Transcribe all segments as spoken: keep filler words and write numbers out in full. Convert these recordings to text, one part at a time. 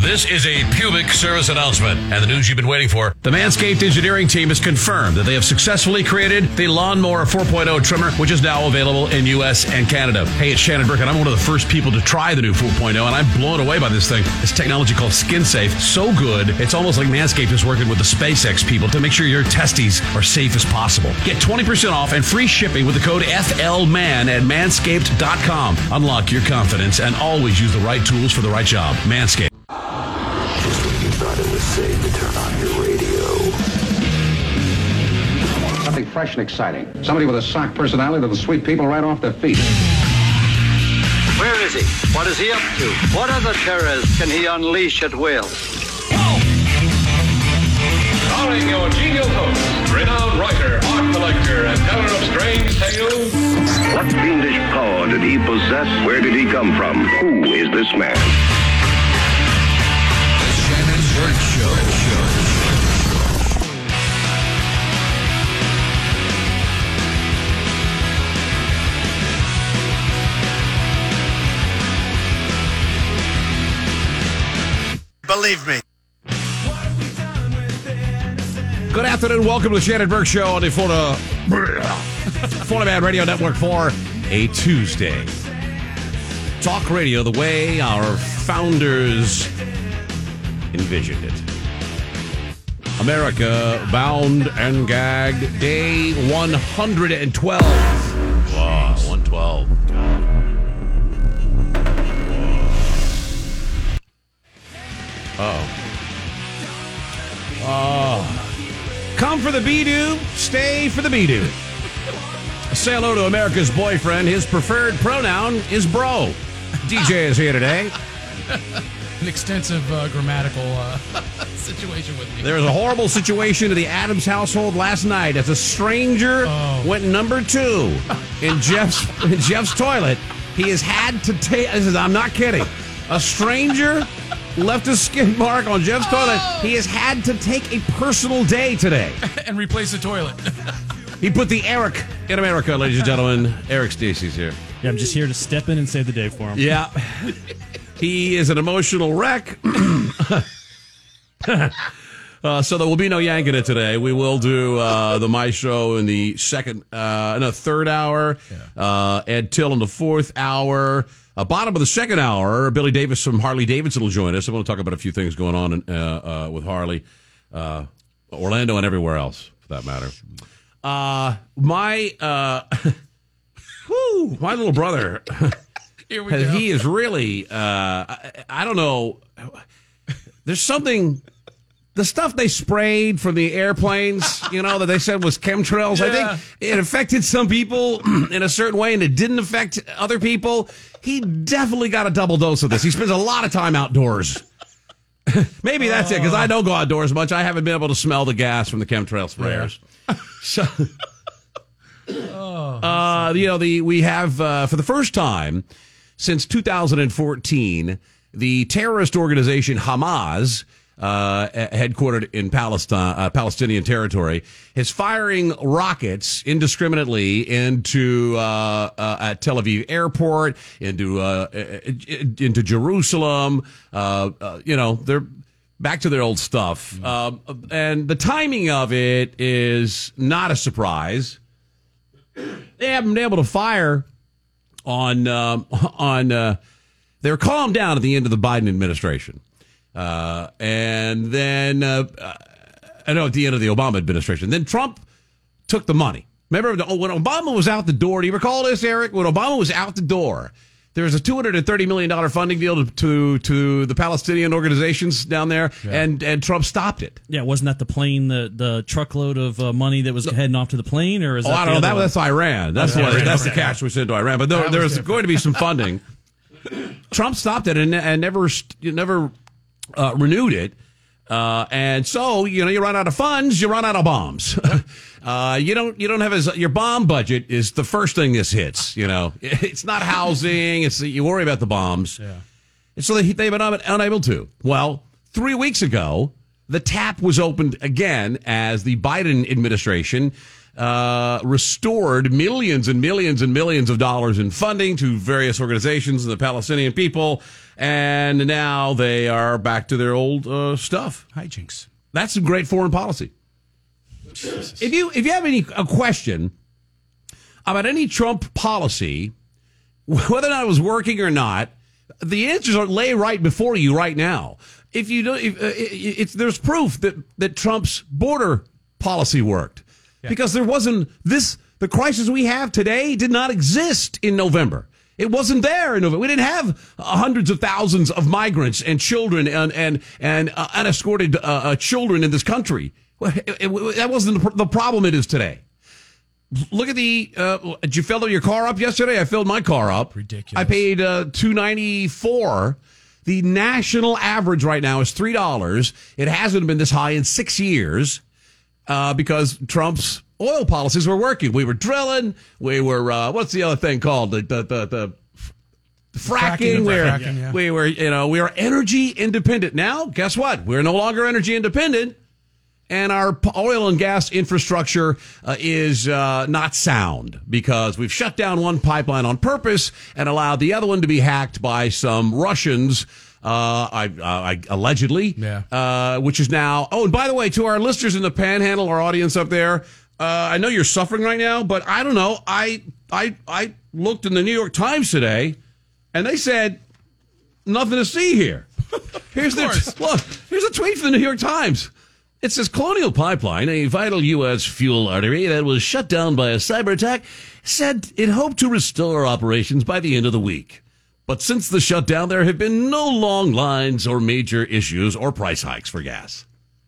This is a pubic service announcement and the news you've been waiting for. The Manscaped engineering team has confirmed that they have successfully created the Lawnmower four point oh trimmer, which is now available in U S and Canada. Hey, it's Shannon Burke, and I'm one of the first people to try the new four point oh, and I'm blown away by this thing. This technology called Skin Safe, so good, it's almost like Manscaped is working with the SpaceX people to make sure your testes are safe as possible. Get twenty percent off and free shipping with the code F L M A N at manscaped dot com. Unlock your confidence and always use the right tools for the right job. Manscaped. Just when you thought it was safe to turn on your radio. Something fresh and exciting. Somebody with a sock personality that'll sweep people right off their feet. Where is he? What is he up to? What other terrors can he unleash at will? Calling your genial host, renowned writer, art collector, and teller of strange tales. What fiendish power did he possess? Where did he come from? Who is this man? The Shannon Burke Show. Believe me. Good afternoon. Welcome to the Shannon Burke Show on the Florida, Florida Man Radio Network for a Tuesday. Talk radio the way our founders envisioned it. America bound and gagged, day one hundred twelve. Wow, one twelve. Oh. Oh. Come for the be-do, stay for the be-do. Say hello to America's boyfriend. His preferred pronoun is bro. D J is here today. An extensive uh, grammatical uh, situation with me. There was a horrible situation in the Adams household last night as a stranger oh. went number two in Jeff's in Jeff's toilet. He has had to take. I'm not kidding. A stranger left a skid mark on Jeff's oh. toilet. He has had to take a personal day today and replace the toilet. He put the Eric in America, ladies and gentlemen. Eric Stacey's here. Yeah, I'm just here to step in and save the day for him. Yeah. He is an emotional wreck. uh, so there will be no yanking it today. We will do uh, the My Show in the second, uh, no, third hour. Yeah. Uh, Ed Till in the fourth hour. Uh, bottom of the second hour, Billy Davis from Harley Davidson will join us. I want to talk about a few things going on in, uh, uh, with Harley, uh, Orlando, and everywhere else, for that matter. Uh, my, uh, whew, my little brother, Here we go. he is really, uh, I, I don't know, there's something, the stuff they sprayed from the airplanes, you know, that they said was chemtrails, yeah. I think it affected some people in a certain way and it didn't affect other people. He definitely got a double dose of this. He spends a lot of time outdoors. Maybe that's oh. it, because I don't go outdoors much. I haven't been able to smell the gas from the chemtrail sprayers. Yeah. So, oh, uh, you know, the we have, uh, for the first time since two thousand fourteen, the terrorist organization Hamas, uh, headquartered in Palestine, uh, Palestinian territory, is firing rockets indiscriminately into uh, uh, at Tel Aviv airport, into uh, into Jerusalem. Uh, uh, you know, they're back to their old stuff, mm. uh, and the timing of it is not a surprise. They haven't been able to fire on um, on. Uh, they were calmed down at the end of the Biden administration. Uh, and then, uh, I know at the end of the Obama administration, then Trump took the money. Remember when Obama was out the door? Do you recall this, Eric? When Obama was out the door, there was a two hundred thirty million dollars funding deal to, to, to the Palestinian organizations down there, yeah. and, and Trump stopped it. Yeah, wasn't that the plane, the, the truckload of uh, money that was the, heading off to the plane? Or is oh, that I don't know. That, that's Iran. That's, okay, what, Iran. that's Okay. the cash we sent to Iran. But there, there was different. going to be some funding. Trump stopped it and, and never never uh, renewed it. Uh, and so, you know, you run out of funds, you run out of bombs. uh, you don't, you don't have as, your bomb budget is the first thing this hits, you know, it's not housing. It's, you worry about the bombs. Yeah. And so they, they've been unable to. Well, three weeks ago, the tap was opened again as the Biden administration, uh, restored millions and millions and millions of dollars in funding to various organizations and the Palestinian people. and now they are back to their old uh, stuff. Hijinks. That's some great foreign policy. Jesus. If you if you have any a question about any Trump policy, whether or not it was working or not, the answers are lay right before you right now. If you don't, if, uh, it, it's there's proof that that Trump's border policy worked, yeah. because there wasn't this the crisis we have today did not exist in November. It wasn't there in November. We didn't have uh, hundreds of thousands of migrants and children and and and uh, unescorted uh, uh, children in this country. Well, it, it, that wasn't the, the problem it is today. Look at the. Uh, did you fill your car up yesterday? I filled my car up. Ridiculous. I paid uh, two ninety four. The national average right now is three dollars. It hasn't been this high in six years uh, because Trump's oil policies were working. We were drilling. We were uh, what's the other thing called? The the the, the fracking. Fracking, we were, fracking, yeah. we were you know we are energy independent now. Guess what? We're no longer energy independent. And our oil and gas infrastructure uh, is uh, not sound because we've shut down one pipeline on purpose and allowed the other one to be hacked by some Russians, uh, I, uh, I, allegedly, yeah. uh, which is now. Oh, and by the way, to our listeners in the Panhandle, our audience up there, uh, I know you're suffering right now, but I don't know. I I I looked in the New York Times today, and they said nothing to see here. Here's the look. Here's a tweet from the New York Times. It says Colonial Pipeline, a vital U S fuel artery that was shut down by a cyber attack, said it hoped to restore operations by the end of the week. But since the shutdown, there have been no long lines or major issues or price hikes for gas.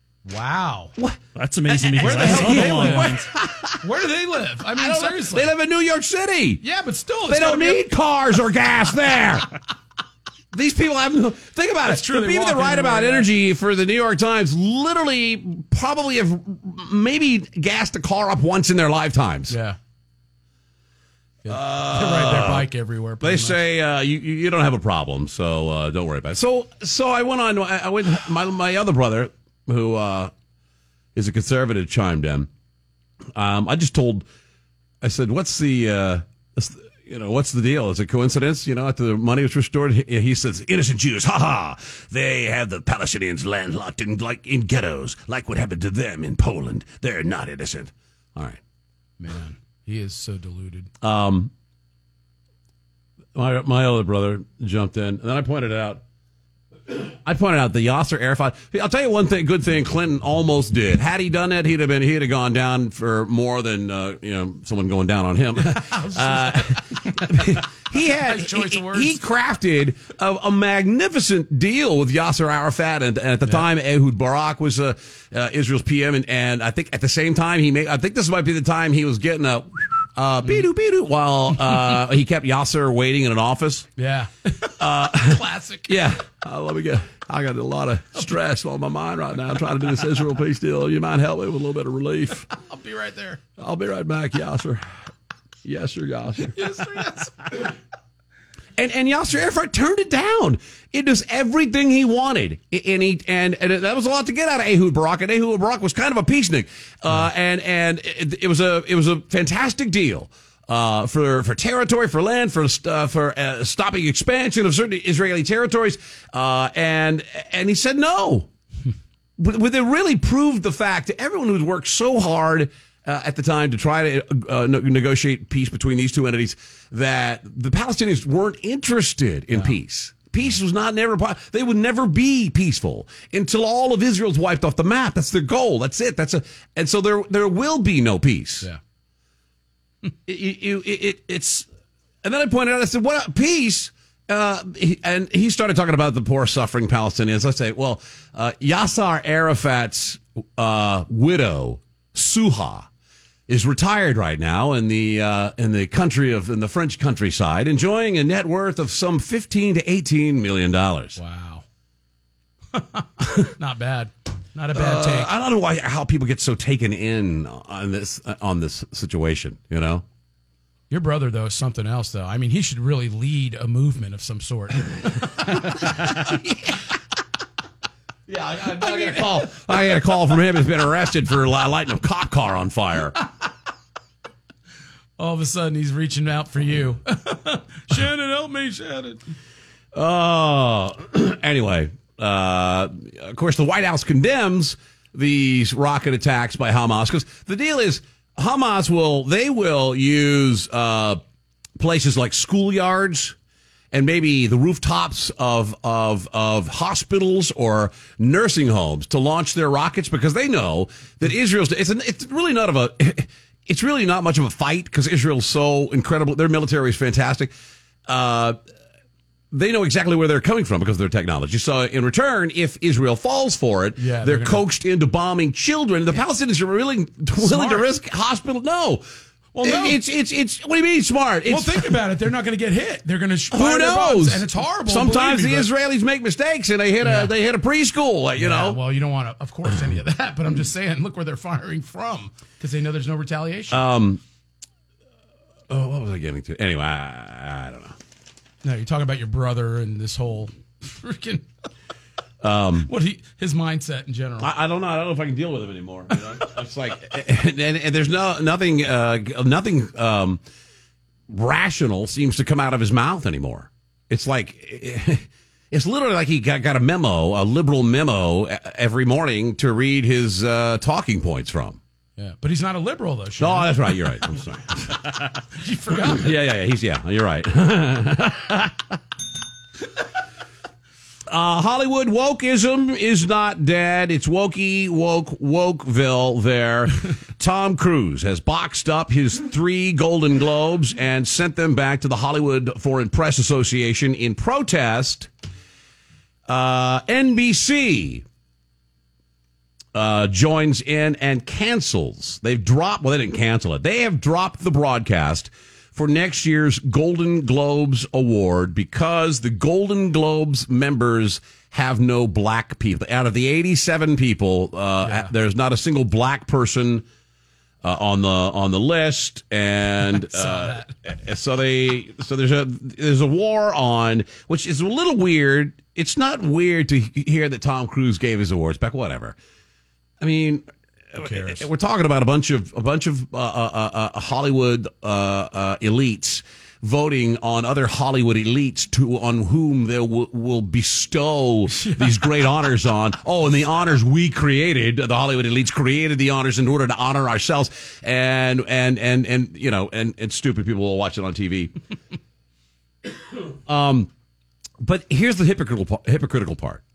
Wow. What? That's amazing. Where the I hell saw do the they long live? lines. Where do they live? I mean, I seriously. They live in New York City. Yeah, but still. They don't need cars or gas there. These people have no. Think about That's it. true. The They people that walk write about everywhere, energy for the New York Times literally probably have maybe gassed a car up once in their lifetimes. Yeah. yeah. Uh, they ride their bike everywhere. They much. say uh, you you don't have a problem, so uh, don't worry about it. So so I went on. I went. My my other brother, who uh, is a conservative, chimed in. Um, I just told. I said, "What's the?" Uh, You know, what's the deal? Is it coincidence? You know, after the money was restored, he, he says, innocent Jews, ha ha, they have the Palestinians landlocked in, like, in ghettos, like what happened to them in Poland. They're not innocent. All right. Man, he is so deluded. Um, my, my other brother jumped in, and then I pointed out, I pointed out the Yasser Arafat. I'll tell you one thing, good thing Clinton almost did. Had he done that, he'd have been, he'd have gone down for more than, uh, you know, someone going down on him. uh, he had, he, he crafted a, a magnificent deal with Yasser Arafat, and, and at the yeah. time, Ehud Barak was uh, uh, Israel's P M, and, and I think at the same time, he made, I think this might be the time he was getting a, Uh, beedoo, beedoo, while uh, he kept Yasser waiting in an office. Yeah. Uh, Classic. Yeah. Uh, let me get, I got a lot of stress on my mind right now. I'm trying to do this Israel peace deal. You mind help me with a little bit of relief? I'll be right there. I'll be right back, Yasser. Yes, sir, Yasser. Yes, sir, yes. And and Yasser Arafat turned it down. It does everything he wanted, and he and, and that was a lot to get out of Ehud Barak. And Ehud Barak was kind of a peacenik, uh, and and it, it was a it was a fantastic deal uh, for for territory, for land, for uh, for uh, stopping expansion of certain Israeli territories. Uh, and and he said no. But it really proved the fact to everyone who's worked so hard Uh, at the time to try to uh, no- negotiate peace between these two entities, that the Palestinians weren't interested in no. peace. Peace was not never, they would never be peaceful until all of Israel's wiped off the map. That's their goal. That's it. That's a, and so there, there will be no peace. Yeah. it, it, it, it's, and then I pointed out, I said, what peace? Uh, he, and he started talking about the poor, suffering Palestinians. I say, well, uh, Yasser Arafat's uh, widow, Suha, is retired right now in the uh, in the country of in the French countryside, enjoying a net worth of some fifteen to eighteen million dollars. Wow, not bad, not a bad uh, take. I don't know why how people get so taken in on this on this situation. You know, your brother though is something else though. I mean, he should really lead a movement of some sort. yeah. Yeah, I, I, I got a call. I got a call from him. He's been arrested for lighting a cop car on fire. All of a sudden, he's reaching out for you. Shannon, help me, Shannon. Oh, anyway, uh, of course, the White House condemns these rocket attacks by Hamas because the deal is Hamas will they will use uh, places like schoolyards and maybe the rooftops of of of hospitals or nursing homes to launch their rockets because they know that Israel's it's an, it's really not of a it's really not much of a fight because Israel's so incredible. Their military is fantastic. Uh, They know exactly where they're coming from because of their technology. So in return, if Israel falls for it, Yeah, they're, they're gonna- coaxed into bombing children. The Palestinians are willing, willing to Smart. risk hospital. No. Well, no. It's, it's, it's, what do you mean smart? Well, It's, think about it. They're not going to get hit. They're going to who fire their bombs, knows? and it's horrible. Sometimes the believe me, but- Israelis make mistakes and they hit Yeah. a, they hit a preschool, you Yeah, know. well, you don't want to, of course, any of that. But I'm just saying, look where they're firing from because they know there's no retaliation. Um, oh, what was I getting to? Anyway, I, I don't know. no, you're talking about your brother and this whole freaking Um, what he his mindset in general. I, I don't know. I don't know if I can deal with him anymore. You know? It's like, and, and, and there's no nothing, uh, nothing um, rational seems to come out of his mouth anymore. It's like, it's literally like he got, got a memo, a liberal memo every morning to read his uh, talking points from. Yeah, but he's not a liberal though. Sean. No, that's right. You're right. I'm sorry. You forgot. Yeah, yeah, yeah. He's yeah. You're right. Uh, Hollywood wokeism is not dead. It's wokey, woke, wokeville there. Tom Cruise has boxed up his three Golden Globes and sent them back to the Hollywood Foreign Press Association in protest. Uh, N B C uh, joins in and cancels. They've dropped, well, they didn't cancel it. They have dropped the broadcast for next year's Golden Globes Award because the Golden Globes members have no black people. Out of the eighty-seven people, uh, Yeah. there's not a single black person uh, on the on the list, and saw uh, so they so there's a there's a war on, which is a little weird. It's not weird to hear that Tom Cruise gave his awards back. Whatever. I mean. cares? We're talking about a bunch of a bunch of uh, uh, uh, Hollywood uh, uh, elites voting on other Hollywood elites to on whom they will, will bestow these great honors on. Oh, and the honors we created, the Hollywood elites created the honors in order to honor ourselves, and and and and you know, and and stupid people will watch it on T V. um, but here's the hypocritical hypocritical part.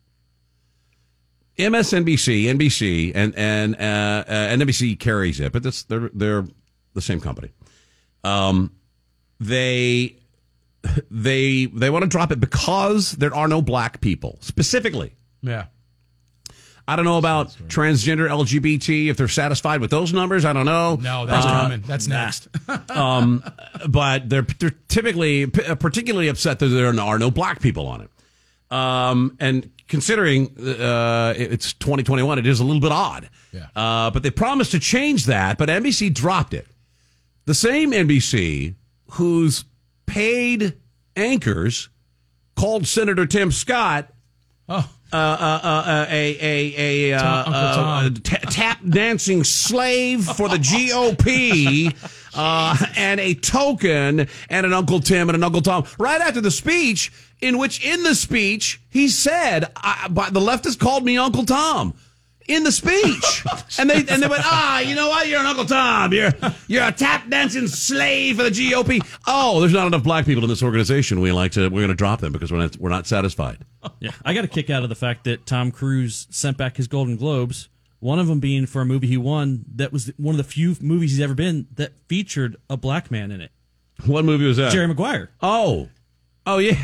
M S N B C, N B C, and and uh, uh, and N B C carries it, but that's they're they're the same company. Um, they they they want to drop it because there are no black people specifically. Yeah. I don't know about transgender L G B T if they're satisfied with those numbers. I don't know. No, that's Uh, coming. That's next. um, but they're they're typically p- particularly upset that there are no black people on it. Um, and considering uh, it's twenty twenty-one, it is a little bit odd. Yeah. Uh, but they promised to change that, but N B C dropped it. The same N B C whose paid anchors called Senator Tim Scott Oh, uh, uh, uh, a a a uh, Tom- Uncle uh, Tom. ta- tap dancing slave for the G O P, uh, and a token, and an Uncle Tim and an Uncle Tom. Right after the speech, in which in the speech he said, I, by, "The leftists called me Uncle Tom." In the speech, and they and they went, ah, you know what? You're an Uncle Tom. You're you're a tap dancing slave for the G O P. Oh, there's not enough black people in this organization. We like to. We're going to drop them because we're not we're not satisfied. Yeah, I got a kick out of the fact that Tom Cruise sent back his Golden Globes. One of them being for a movie he won that was one of the few movies he's ever been that featured a black man in it. What movie was that? Jerry Maguire. Oh, oh yeah.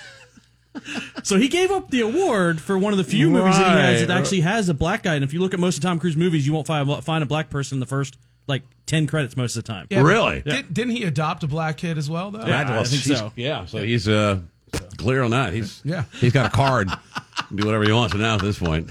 So he gave up the award for one of the few movies that he has that Right. actually has a black guy. And if you look at most of Tom Cruise movies, you won't find find a black person in the first like ten credits most of the time. yeah, but Really? Did, didn't he adopt a black kid as well, though? Yeah. Well, I think he's- so. Yeah, so he's uh, clear on that. He's Yeah. he's got a card. Can do whatever he wants now at this point.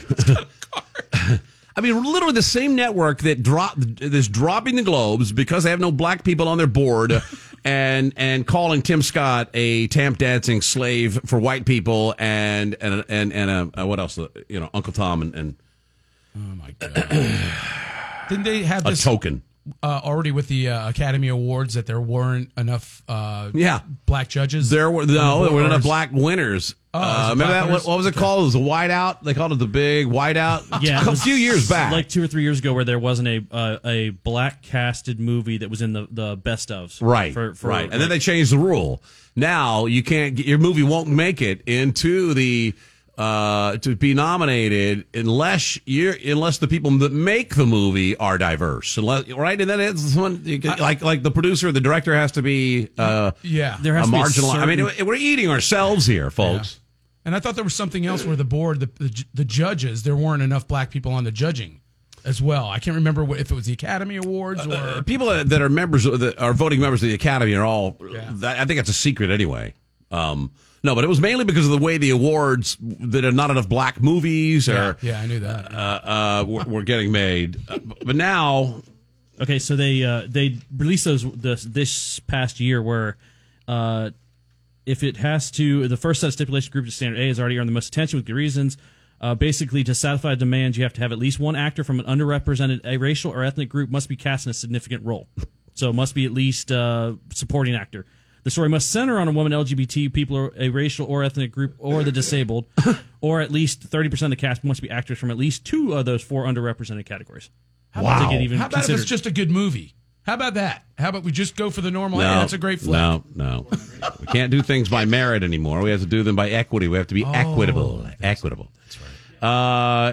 I mean, literally the same network that dropped this dropping the Globes because they have no black people on their board, and and calling Tim Scott a tap dancing slave for white people, and and and and uh, uh, what else? You know, Uncle Tom and, and Oh my god! Didn't they have a this? token. uh, already with the uh, Academy Awards that there weren't enough uh, Yeah. black judges? There were no, there weren't enough Or- black winners. Oh, uh, is it remember black that? What, winners? what was it called? It was a whiteout. They called it the big whiteout. Yeah, it a was few years back. like two or three years ago, where there wasn't a uh, a black casted movie that was in the, the best ofs. Right, For, for, right. And then they changed the rule. Now you can't get, your movie won't make it into the uh, to be nominated unless you unless the people that make the movie are diverse. Unless, right, and then it's someone you can, like like the producer, the director has to be uh, Yeah. There has a to be a marginal. I mean, certain- we're eating ourselves here, folks. And I thought there was something else where the board, the, the the judges, there weren't enough black people on the judging as well. I can't remember what, if it was the Academy Awards or Uh, people that are members of the, are voting members of the Academy are all. Yeah. That, I think that's a secret anyway. Um, no, but it was mainly because of the way the awards that are not enough black movies yeah, or yeah, I knew that. uh, uh, were, were getting made. Uh, but now, Okay, so they uh, they released those this, this past year where uh, if it has to, the first set of stipulation group to standard A has already earned the most attention with good reasons. Uh, basically, to satisfy demands, you have to have at least one actor from an underrepresented a racial or ethnic group must be cast in a significant role. So it must be at least uh, supporting actor. The story must center on a woman, L G B T people, or a racial or ethnic group, or the disabled, or at least thirty percent of the cast must be actors from at least two of those four underrepresented categories. wow. To get even How about if considered. it's just a good movie? How about that? How about we just go for the normal? no, Hey, that's a great flick. no, no. We can't do things by merit anymore. We have to do them by equity. We have to be equitable. Equitable. That's right. Uh,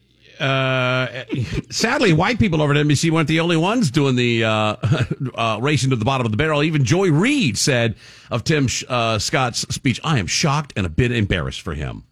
Uh, sadly, white people over at N B C weren't the only ones doing the uh, uh, racing to the bottom of the barrel. Even Joy Reid said of Tim uh, Scott's speech, "I am shocked and a bit embarrassed for him."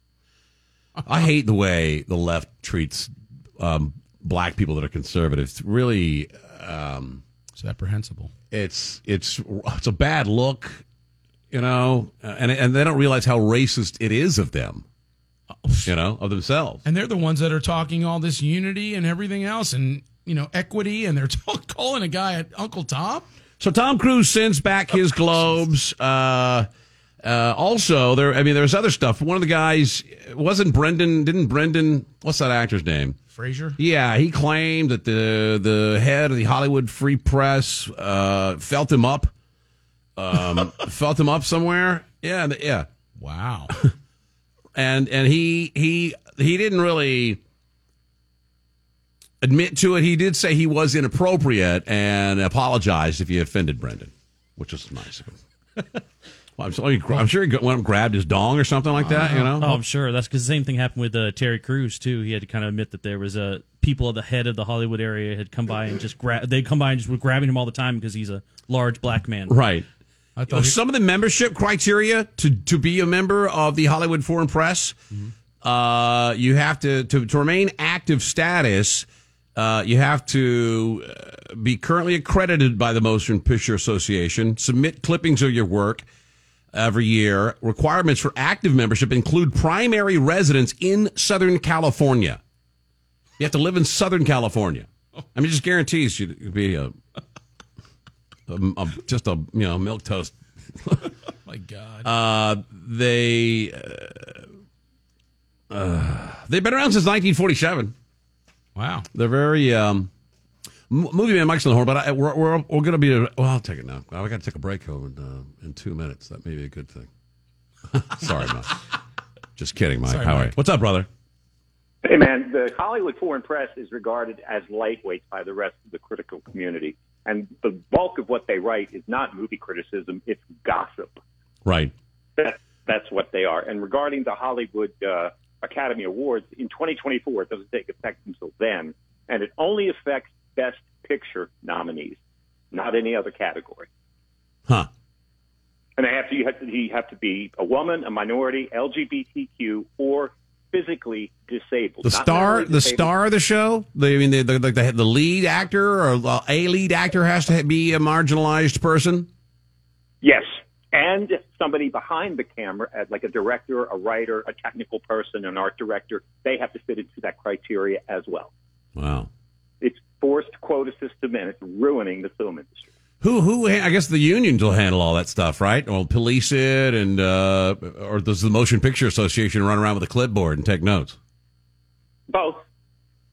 I hate the way the left treats um, black people that are conservative. It's really, um, It's apprehensible. it's it's it's a bad look, you know, and and they don't realize how racist it is of them. You know, of themselves. And they're the ones that are talking all this unity and everything else and, you know, equity, and they're talk, calling a guy at Uncle Tom. So Tom Cruise sends back his globes. Uh, uh, also, there. I mean, there's other stuff. One of the guys wasn't Brendan. Didn't Brendan? What's that actor's name? Fraser? Yeah, he claimed that the the head of the Hollywood Free Press uh, felt him up. Um, felt him up somewhere. Yeah, th- yeah. Wow. And and he he he didn't really admit to it. He did say he was inappropriate and apologized if he offended Brendan, which was nice of him. Well, I'm, sure he, I'm sure he went and grabbed his dong or something like that, you know? Oh, I'm sure. That's because the same thing happened with uh, Terry Crews, too. He had to kind of admit that there was uh, people at the head of the Hollywood area had come by and just grab. They'd come by and just were grabbing him all the time because he's a large black man. Right. I You know, thought he- some of the membership criteria to, to be a member of the Hollywood Foreign Press, mm-hmm. uh, you have to, to, to remain active status, uh, you have to uh, be currently accredited by the Motion Picture Association, submit clippings of your work every year. Requirements for active membership include primary residence in Southern California. You have to live in Southern California. I mean, it just guarantees you to be a, a, a just a you know milk toast. My God. Uh, they uh, uh, they've been around since nineteen forty-seven. Wow. They're very um, m- movie man Mike's on the horn, but I, we're we're, we're going to be. A, well, I'll take it now. I got to take a break home in uh, in two minutes. That may be a good thing. Sorry, Mike. Just kidding, Mike. Sorry, How are Mike. you? What's up, brother? Hey, man, the Hollywood Foreign Press is regarded as lightweight by the rest of the critical community. And the bulk of what they write is not movie criticism, it's gossip. Right. That, that's what they are. And regarding the Hollywood uh, Academy Awards, in twenty twenty-four, it doesn't take effect until then, and it only affects Best Picture nominees, not any other category. Huh. And they have to, you have to, you have to be a woman, a minority, L G B T Q, or physically disabled. The Not star, mentally the disabled. star of the show. The, I mean, the the, the the lead actor or uh, a lead actor has to be a marginalized person. Yes, and somebody behind the camera, as like a director, a writer, a technical person, an art director, they have to fit into that criteria as well. Wow. It's forced quota system, and it's ruining the film industry. Who who? I guess the unions will handle all that stuff, right? Or police it, and uh, or does the Motion Picture Association run around with a clipboard and take notes? Both.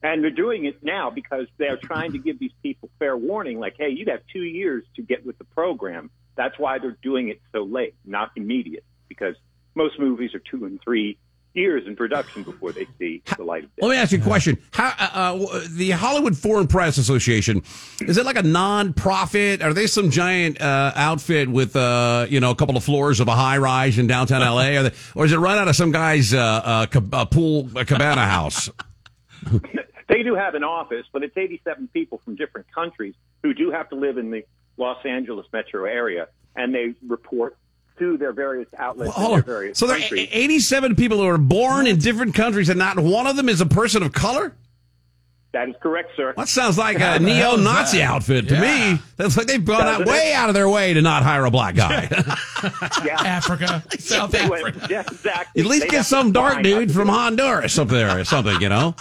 And they're doing it now because they're trying to give these people fair warning, like, hey, you got two years to get with the program. That's why they're doing it so late, not immediate, because most movies are two and three years in production before they see the light of day. Let me ask you a question. How uh, uh, the Hollywood Foreign Press Association, is it like a non-profit? Are they some giant uh, outfit with uh, you know a couple of floors of a high-rise in downtown L A? Or, they, or is it run out of some guy's uh, uh, cab- uh, pool uh, cabana house? They do have an office, but it's eighty-seven people from different countries who do have to live in the Los Angeles metro area, and they report to their various outlets Well, in their various so there are countries. eighty-seven people who are born in different countries, and not one of them is a person of color? That is correct, sir. That sounds like a neo-Nazi outfit to Yeah. me. That's like they've gone out Doesn't way it? out of their way to not hire a black guy. Yeah. Africa, South They went- Africa. yeah, exactly. At least They get have some to dark find dude out. from Honduras up there or something, you know?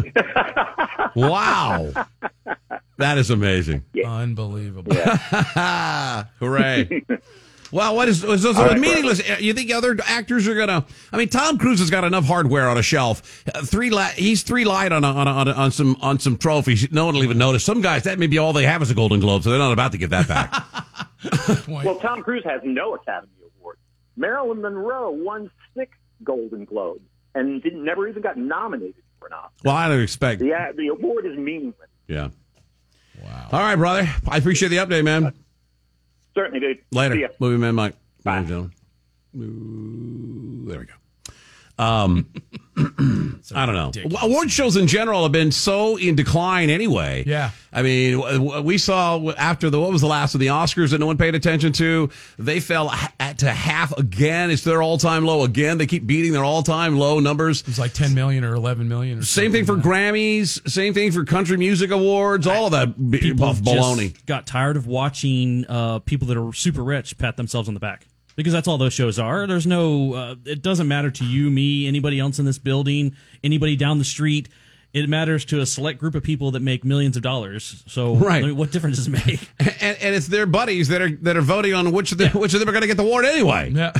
Wow. That is amazing. Unbelievable. Hooray. Well, what is, so, so All right, meaningless? You think other actors are going to, I mean, Tom Cruise has got enough hardware on a shelf. Uh, three, li- he's three light on, a, on, a, on, a, on some, on some trophies. No one will even notice. Some guys, that may be all they have is a Golden Globe, so they're not about to get that back. Well, Tom Cruise has no Academy Award. Marilyn Monroe won six Golden Globes and didn't, never even got nominated for an Oscar. Well, I don't expect. The, the award is meaningless. Yeah. Wow. All right, brother. I appreciate the update, man. Certainly, dude. Later. See ya. Movie Man Mike. Bye. Gentlemen. Ooh, there we go. Um, I don't know. ridiculous. Award shows in general have been so in decline anyway. Yeah. I mean, w- w- we saw after the, what was the last of the Oscars that no one paid attention to? They fell ha- to half again. It's their all-time low again. They keep beating their all-time low numbers. It was like ten million or eleven million. Or Same thing for something. Grammys. Same thing for Country Music Awards. All of that b- People buff just baloney. got tired of watching uh, people that are super rich pat themselves on the back. Because that's all those shows are. There's no, uh, it doesn't matter to you, me, anybody else in this building, anybody down the street. It matters to a select group of people that make millions of dollars. So, Right. I mean, what difference does it make? And, and it's their buddies that are that are voting on which of, the, which of them are going to get the award anyway. Yeah.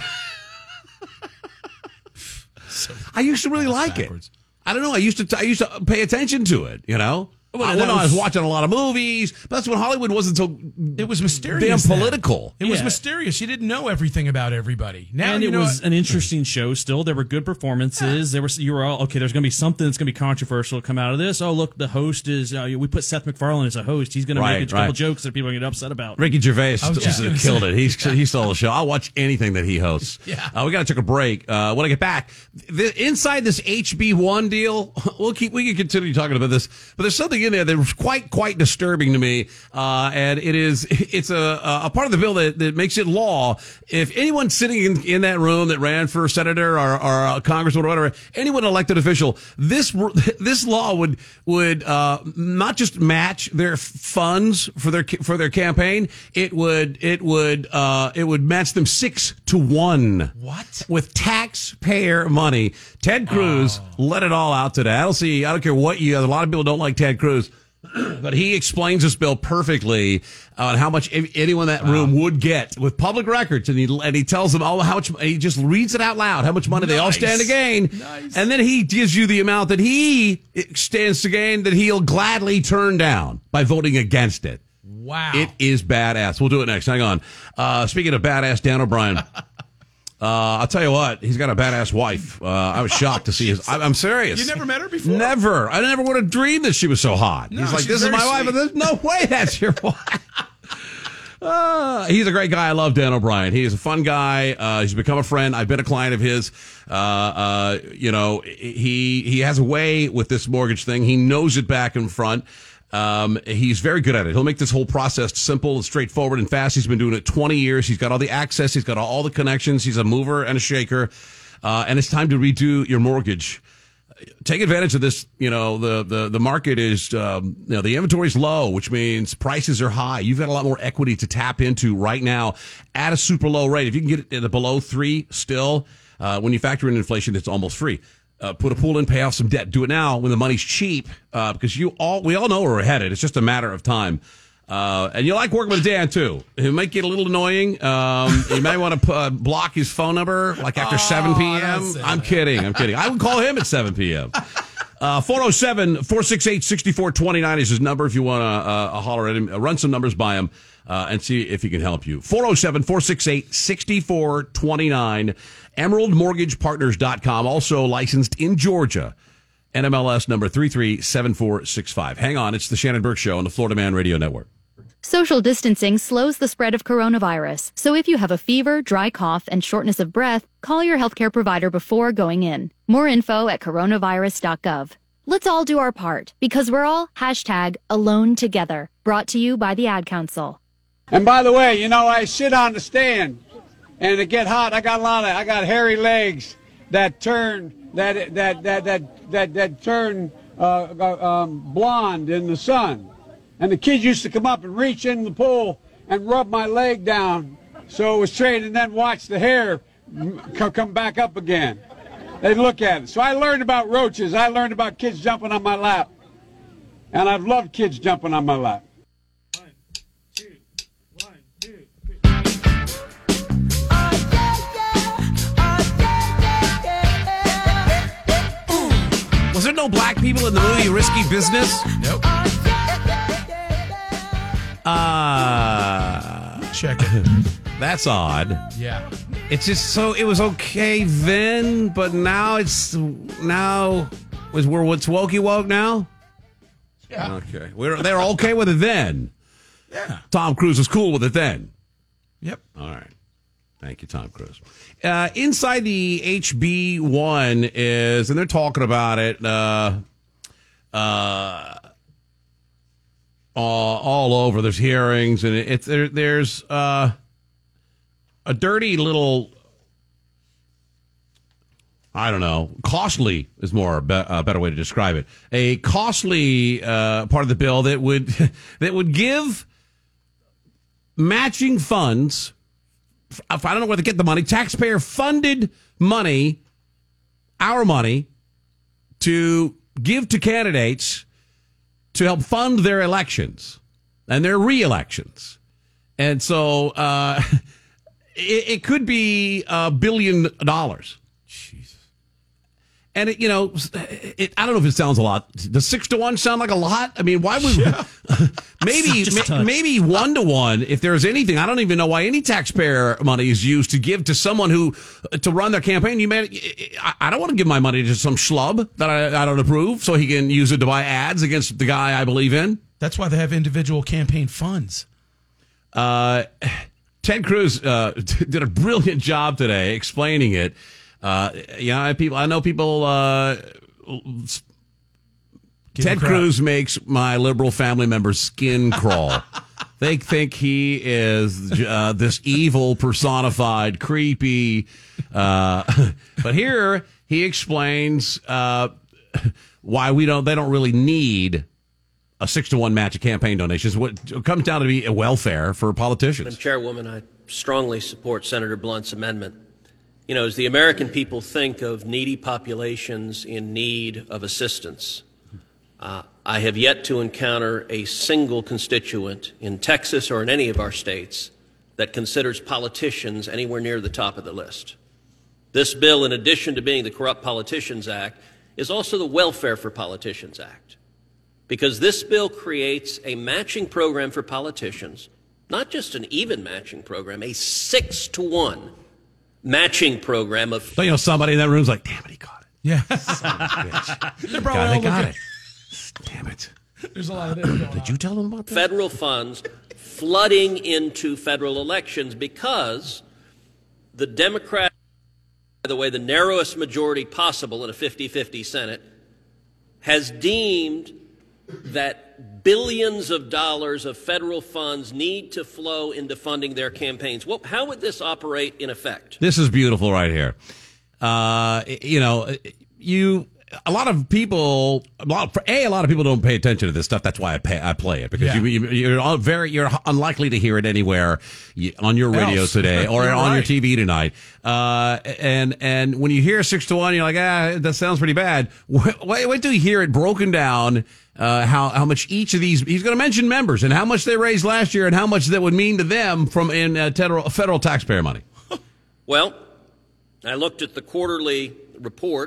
I used to really like backwards. it. I don't know. I used to I used to pay attention to it. You know, Well, I, that when I was- was watching a lot of movies. But that's when Hollywood wasn't so It was mysterious. damn then. political. It was Yeah. mysterious. You didn't know everything about everybody. Now and you it know was an interesting show still. There were good performances. There was, you were all, okay, there's going to be something that's going to be controversial come out of this. Oh, look, the host is, uh, we put Seth MacFarlane as a host. He's going Right, to make a couple right. jokes that people are going to get upset about. Ricky Gervais I was just just gonna killed say. it. He's he stole the show. I'll watch anything that he hosts. Yeah. Uh, we got to take a break. Uh, when I get back, the, inside this H B one deal, we'll keep we can continue talking about this. But there's something in there that was quite quite disturbing to me, uh, and it is it's a a part of the bill that, that makes it law. If anyone sitting in, in that room that ran for senator or, or a congressman or whatever, anyone elected official, this this law would would uh, not just match their funds for their for their campaign. It would it would uh, it would match them six to one. What? With taxpayer money? Ted Cruz let it all out today. I don't see. I don't care what you. A lot of people don't like Ted Cruz. But he explains this bill perfectly on how much anyone in that room would get with public records, and he and he tells them all how much. He just reads it out loud how much money they all Nice. stand to gain, Nice. and then he gives you the amount that he stands to gain that he'll gladly turn down by voting against it. Wow. It is badass. We'll do it next. Hang on. Uh, speaking of badass, Dan O'Brien. Uh, I'll tell you what, he's got a badass wife. Uh, I was shocked to see his. I, I'm serious. You never met her before? Never. I never would have dreamed that she was so hot. No, he's like, she's this is very my wife. sweet. And there's no way that's your wife. Uh, he's a great guy. I love Dan O'Brien. He is a fun guy. Uh, he's become a friend. I've been a client of his. Uh, uh, you know, he he has a way with this mortgage thing. He knows it back and front. Um, he's very good at it. He'll make this whole process simple and straightforward and fast. He's been doing it twenty years. He's got all the access. He's got all the connections. He's a mover and a shaker. Uh, and it's time to redo your mortgage. Take advantage of this. You know, the, the, the market is, um, you know, the inventory's low, which means prices are high. You've got a lot more equity to tap into right now at a super low rate. If you can get it at a below three still, uh, when you factor in inflation, it's almost free. Uh, put a pool in, pay off some debt. Do it now when the money's cheap, uh, because you all we all know where we're headed. It's just a matter of time. Uh, and you like working with Dan too. It might get a little annoying. Um, you may want to uh, block his phone number like after Oh, seven don't p.m. say I'm that. kidding. I'm kidding. I would call him at seven p.m. Uh, four oh seven, four six eight, six four two nine is his number if you want to uh, holler at him. Uh, run some numbers by him uh, and see if he can help you. four oh seven, four six eight, six four two nine. emerald mortgage partners dot com. Also licensed in Georgia. N M L S number three three seven four six five. Hang on. It's the Shannon Burke Show on the Florida Man Radio Network. Social distancing slows the spread of coronavirus. So if you have a fever, dry cough, and shortness of breath, call your healthcare provider before going in. More info at coronavirus dot gov. Let's all do our part, because we're all hashtag alone together. Brought to you by the Ad Council. And by the way, you know, I sit on the stand and it get hot. I got a lot of, I got hairy legs that turn, that, that, that, that, that, that turn uh, um, blonde in the sun. And the kids used to come up and reach in the pool and rub my leg down so it was straight, and then watch the hair come back up again. They'd look at it. So I learned about roaches. I learned about kids jumping on my lap. And I've loved kids jumping on my lap. One, two, one, two, three. Was there no black people in the movie Risky Business? Nope. Uh, Check it. That's odd. Yeah. It's just so it was okay then, but now it's now was we're what's wokey woke now. Yeah. Okay, we're they're okay with it then. Yeah. Tom Cruise was cool with it then. Yep. All right. Thank you, Tom Cruise. Uh, inside the H B one is, and they're talking about it. Uh, uh. All, all over. There's hearings, and it's there, there's uh, a dirty little, I don't know, costly is more a, be, a better way to describe it. A costly uh, part of the bill that would that would give matching funds. I don't know where to get the money. Taxpayer funded money, our money, to give to candidates to help fund their elections and their re-elections. And so uh, it, it could be a billion dollars. Jesus. And, it, you know, it, I don't know if it sounds a lot. Does six to one sound like a lot? I mean, why would yeah. maybe ma- maybe one to one, if there's anything. I don't even know why any taxpayer money is used to give to someone who, to run their campaign. You may, I don't want to give my money to some schlub that I, I don't approve so he can use it to buy ads against the guy I believe in. That's why they have individual campaign funds. Uh, Ted Cruz uh, did a brilliant job today explaining it. Uh, you know, people. I know people. Uh, Ted Cruz makes my liberal family members' skin crawl. They think he is uh, this evil personified, creepy. Uh, but here he explains uh, why we don't. They don't really need a six to one match of campaign donations. What it comes down to be a welfare for politicians. Madam Chairwoman, I strongly support Senator Blunt's amendment. You know, as the American people think of needy populations in need of assistance, uh, I have yet to encounter a single constituent in Texas or in any of our states that considers politicians anywhere near the top of the list. This bill, in addition to being the Corrupt Politicians Act, is also the Welfare for Politicians Act, because this bill creates a matching program for politicians, not just an even matching program, a six to one matching program of. So, you know, somebody in that room's like, damn it, he got it. Yeah. Son of a bitch. They're probably God, all they got looking. it. Damn it. There's a lot of this going on. Did you tell them about that? Federal funds flooding into federal elections because the Democrats, by the way, the narrowest majority possible in a fifty-fifty Senate, has deemed that billions of dollars of federal funds need to flow into funding their campaigns. Well, how would this operate in effect? This is beautiful right here. Uh, you know, you a lot of people, a lot of, a a lot of people don't pay attention to this stuff. That's why I pay, I play it because Yeah. you, you you're all very you're unlikely to hear it anywhere on your radio Else. today or You're on your right. T V tonight. Uh, and and when you hear six to one, you're like, ah, that sounds pretty bad. Wait, wait till you hear it broken down. Uh, how how much each of these he's going to mention members and how much they raised last year and how much that would mean to them from in uh, federal federal taxpayer money. Well, I looked at the quarterly reports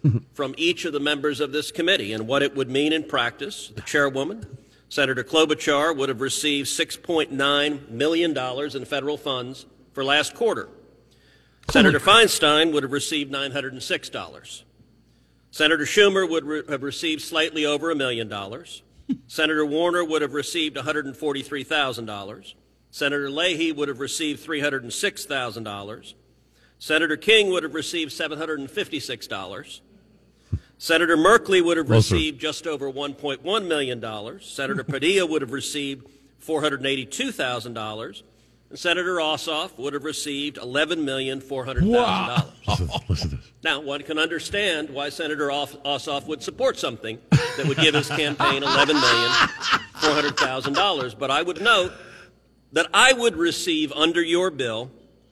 from each of the members of this committee and what it would mean in practice. The chairwoman, Senator Klobuchar, would have received six point nine million dollars in federal funds for last quarter. Senator Feinstein would have received nine hundred six dollars. Senator Schumer would re- have received slightly over a million dollars. Senator Warner would have received one hundred forty-three thousand dollars. Senator Leahy would have received three hundred six thousand dollars. Senator King would have received seven hundred fifty-six dollars. Senator Merkley would have Well, sir. received just over one point one million dollars. Senator Padilla would have received four hundred eighty-two thousand dollars. And Senator Ossoff would have received eleven million four hundred thousand dollars. Listen, listen to this. Now, one can understand why Senator Off- Ossoff would support something that would give his campaign eleven million four hundred thousand dollars. But I would note that I would receive under your bill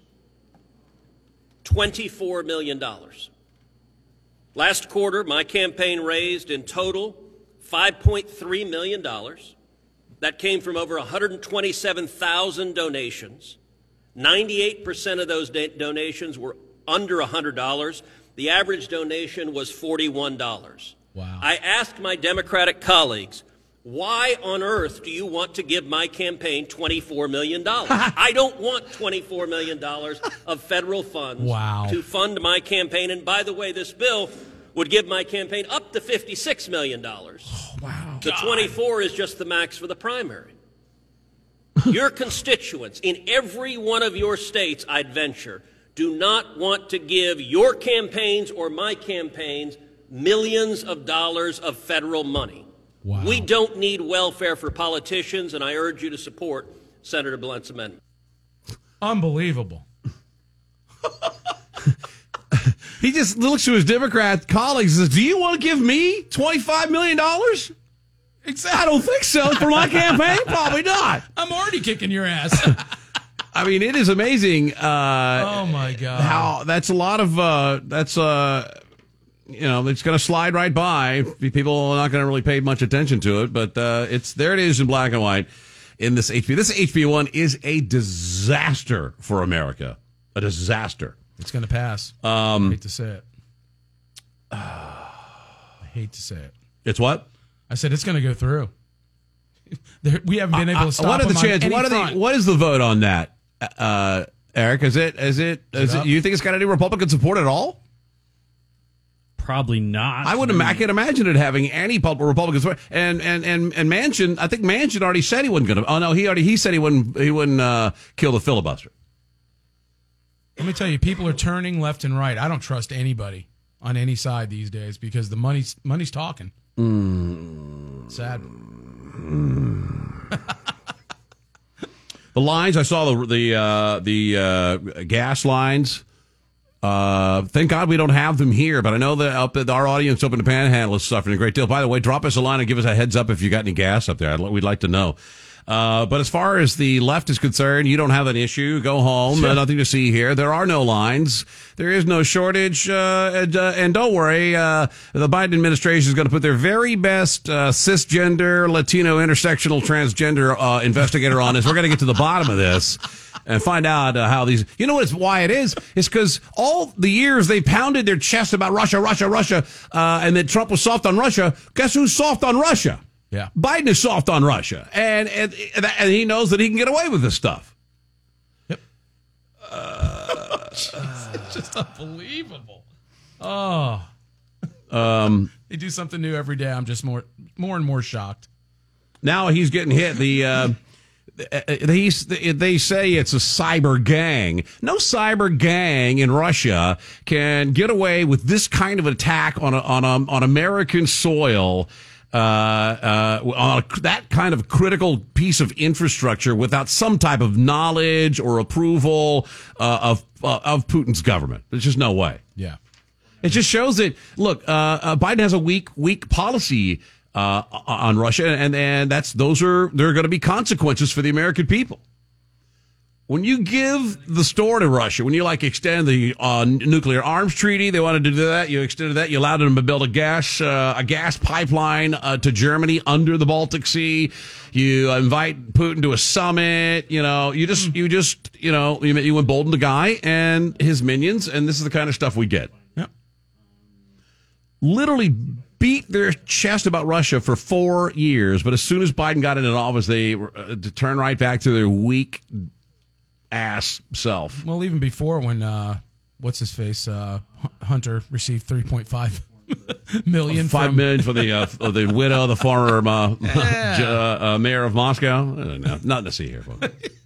twenty-four million dollars. Last quarter, my campaign raised in total five point three million dollars. That came from over one hundred twenty-seven thousand donations. ninety-eight percent of those da- donations were under one hundred dollars. The average donation was forty-one dollars. Wow. I asked my Democratic colleagues, why on earth do you want to give my campaign twenty-four million dollars? I don't want twenty-four million dollars of federal funds Wow. to fund my campaign. And by the way, this bill would give my campaign up to fifty-six million dollars. Oh, wow. The twenty-four is just the max for the primary. Your constituents in every one of your states, I'd venture, do not want to give your campaigns or my campaigns millions of dollars of federal money. Wow. We don't need welfare for politicians, and I urge you to support Senator Blunt's amendment. Unbelievable. He just looks to his Democrat colleagues and says, do you want to give me twenty-five million dollars? I don't think so. For my campaign, probably not. I'm already kicking your ass. I mean, it is amazing. Uh, Oh, my God. How that's a lot of uh, that's uh, you know, it's going to slide right by. People are not going to really pay much attention to it, but uh, it's there. It is in black and white in this H B. This H B one is a disaster for America. A disaster. It's going to pass. Um, I hate to say it. I hate to say it. It's what? I said it's going to go through. There, we haven't been able to stop what are the them on chances? any What are front. the? What is the vote on that, uh, Eric? Is it? Is it? Is it? You think it's got any Republican support at all? Probably not. I wouldn't. I can't imagine it having any Republican support. And and and and Manchin. I think Manchin already said he wasn't going to. Oh no, he already he said he wouldn't. He wouldn't uh, kill the filibuster. Let me tell you, people are turning left and right. I don't trust anybody on any side these days because the money's money's talking. Mm. Sad. The lines I saw the the uh, the uh, gas lines. Uh, thank God we don't have them here, but I know that up at our audience up in the Panhandle is suffering a great deal. By the way, drop us a line and give us a heads up if you got any gas up there. I'd, we'd like to know. Uh, but as far as the left is concerned, you don't have an issue. Go home. Uh, nothing to see here. There are no lines. There is no shortage. Uh, and, uh, and don't worry, uh, the Biden administration is going to put their very best uh, cisgender, Latino, intersectional, transgender uh, investigator on this. We're going to get to the bottom of this and find out uh, how these. You know what? It's why it is. It's because all the years they pounded their chest about Russia, Russia, Russia, uh, and that Trump was soft on Russia. Guess who's soft on Russia? Yeah. Biden is soft on Russia, and and and he knows that he can get away with this stuff. Yep. Uh, it's just unbelievable. Oh. Um, they do something new every day. I'm just more more and more shocked. Now he's getting hit. The uh, they they say it's a cyber gang. No cyber gang in Russia can get away with this kind of attack on a, on a, on American soil. Uh, uh, on a, that kind of critical piece of infrastructure without some type of knowledge or approval uh, of uh, of Putin's government. There's just no way. Yeah, it just shows that. Look, uh, uh, Biden has a weak weak policy uh, on Russia, and and that's those are there are going to be consequences for the American people. When you give the store to Russia, when you like extend the uh, nuclear arms treaty, they wanted to do that. You extended that. You allowed them to build a gas uh, a gas pipeline uh, to Germany under the Baltic Sea. You invite Putin to a summit. You know, you just you just you know you, you embolden the guy and his minions, and this is the kind of stuff we get. Yep. literally beat their chest about Russia for four years, but as soon as Biden got into office, they uh, turned right back to their weak ass self. Well, even before when uh, what's his face uh, Hunter received three point five million, five from... million for the uh, for the widow of the former uh, yeah. uh, mayor of Moscow. I don't know. Nothing to see here, folks.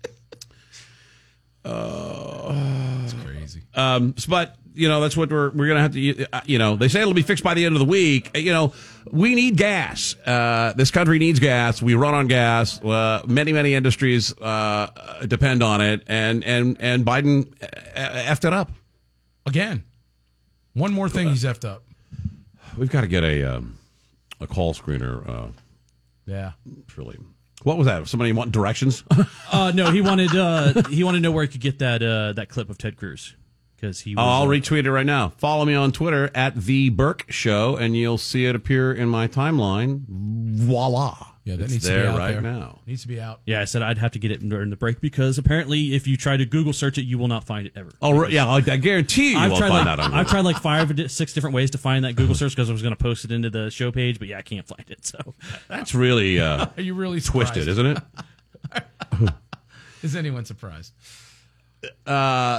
Uh, That's crazy. Um, but you know that's what we're we're gonna have to. You know, they say it'll be fixed by the end of the week. You know, we need gas. Uh, this country needs gas. We run on gas. Uh, many many industries uh, depend on it, and and and Biden effed it up again. One more thing he's effed up. We've got to get a um, a call screener. Uh, yeah, really. What was that? Somebody want directions? uh, no, he wanted uh, he wanted to know where he could get that uh, that clip of Ted Cruz because he. Was, I'll uh, retweet it right now. Follow me on Twitter at the Burke Show, and you'll see it appear in my timeline. Voila! Yeah, that it's needs there to be out right there. now. Needs to be out. Yeah, I said I'd have to get it during the break because apparently, if you try to Google search it, you will not find it ever. Oh, yeah, I guarantee you I've won't tried find like, that on I've tried like five or six different ways to find that Google search because I was going to post it into the show page, but yeah, I can't find it. So that's really uh, Are you really twisted, isn't it? Is anyone surprised? Uh,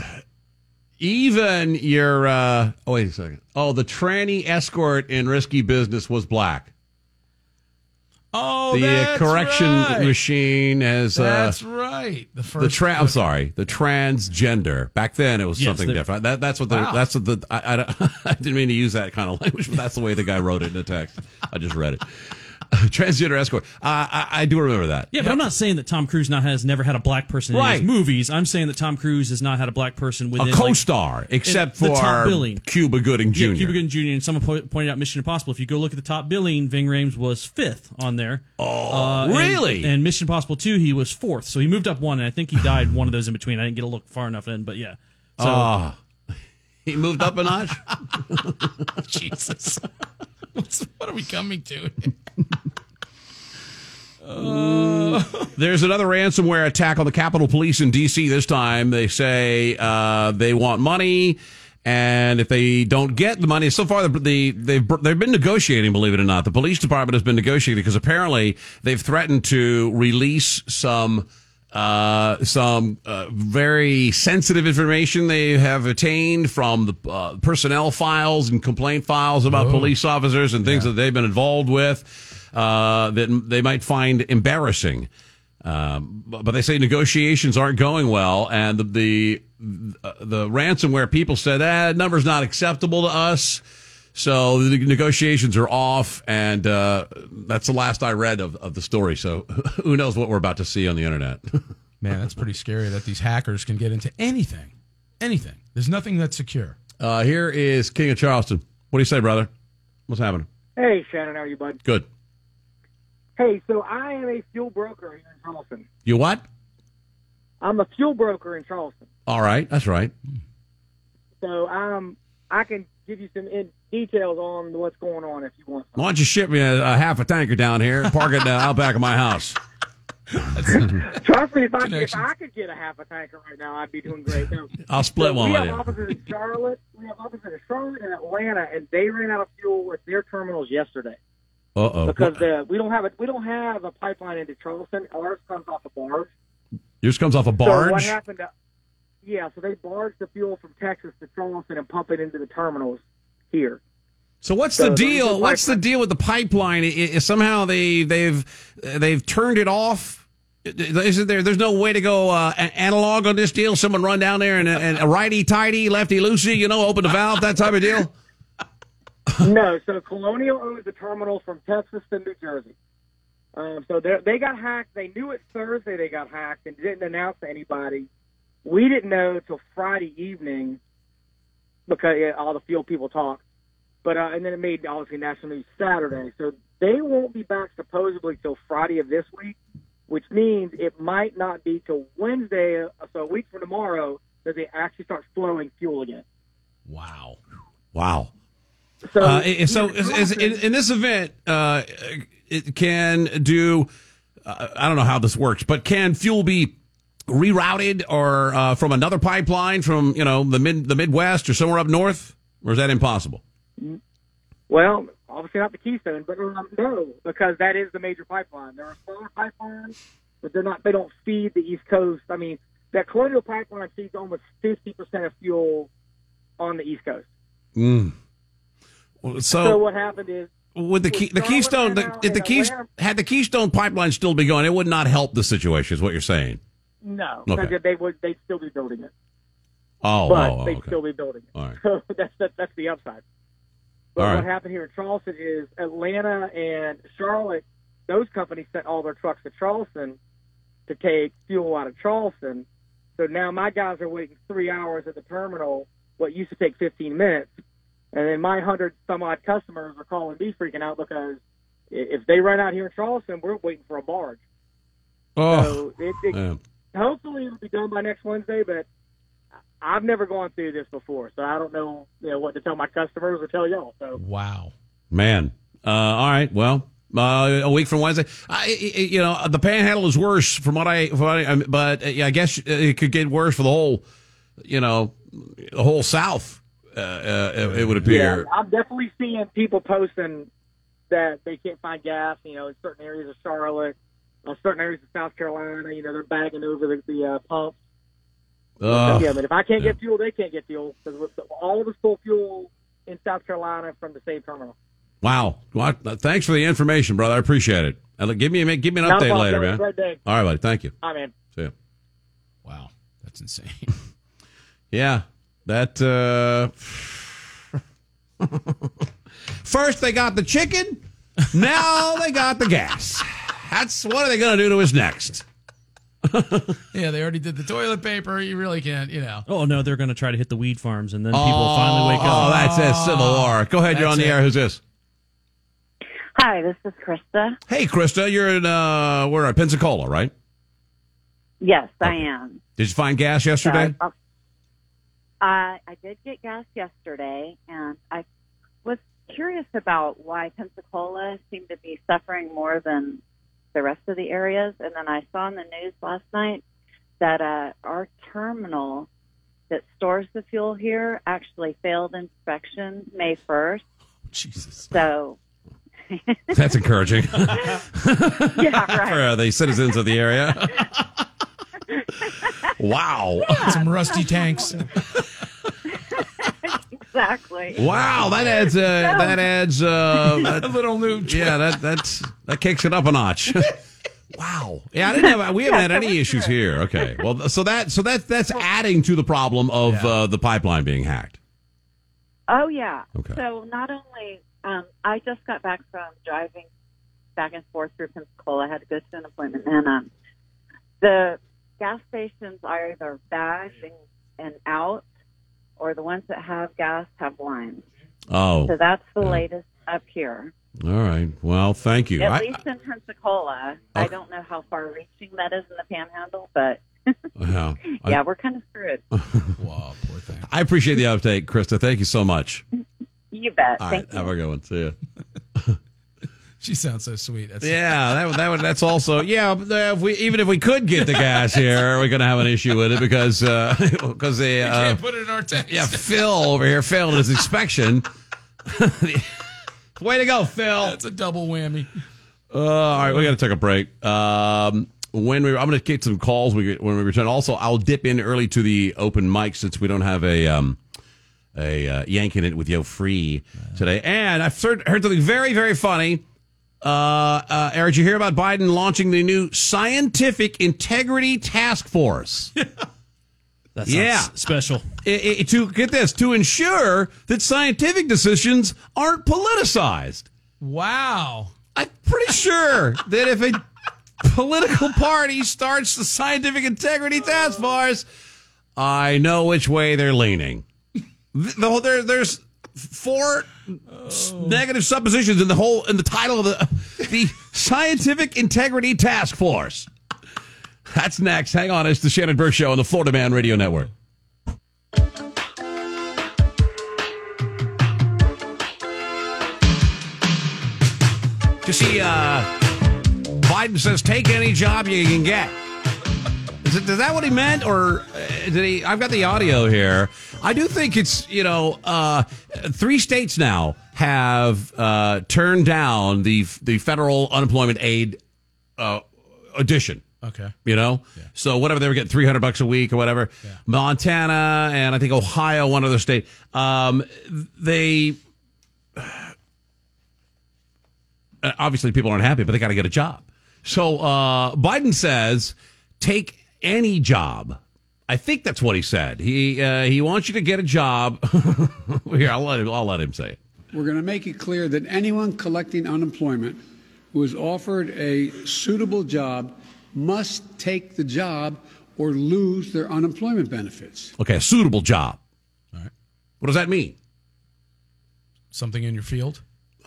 even your uh, oh wait a second. Oh, the tranny escort in Risky Business was black. Oh, the that's uh, correction right. machine has. Uh, That's right. The first. The tra- I'm sorry, the transgender. Back then, it was Yes, something the- different. That, that's what the. Wow. That's what the. I, I, don't- I didn't mean to use that kind of language, but that's the way the guy wrote it in the text. I just read it. Transgender escort. Uh, I, I do remember that. yeah, but I'm not saying that Tom Cruise not has never had a black person in Right. his movies. I'm saying that Tom Cruise has not had a black person within A like, co-star, except the for top billing. Cuba Gooding Junior Yeah, Cuba Gooding Junior And someone po- pointed out Mission Impossible. If you go look at the top billing, Ving Rhames was fifth on there. Oh, Uh, and- really? And, Mission Impossible two, he was fourth. So he moved up one, and I think he died one of those in between. I didn't get a look far enough in, but yeah. So, Oh. He moved up a notch? Jesus. What's, what are we coming to? There's another ransomware attack on the Capitol Police in D C this time. They say uh, they want money, and if they don't get the money, so far the, the, they've they've been negotiating. Believe it or not, the police department has been negotiating because apparently they've threatened to release some uh, some uh, very sensitive information they have attained from the uh, personnel files and complaint files about Oh. police officers and things Yeah. that they've been involved with. Uh, that they might find embarrassing. Um, but, but they say negotiations aren't going well, and the the, uh, the ransomware people said, ah, that number's not acceptable to us, so the negotiations are off, and uh, that's the last I read of, of the story, so who knows what we're about to see on the internet. Man, that's pretty scary that these hackers can get into anything. Anything. There's nothing that's secure. Uh, here is King of Charleston. What do you say, brother? What's happening? Hey, Shannon, how are you, bud? Good. Hey, so I am a fuel broker here in Charleston. You what? I'm a fuel broker in Charleston. All right, that's right. So um, I can give you some in- details on what's going on if you want. Why don't you ship me a, a half a tanker down here and park it uh, out back of my house? Trust me, if I, if I could get a half a tanker right now, I'd be doing great. No. I'll split So one we with have you. offices in Charlotte. We have offices in Charlotte and Atlanta, and they ran out of fuel at their terminals yesterday. Uh-oh. Because the, we don't have a we don't have a pipeline into Charleston. Ours comes off a barge. Yours comes off a So what barge? happened? To, yeah, so they barge the fuel from Texas to Charleston and pump it into the terminals here. So what's So the the deal? pipeline- What's the deal with the pipeline? I- I- somehow they they've they've turned it off. Is there? There's no way to go uh, a- analog on this deal. Someone run down there and, and a righty tighty, lefty loosey, you know, open the valve, that type of deal. No, so Colonial owns the terminal from Texas to New Jersey. Um, so they they got hacked. They knew it Thursday they got hacked and didn't announce to anybody. We didn't know till Friday evening because yeah, all the field people talked. But uh, and then it made obviously national news Saturday. So they won't be back supposedly till Friday of this week, which means it might not be till Wednesday, uh, so a week from tomorrow, that they actually start flowing fuel again. Wow. Wow. So, uh, i- so is, is, in, in this event, uh, it can do. Uh, I don't know how this works, but can fuel be rerouted or uh, from another pipeline from you know the mid the Midwest or somewhere up north, or is that impossible? Well, obviously not the Keystone, but um, no, because that is the major pipeline. There are smaller pipelines, but they're not. They don't feed the East Coast. I mean, that Colonial Pipeline feeds almost fifty percent of fuel on the East Coast. Mm. So, so what happened is with the key, the Keystone, the, if the Keystone had the Keystone Pipeline still be going, it would not help the situation. Is what you're saying? No, Okay. because they would. They'd still be building it. Oh, but oh, oh, they'd okay. still be building it. All right. So that's that, that's the upside. But All right. what happened here in Charleston is Atlanta and Charlotte, those companies sent all their trucks to Charleston to take fuel out of Charleston. So now my guys are waiting three hours at the terminal, what used to take fifteen minutes. And then my hundred some odd customers are calling me freaking out because if they run out here in Charleston, we're waiting for a barge. Oh, so it, it, man. hopefully it'll be done by next Wednesday, but I've never gone through this before, so I don't know, you know what to tell my customers or tell y'all. So wow, Man. Uh, all right. Well, uh, a week from Wednesday. I, I- you know, the Panhandle is worse from what I, from what I but uh, yeah, I guess it could get worse for the whole, you know, the whole South. Uh, uh, it, it would appear. yeah, I'm definitely seeing people posting that they can't find gas, you know, in certain areas of Charlotte, uh, certain areas of South Carolina. You know, they're bagging over the, the uh, pumps. Uh, yeah, but if I can't get fuel, they can't get fuel because all of us pull fuel in South Carolina from the same terminal. Wow. Well, I- thanks for the information, brother. I appreciate it. Uh, Give me a give me an Not a update problem, later, brother. man. Great day. All right, buddy. Thank you. Hi, man. See ya. Wow, that's insane. Yeah, that. Uh... First they got the chicken, now they got the gas. That's what are they going to do to us next? Yeah, they already did the toilet paper. You really can't, you know. Oh no, they're going to try to hit the weed farms, and then people will finally wake Oh, up. that's it. Civil War. Go ahead. You're That's on the it. air. Who's this? Hi, this is Krista. Hey, Krista. You're in. Uh, we're at Pensacola, right? Yes, I am. Did you find gas yesterday? So, uh, I I did get gas yesterday, and I was curious about why Pensacola seemed to be suffering more than the rest of the areas. And then I saw in the news last night that uh, our terminal that stores the fuel here actually failed inspection May first. Jesus. So That's encouraging. yeah, right. For uh, the citizens of the area. Wow. Some rusty tanks. Exactly. Wow, that adds. Uh, that adds. Uh, that, A little new. yeah, that that's that kicks it up a notch. Wow. Yeah, I didn't have. We haven't had any issues here. Okay. Well, so that so that that's adding to the problem of Yeah. uh, the pipeline being hacked. Oh, yeah. Okay. So not only, um, I just got back from driving back and forth through Pensacola. I had to go to an appointment. And um, the gas stations are either bagged and, and out, or the ones that have gas have lines. Oh. So that's the yeah. latest up here. All right. Well, thank you. At I- least in Pensacola. I Okay. don't know how far-reaching that is in the Panhandle, but yeah. I- yeah, we're kind of screwed. Wow, poor thing. I appreciate the update, Krista. Thank you so much. You bet. All Thank right. Have a good one. See ya. She sounds so sweet. That's Yeah, that would- that would, that's also yeah. but, uh, If we even if we could get the gas here, we're going to have an issue with it because uh, because the We uh, can't put it in our tanks. yeah Phil over here failed his inspection. Way to go, Phil! That's a double whammy. Uh, all right, we got to take a break. Um, when we, I'm going to get some calls when we, when we return. Also, I'll dip in early to the open mic since we don't have a um, a uh, yanking it with Yo Free today. And I've heard, heard something very very funny. Uh, uh, Eric, did you hear about Biden launching the new Scientific Integrity Task Force? That sounds Yeah. special. I- I- to get this, to ensure that scientific decisions aren't politicized. Wow. I'm pretty sure that if a political party starts the Scientific Integrity Task Force, I know which way they're leaning. The, the, there, there's four s- negative suppositions in the whole in the title of the the Scientific Integrity Task Force. That's next. Hang on, it's the Shannon Burr Show on the Florida Man Radio Network. You see, uh, Biden says, take any job you can get. Is, it, is that what he meant? Or uh, did he? I've got the audio here. I do think it's, you know, uh, three states now have uh, turned down the the federal unemployment aid uh, addition. Okay. You know? Yeah. So whatever, they were getting three hundred bucks a week or whatever. Yeah. Montana and I think Ohio, one other state, um, they obviously people aren't happy, but they got to get a job. So uh, Biden says, take any job. I think that's what he said. He uh, he wants you to get a job. Here, I'll let him, I'll let him say it. We're going to make it clear that anyone collecting unemployment who is offered a suitable job must take the job or lose their unemployment benefits. Okay, a suitable job. All right. What does that mean? Something in your field?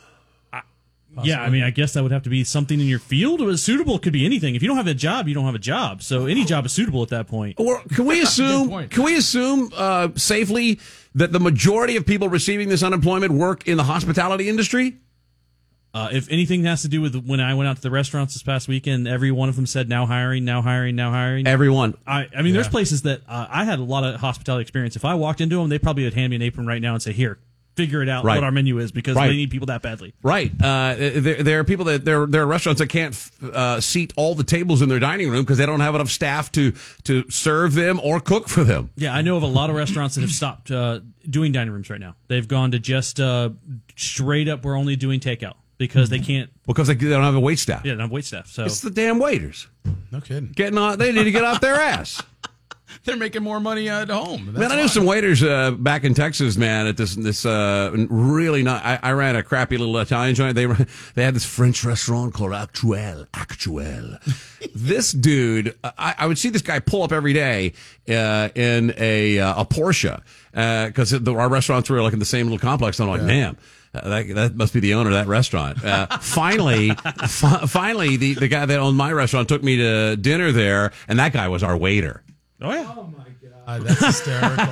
Possibly. Yeah, I mean, I guess that would have to be something in your field. Or suitable could be anything. If you don't have a job, you don't have a job. So any job is suitable at that point. Or can we assume? Can we assume uh, safely that the majority of people receiving this unemployment work in the hospitality industry? Uh, if anything has to do with when I went out to the restaurants this past weekend, every one of them said now hiring, now hiring, now hiring. Everyone. I, I mean, yeah. There's places that uh, I had a lot of hospitality experience. If I walked into them, they probably would hand me an apron right now and say, "Here, figure it out right. what our menu is," because right. they need people that badly. Right. Uh, there, there are people that there, there are restaurants that can't uh, seat all the tables in their dining room because they don't have enough staff to to serve them or cook for them. Yeah, I know of a lot of restaurants that have stopped uh, doing dining rooms right now. They've gone to just uh, straight up. We're only doing takeout because they can't because they don't have a wait staff. Yeah, they don't have wait staff. So it's the damn waiters. No kidding. Getting on. They need to get off their ass. They're making more money at home. That's man, I knew some waiters uh, back in Texas, man, at this this uh, really not. I, I ran a crappy little Italian joint. They ran, they had this French restaurant called Actuel. Actuel. This dude, I, I would see this guy pull up every day uh, in a uh, a Porsche because uh, our restaurants were like in the same little complex. And I'm like, yeah. man. Uh, that, that must be the owner of that restaurant. Uh, finally, fi- finally, the, the guy that owned my restaurant took me to dinner there, and that guy was our waiter. Oh, yeah. Oh, my God. That's hysterical.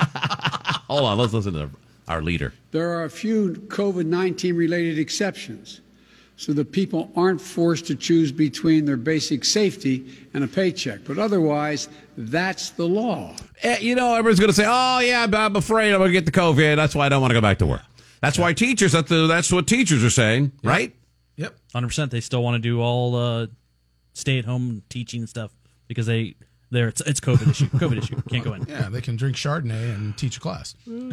Hold on. Let's listen to our leader. There are a few COVID nineteen related exceptions so that people aren't forced to choose between their basic safety and a paycheck. But otherwise, that's the law. Uh, you know, everyone's going to say, oh, yeah, I'm afraid I'm going to get the COVID. That's why I don't want to go back to work. That's why teachers, that's, the, that's what teachers are saying, yep. right? Yep. one hundred percent. They still want to do all uh, stay-at-home teaching and stuff because they, they're, it's, it's COVID issue. COVID issue. Can't go in. Yeah, they can drink Chardonnay and teach a class.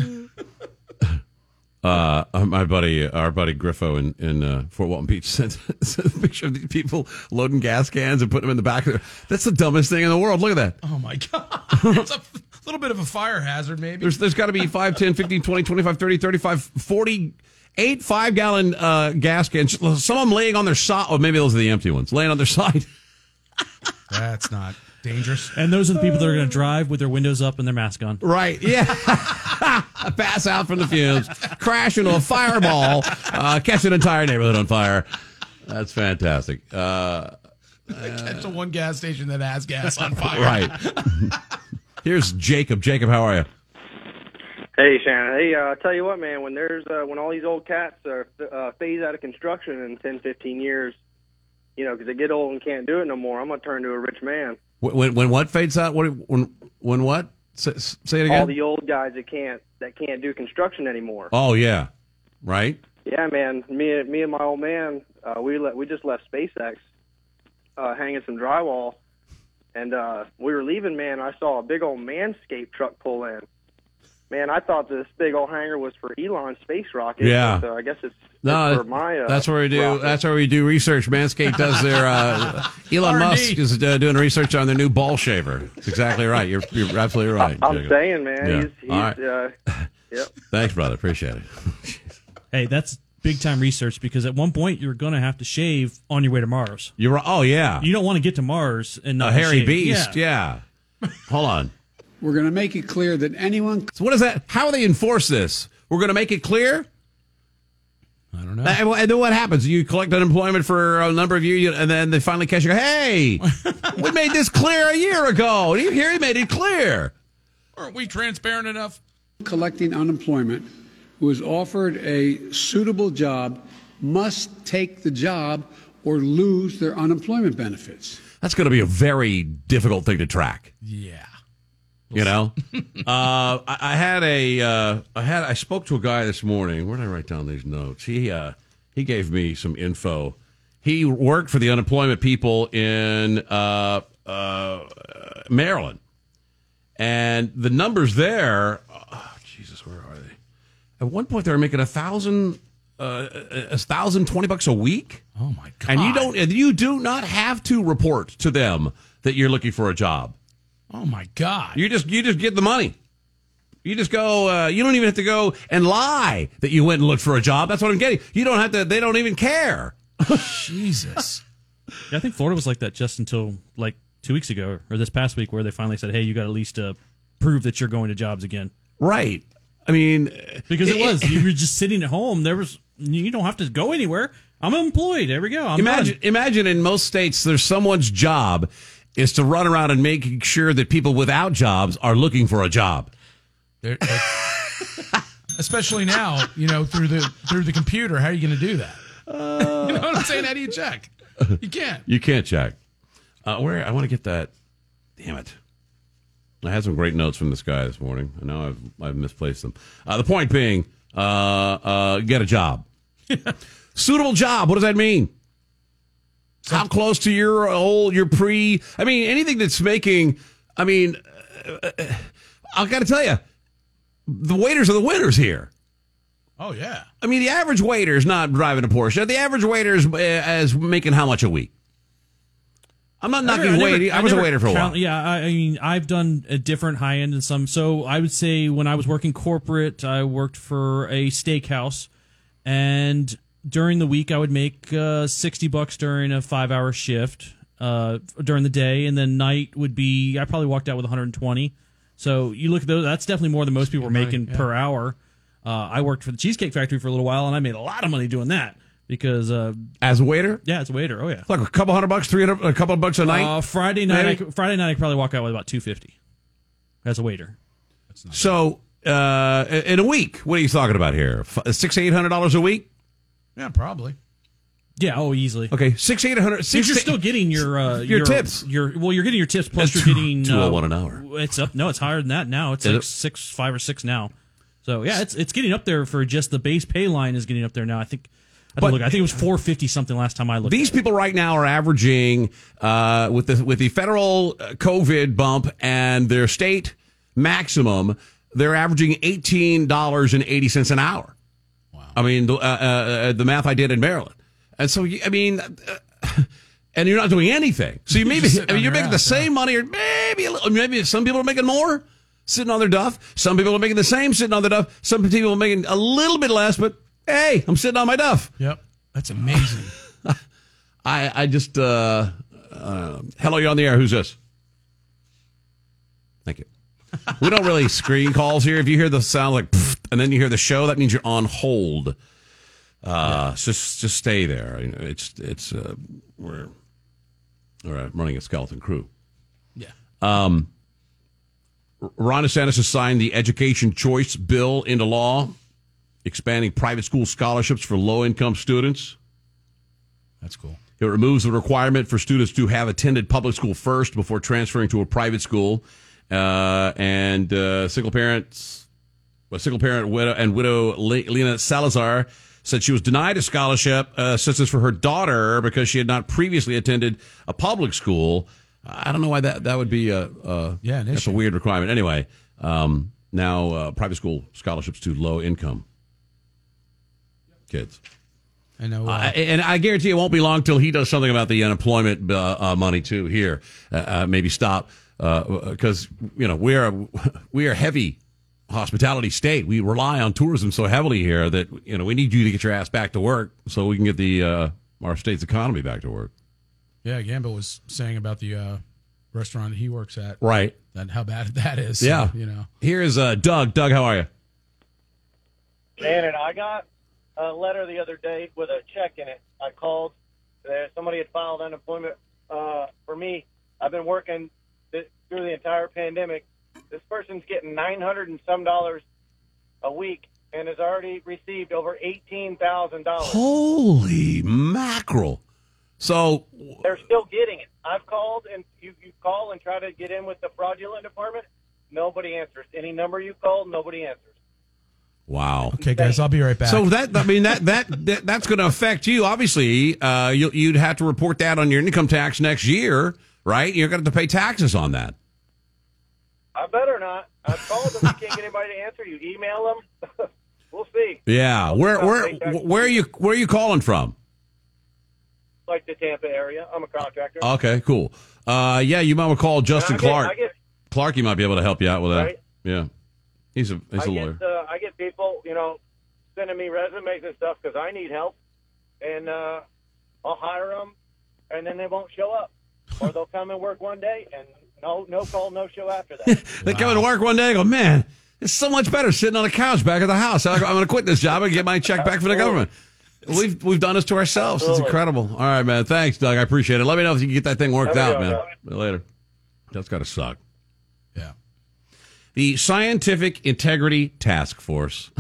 Uh, my buddy, our buddy Griffo in, in uh, Fort Walton Beach sent, sent a picture of these people loading gas cans and putting them in the back of their. That's the dumbest thing in the world. Look at that. Oh, my God. It's a little bit of a fire hazard, maybe. There's There's got to be five, ten, fifteen, twenty, twenty-five, thirty, thirty-five, forty, eight five-gallon uh, gas cans. Some of them laying on their side. Oh, maybe those are the empty ones. Laying on their side. That's not dangerous. And those are the people that are going to drive with their windows up and their mask on. Right, yeah. Pass out from the fumes, crash into a fireball, uh, catch an entire neighborhood on fire. That's fantastic. Uh, catch the one gas station that has gas on fire. Right. Here's Jacob. Jacob, how are you? Hey, Shannon. Hey, uh, I tell you what, man, when there's uh, when all these old cats are uh, phase out of construction in ten, fifteen years, you know, because they get old and can't do it no more, I'm going to turn to a rich man. When when what fades out? What when when what? Say, say it again. All the old guys that can't that can't do construction anymore. Oh yeah, right. Yeah, man. Me me and my old man, uh, we let we just left SpaceX, uh, hanging some drywall, and uh, we were leaving. Man, I saw a big old Manscaped truck pull in. Man, I thought this big old hangar was for Elon's space rocket. Yeah. So I guess it's, no, it's for my. Uh, that's where we do. rocket. That's where we do research. Manscaped does their. Uh, Elon R and D. Musk is uh, doing research on their new ball shaver. That's exactly right. You're you're absolutely right. I'm Jacob. saying, man. Yeah. He's, he's All right. uh, yep. Thanks, brother. Appreciate it. Hey, that's big time research because at one point you're going to have to shave on your way to Mars. You're right. Oh yeah. You don't want to get to Mars and not A hairy shave. beast. Yeah. yeah. Hold on. We're going to make it clear that anyone. So what is that? How do they enforce this? We're going to make it clear. I don't know. And and then what happens? You collect unemployment for a number of years, and then they finally catch you. Go, hey, we made this clear a year ago. Do you hear? He made it clear. Aren't we transparent enough? Collecting unemployment who is offered a suitable job must take the job or lose their unemployment benefits. That's going to be a very difficult thing to track. Yeah. You know, uh, I, I had a, uh, I had, I spoke to a guy this morning. Where did I write down these notes? He, uh, he gave me some info. He worked for the unemployment people in uh, uh, Maryland, and the numbers there. Oh, Jesus, where are they? At one point, they were making a thousand, uh, a thousand twenty bucks a week. Oh my God! And you don't, you do not have to report to them that you're looking for a job. Oh my God! You just you just get the money. You just go. Uh, you don't even have to go and lie that you went and looked for a job. That's what I'm getting. You don't have to. They don't even care. Jesus. Yeah, I think Florida was like that just until like two weeks ago or this past week, where they finally said, "Hey, you got at least to prove that you're going to jobs again." Right. I mean, because it, it was you were just sitting at home. There was you don't have to go anywhere. I'm employed. There we go. I'm imagine done. imagine in most states, there's someone's job is to run around and making sure that people without jobs are looking for a job. They're, they're, especially now, you know, through the through the computer. How are you going to do that? Uh, you know what I'm saying? How do you check? You can't. You can't check. Uh, where I want to get that. Damn it! I had some great notes from this guy this morning. I know I've I've misplaced them. Uh, the point being, uh, uh, get a job. Suitable job. What does that mean? How close to your old, your pre, I mean, anything that's making, I mean, uh, I've got to tell you, the waiters are the winners here. Oh, yeah. I mean, the average waiter is not driving a Porsche. The average waiter is, uh, is making how much a week? I'm not knocking waiting. I, I was a waiter for a count, while. Yeah, I, I mean, I've done a different high end and some. So I would say when I was working corporate, I worked for a steakhouse, and during the week, I would make uh, sixty bucks during a five-hour shift uh, during the day, and then night would be, I probably walked out with one hundred twenty. So you look at those, that's definitely more than most people are making yeah. per hour. Uh, I worked for the Cheesecake Factory for a little while, and I made a lot of money doing that because uh, as a waiter, yeah, as a waiter, oh yeah, like a couple hundred bucks, three hundred, a couple of bucks a night. Uh, Friday night, I could, Friday night, I could probably walk out with about two fifty as a waiter. So uh, in a week, what are you talking about here? Six, eight hundred dollars a week. Yeah, probably. Yeah, oh, easily. Okay, six, eight hundred. Six, you're still getting your uh, your, your tips. Your well, you're getting your tips plus That's you're getting two oh one uh, an hour. It's up. No, it's higher than that now. It's Is like it? six, five or six now. So yeah, it's it's getting up there for just the base pay line is getting up there now. I think. I don't But- look. I think it was four fifty something last time I looked. These at it. people right now are averaging uh, with the with the federal COVID bump and their state maximum. They're averaging eighteen dollars and eighty cents an hour. Wow! I mean, the, uh, uh, the math I did in Maryland, and so I mean, uh, and you're not doing anything. So you You're maybe just sitting I mean, on you're your making the ass, same money, or maybe a little, maybe some people are making more sitting on their duff. Some people are making the same sitting on their duff. Some people are making a little bit less, but hey, I'm sitting on my duff. Yep, that's amazing. I I just uh, uh, hello, you're on the air. Who's this? Thank you. We don't really screen calls here. If you hear the sound like pfft, and then you hear the show, that means you're on hold. Uh, yeah. so just just stay there. You know, it's it's uh, we're all right. Running a skeleton crew. Yeah. Um. Ron DeSantis has signed the Education Choice Bill into law, expanding private school scholarships for low-income students. That's cool. It removes the requirement for students to have attended public school first before transferring to a private school. Uh, and uh, single parents, well, single parent widow and widow Lena Salazar said she was denied a scholarship uh, assistance for her daughter because she had not previously attended a public school. I don't know why that, that would be a, a yeah, an that's issue. a weird requirement. Anyway, um, now uh, private school scholarships to low income kids. I know, uh, uh, and I guarantee it won't be long till he does something about the unemployment uh, uh, money too. Here, uh, uh, maybe stop because uh, you know we are we are heavy hospitality state. We rely on tourism so heavily here that you know we need you to get your ass back to work so we can get the uh, our state's economy back to work. Yeah, Gamble was saying about the uh, restaurant that he works at, right? And how bad that is. Yeah, so, you know. Here is uh, Doug. Doug, how are you? Shannon, I got a letter the other day with a check in it. I called. There, somebody had filed unemployment uh, for me. I've been working this, through the entire pandemic. This person's getting nine hundred and some dollars a week and has already received over eighteen thousand dollars. Holy mackerel! So they're still getting it. I've called and you, you call and try to get in with the fraudulent department. nobody answers. Any number you call, nobody answers. Wow. Okay, guys, I'll be right back. So that I mean that that, that that's going to affect you. Obviously, uh, you, you'd have to report that on your income tax next year, right? You're going to have to pay taxes on that. I better not. I've called them. You can't get anybody to answer. You email them. We'll see. Yeah. Where where where are you where are you calling from? Like the Tampa area. I'm a contractor. Okay, cool. Uh, yeah, you might want to call Justin I get- Clark. I get- Clark, you might be able to help you out with that. Right. Yeah, he's a he's I a lawyer. get, uh, I get people, you know, sending me resumes and stuff because I need help, and uh, I'll hire them, and then they won't show up, or they'll come and work one day, and no, no call, no show after that. They come to work one day and go, man, it's so much better sitting on a couch back at the house. I'm going to quit this job and get my check back from the government. We've we've done this to ourselves. Absolutely. It's incredible. All right, man. Thanks, Doug. I appreciate it. Let me know if you can get that thing worked There we out, go, man. Later. That's got to suck. Yeah. The Scientific Integrity Task Force.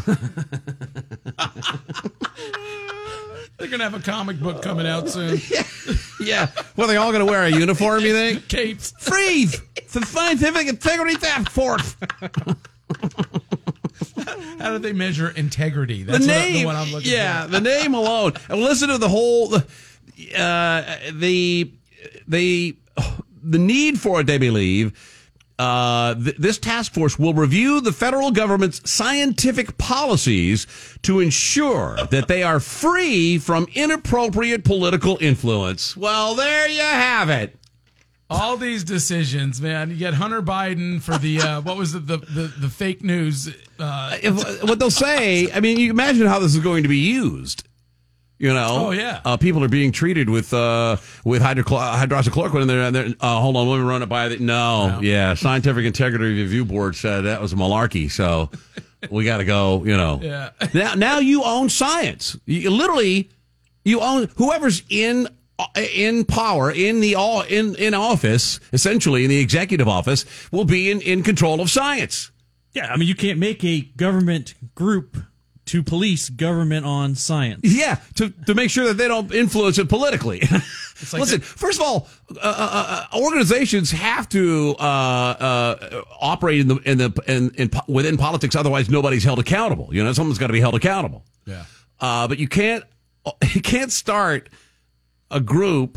They're going to have a comic book coming out soon. Yeah. Well, they all going to wear a uniform, you think? Capes. Freeze! It's the Scientific Integrity Task Force. How do they measure integrity? The That's name, what, the one I'm looking yeah, for. the name alone. And listen to the whole, uh, the, the, the need for it, they believe. Uh, th- this task force will review the federal government's scientific policies to ensure that they are free from inappropriate political influence. Well, there you have it. All these decisions, man. You get Hunter Biden for the, uh, what was it, the, the, the fake news. Uh, If, what they'll say, I mean, you imagine how this is going to be used. You know, Oh, yeah. uh, people are being treated with uh, with hydrocl- hydroxychloroquine, and they're, and they're uh, hold on, let me run it by the no, No. yeah, Scientific Integrity Review Board said that was malarkey, so we got to go. You know, Yeah. now now you own science. You literally, you own whoever's in in power in the all in in office, essentially in the executive office, will be in, in control of science. Yeah, I mean, you can't make a government group to police government on science. Yeah, to, to make sure that they don't influence it politically. like Listen, the- first of all, uh, uh, uh, organizations have to uh, uh, operate in the in the in, in within politics. Otherwise, nobody's held accountable. You know, someone's got to be held accountable. Yeah. Uh, but you can't you can't start a group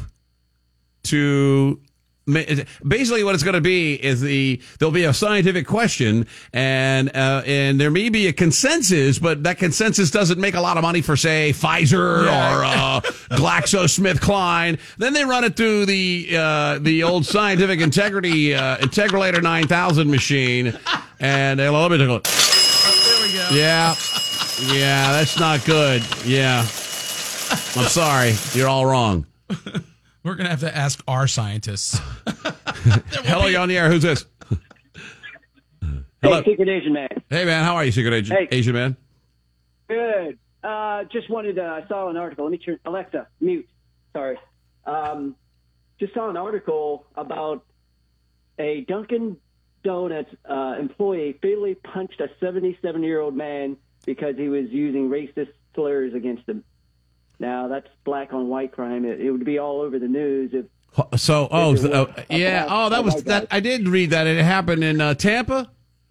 to. Basically, what it's going to be is the there'll be a scientific question, and uh, and there may be a consensus, but that consensus doesn't make a lot of money for, say, Pfizer Yeah. or uh, GlaxoSmithKline. Then they run it through the uh, the old Scientific Integrity uh, Integrator nine thousand machine, and they'll let me take a look. There we go. Yeah, yeah, that's not good. Yeah, I'm sorry, you're all wrong. We're going to have to ask our scientists. Hello, you're on the air. Who's this? Hello. Hey, Secret Asian Man. Hey, man. How are you, Secret Agent, Hey. Asian Man? Good. Uh, just wanted to, I saw an article. Let me turn, Alexa, mute. Sorry. Um, just saw an article about a Dunkin' Donuts uh, employee fatally punched a seventy-seven-year-old man because he was using racist slurs against him. Now, that's black on white crime. It, it would be all over the news if So, oh, If it uh, was yeah. about Oh, that a was white that. guy. I did read that. It happened in uh, Tampa.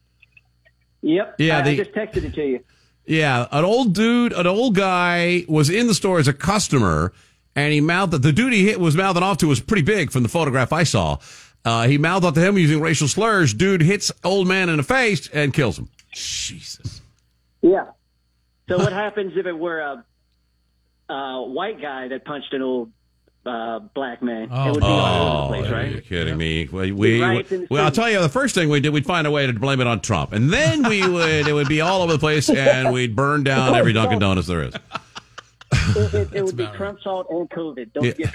Yep. Yeah, I, the- I just texted it to you. Yeah, an old dude, an old guy was in the store as a customer, and he mouthed the dude he hit was mouthing off to was pretty big from the photograph I saw. Uh, he mouthed off to him using racial slurs. Dude hits old man in the face and kills him. Jesus. Yeah. So what happens if it were a, a white guy that punched an old uh, black man? Oh. It would be all over Oh, the place, are right? you kidding me? We, we, Riots in the well, I'll streets. tell you, the first thing we did, we'd find a way to blame it on Trump, and then we would, it would be all over the place, and we'd burn down every Dunkin' Donuts there is. It, it, it would be Trump salt and COVID. Don't Yeah. get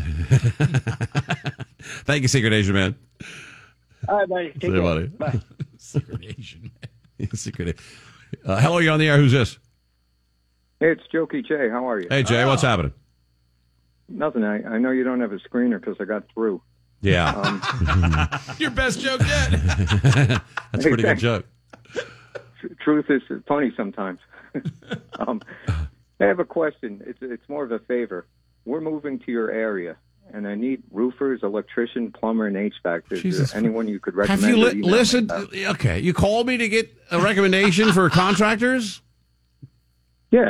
COVID. Thank you, Secret Asian Man. All right, buddy. Take See you, care. buddy. Bye. Secret Asian man. Secret. Uh, hello, you're on the air. Who's this? Hey, it's Jokey J. How are you? Hey, Jay, what's happening? Nothing. I, I know you don't have a screener because I got through. Yeah. Um, Your best joke yet. That's a pretty good joke. Truth is funny sometimes. um, I have a question. It's it's more of a favor. We're moving to your area, and I need roofers, electrician, plumber, and H V A C. Is Jesus. there anyone you could Have recommend? you or li- email me listened? about? Okay, you called me to get a recommendation for contractors? Yeah.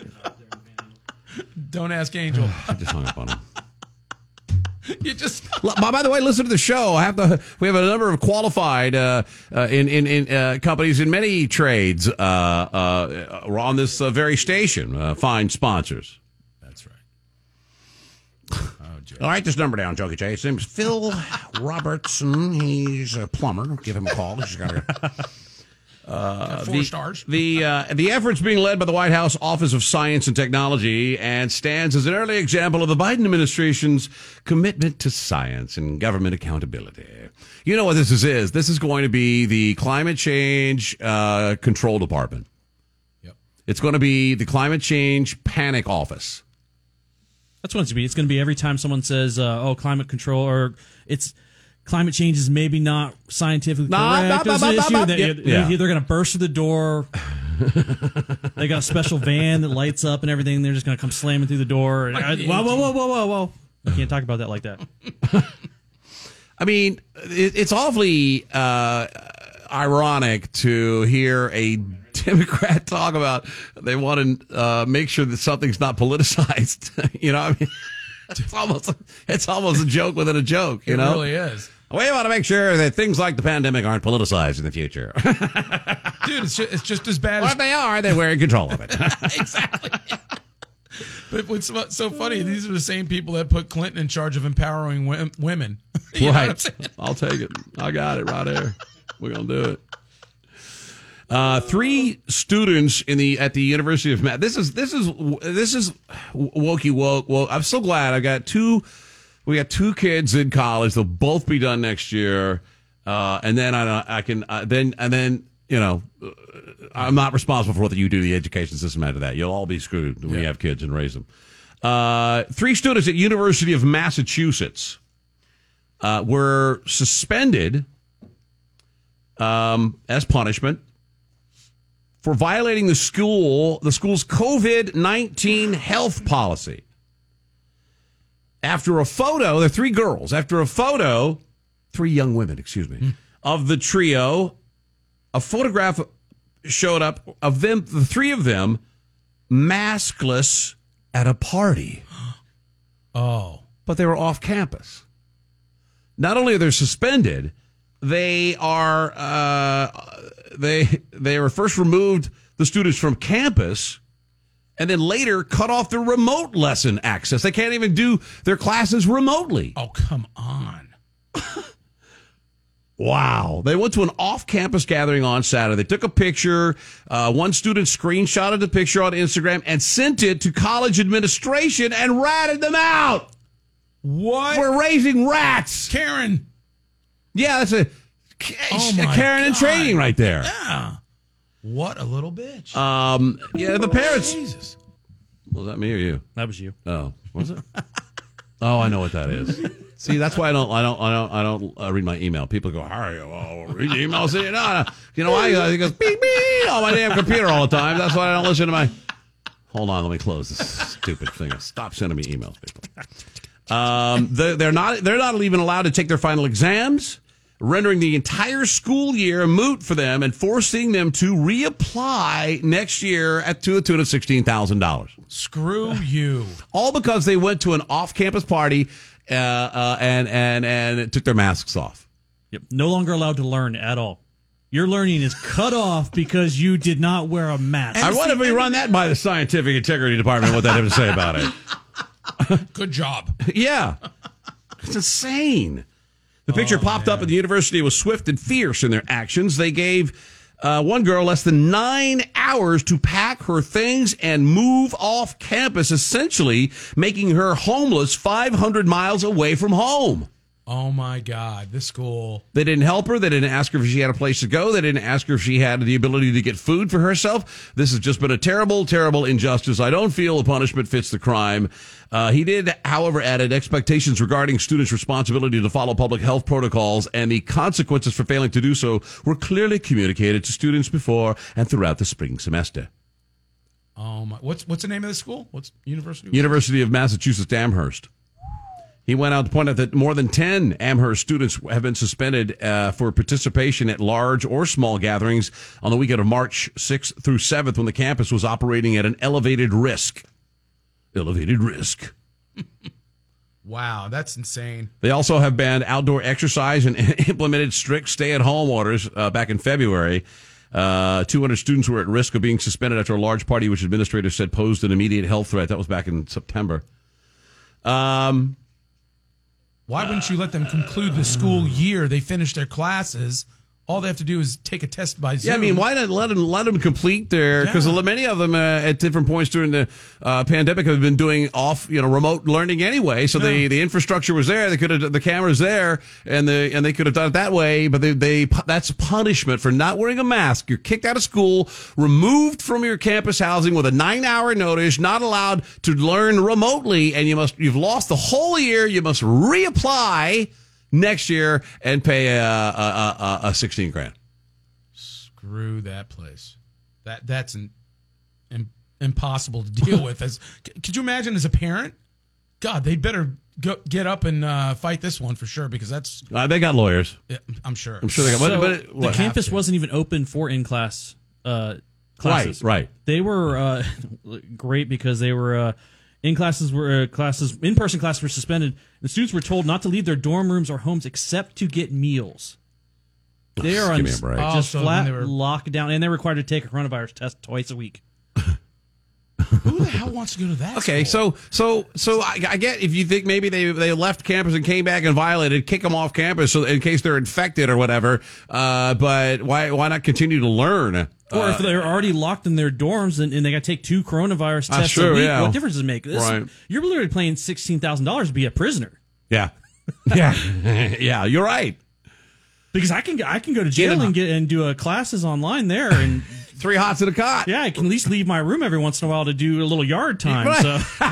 Don't ask Angel. I just hung up on him. You just. By by the way, listen to the show. I have the we have a number of qualified uh, uh, in in, in uh, companies in many trades uh, uh, on this uh, very station. Uh, fine sponsors. That's right. All right, this number down, Jokey J. His name's Phil Robertson. He's a plumber. Give him a call. He's got a. Uh, four the, stars. The uh, the effort's being led by the White House Office of Science and Technology and stands as an early example of the Biden administration's commitment to science and government accountability. You know what this is? is. This is going to be the Climate Change uh, Control Department. Yep. It's going to be the Climate Change Panic Office. That's what it's going to be. It's going to be every time someone says, uh, "Oh, climate control," or it's. Climate change is maybe not scientifically Nah, correct. bah, as bah, an bah, issue. bah, They, yeah. they, Yeah. They're going to burst through the door. They got a special van that lights up and everything. They're just going to come slamming through the door. And, I, whoa, whoa, whoa, whoa, whoa, whoa! You can't talk about that like that. I mean, it, it's awfully uh, ironic to hear a Democrat talk about they want to uh, make sure that something's not politicized. You know, I mean, it's almost it's almost a joke within a joke. You It know, really is. We want to make sure that things like the pandemic aren't politicized in the future. Dude, it's just, it's just as bad Well, as. if they are, then we're in control of it. Exactly. But what's so- so funny, these are the same people that put Clinton in charge of empowering wo- women. You know what I'm Right. saying? I'll take it. I got it right there. We're going to do it. Uh, three students in the at the University of Mass. This is this is this is wokey woke. Well, I'm so glad I got two. We got two kids in college. They'll both be done next year, uh, and then I I can uh, then and then you know uh, I'm not responsible for what you do the education system after that. You'll all be screwed when you have kids and raise them. Uh, three students at University of Massachusetts uh, were suspended um, as punishment for violating the school, the school's COVID nineteen health policy. After a photo, they're three girls, after a photo, three young women, excuse me, mm. of the trio, a photograph showed up of them, the three of them, maskless at a party. Oh. But they were off campus. Not only are they suspended, they are uh, they they were first removed the students from campus, and then later cut off their remote lesson access. They can't even do their classes remotely. Oh, come on. Wow. They went to an off-campus gathering on Saturday. They took a picture. Uh, one student screenshotted the picture on Instagram and sent it to college administration and ratted them out. What? We're raising rats. Karen. Yeah, that's a, Oh a my Karen in God. training right there. Yeah. What a little bitch. Um, yeah, the parents. Jesus. Was that me or you? That was you. Oh, was it? Oh, I know what that is. See, that's why I don't, I don't, I don't, I don't uh, read my email. People go, "How are you? Oh, read your email." See, no, no. You know why? It goes beep beep on my damn computer all the time. That's why I don't listen to my. Hold on, let me close this stupid thing. Stop sending me emails, people. Um, they're, they're not, they're not even allowed to take their final exams, rendering the entire school year moot for them and forcing them to reapply next year at to the tune of sixteen thousand dollars. Screw you. All because they went to an off-campus party uh, uh, and and and took their masks off. Yep. No longer allowed to learn at all. Your learning is cut off because you did not wear a mask. I wonder if we run that by the scientific integrity department, what they have to say about it. Good job. Yeah. It's insane. The picture Oh, popped up at the university was swift and fierce in their actions. They gave uh, one girl less than nine hours to pack her things and move off campus, essentially making her homeless five hundred miles away from home. Oh, my God. This school. They didn't help her. They didn't ask her if she had a place to go. They didn't ask her if she had the ability to get food for herself. This has just been a terrible, terrible injustice. I don't feel the punishment fits the crime. Uh, he did, however, added expectations regarding students' responsibility to follow public health protocols, and the consequences for failing to do so were clearly communicated to students before and throughout the spring semester. Oh, my. What's what's the name of the school? What's university? University of Massachusetts Amherst. He went out to point out that more than ten Amherst students have been suspended uh, for participation at large or small gatherings on the weekend of March sixth through seventh when the campus was operating at an elevated risk. Elevated risk. Wow, that's insane. They also have banned outdoor exercise and implemented strict stay-at-home orders uh, back in February. Uh, two hundred students were at risk of being suspended after a large party, which administrators said posed an immediate health threat. That was back in September. Um... Why wouldn't you let them conclude the school year? They finish their classes. All they have to do is take a test by Zoom. Yeah, I mean, why not let them let them complete their? Because Yeah. many of them uh, at different points during the uh, pandemic have been doing off, you know, remote learning anyway. So the, the infrastructure was there. They could have the cameras there, and the and they could have done it that way. But they they that's punishment for not wearing a mask. You're kicked out of school, removed from your campus housing with a nine hour notice, not allowed to learn remotely, and you must you've lost the whole year. You must reapply next year and pay a, a, a, a sixteen grand. Screw that place. That that's an, im, impossible to deal with. As could you imagine as a parent? God, they better go, get up and uh, fight this one for sure because that's. Uh, they got lawyers. Yeah, I'm sure. I'm sure they got. So but, but, the what? campus wasn't even open for in-class uh, classes. Right, right. They were uh, great because they were uh, in classes were uh, classes in-person classes were suspended. The students were told not to leave their dorm rooms or homes except to get meals. They are on Give me a break. just Oh, so flat then they were- locked down, and they're required to take a coronavirus test twice a week. Who the hell wants to go to that? Okay, school? so so so I, I get if you think maybe they they left campus and came back and violated, kick them off campus so in case they're infected or whatever. Uh, but why why not continue to learn? Or Uh, if they're already locked in their dorms and, and they got to take two coronavirus That's tests true, a week, yeah. what difference does it make? This, Right. You're literally paying sixteen thousand dollars to be a prisoner. yeah, yeah, yeah. You're right. Because I can I can go to jail Get 'em. and get and do uh, classes online there and Three hots in a cot. yeah, I can at least leave my room every once in a while to do a little yard time. Right. So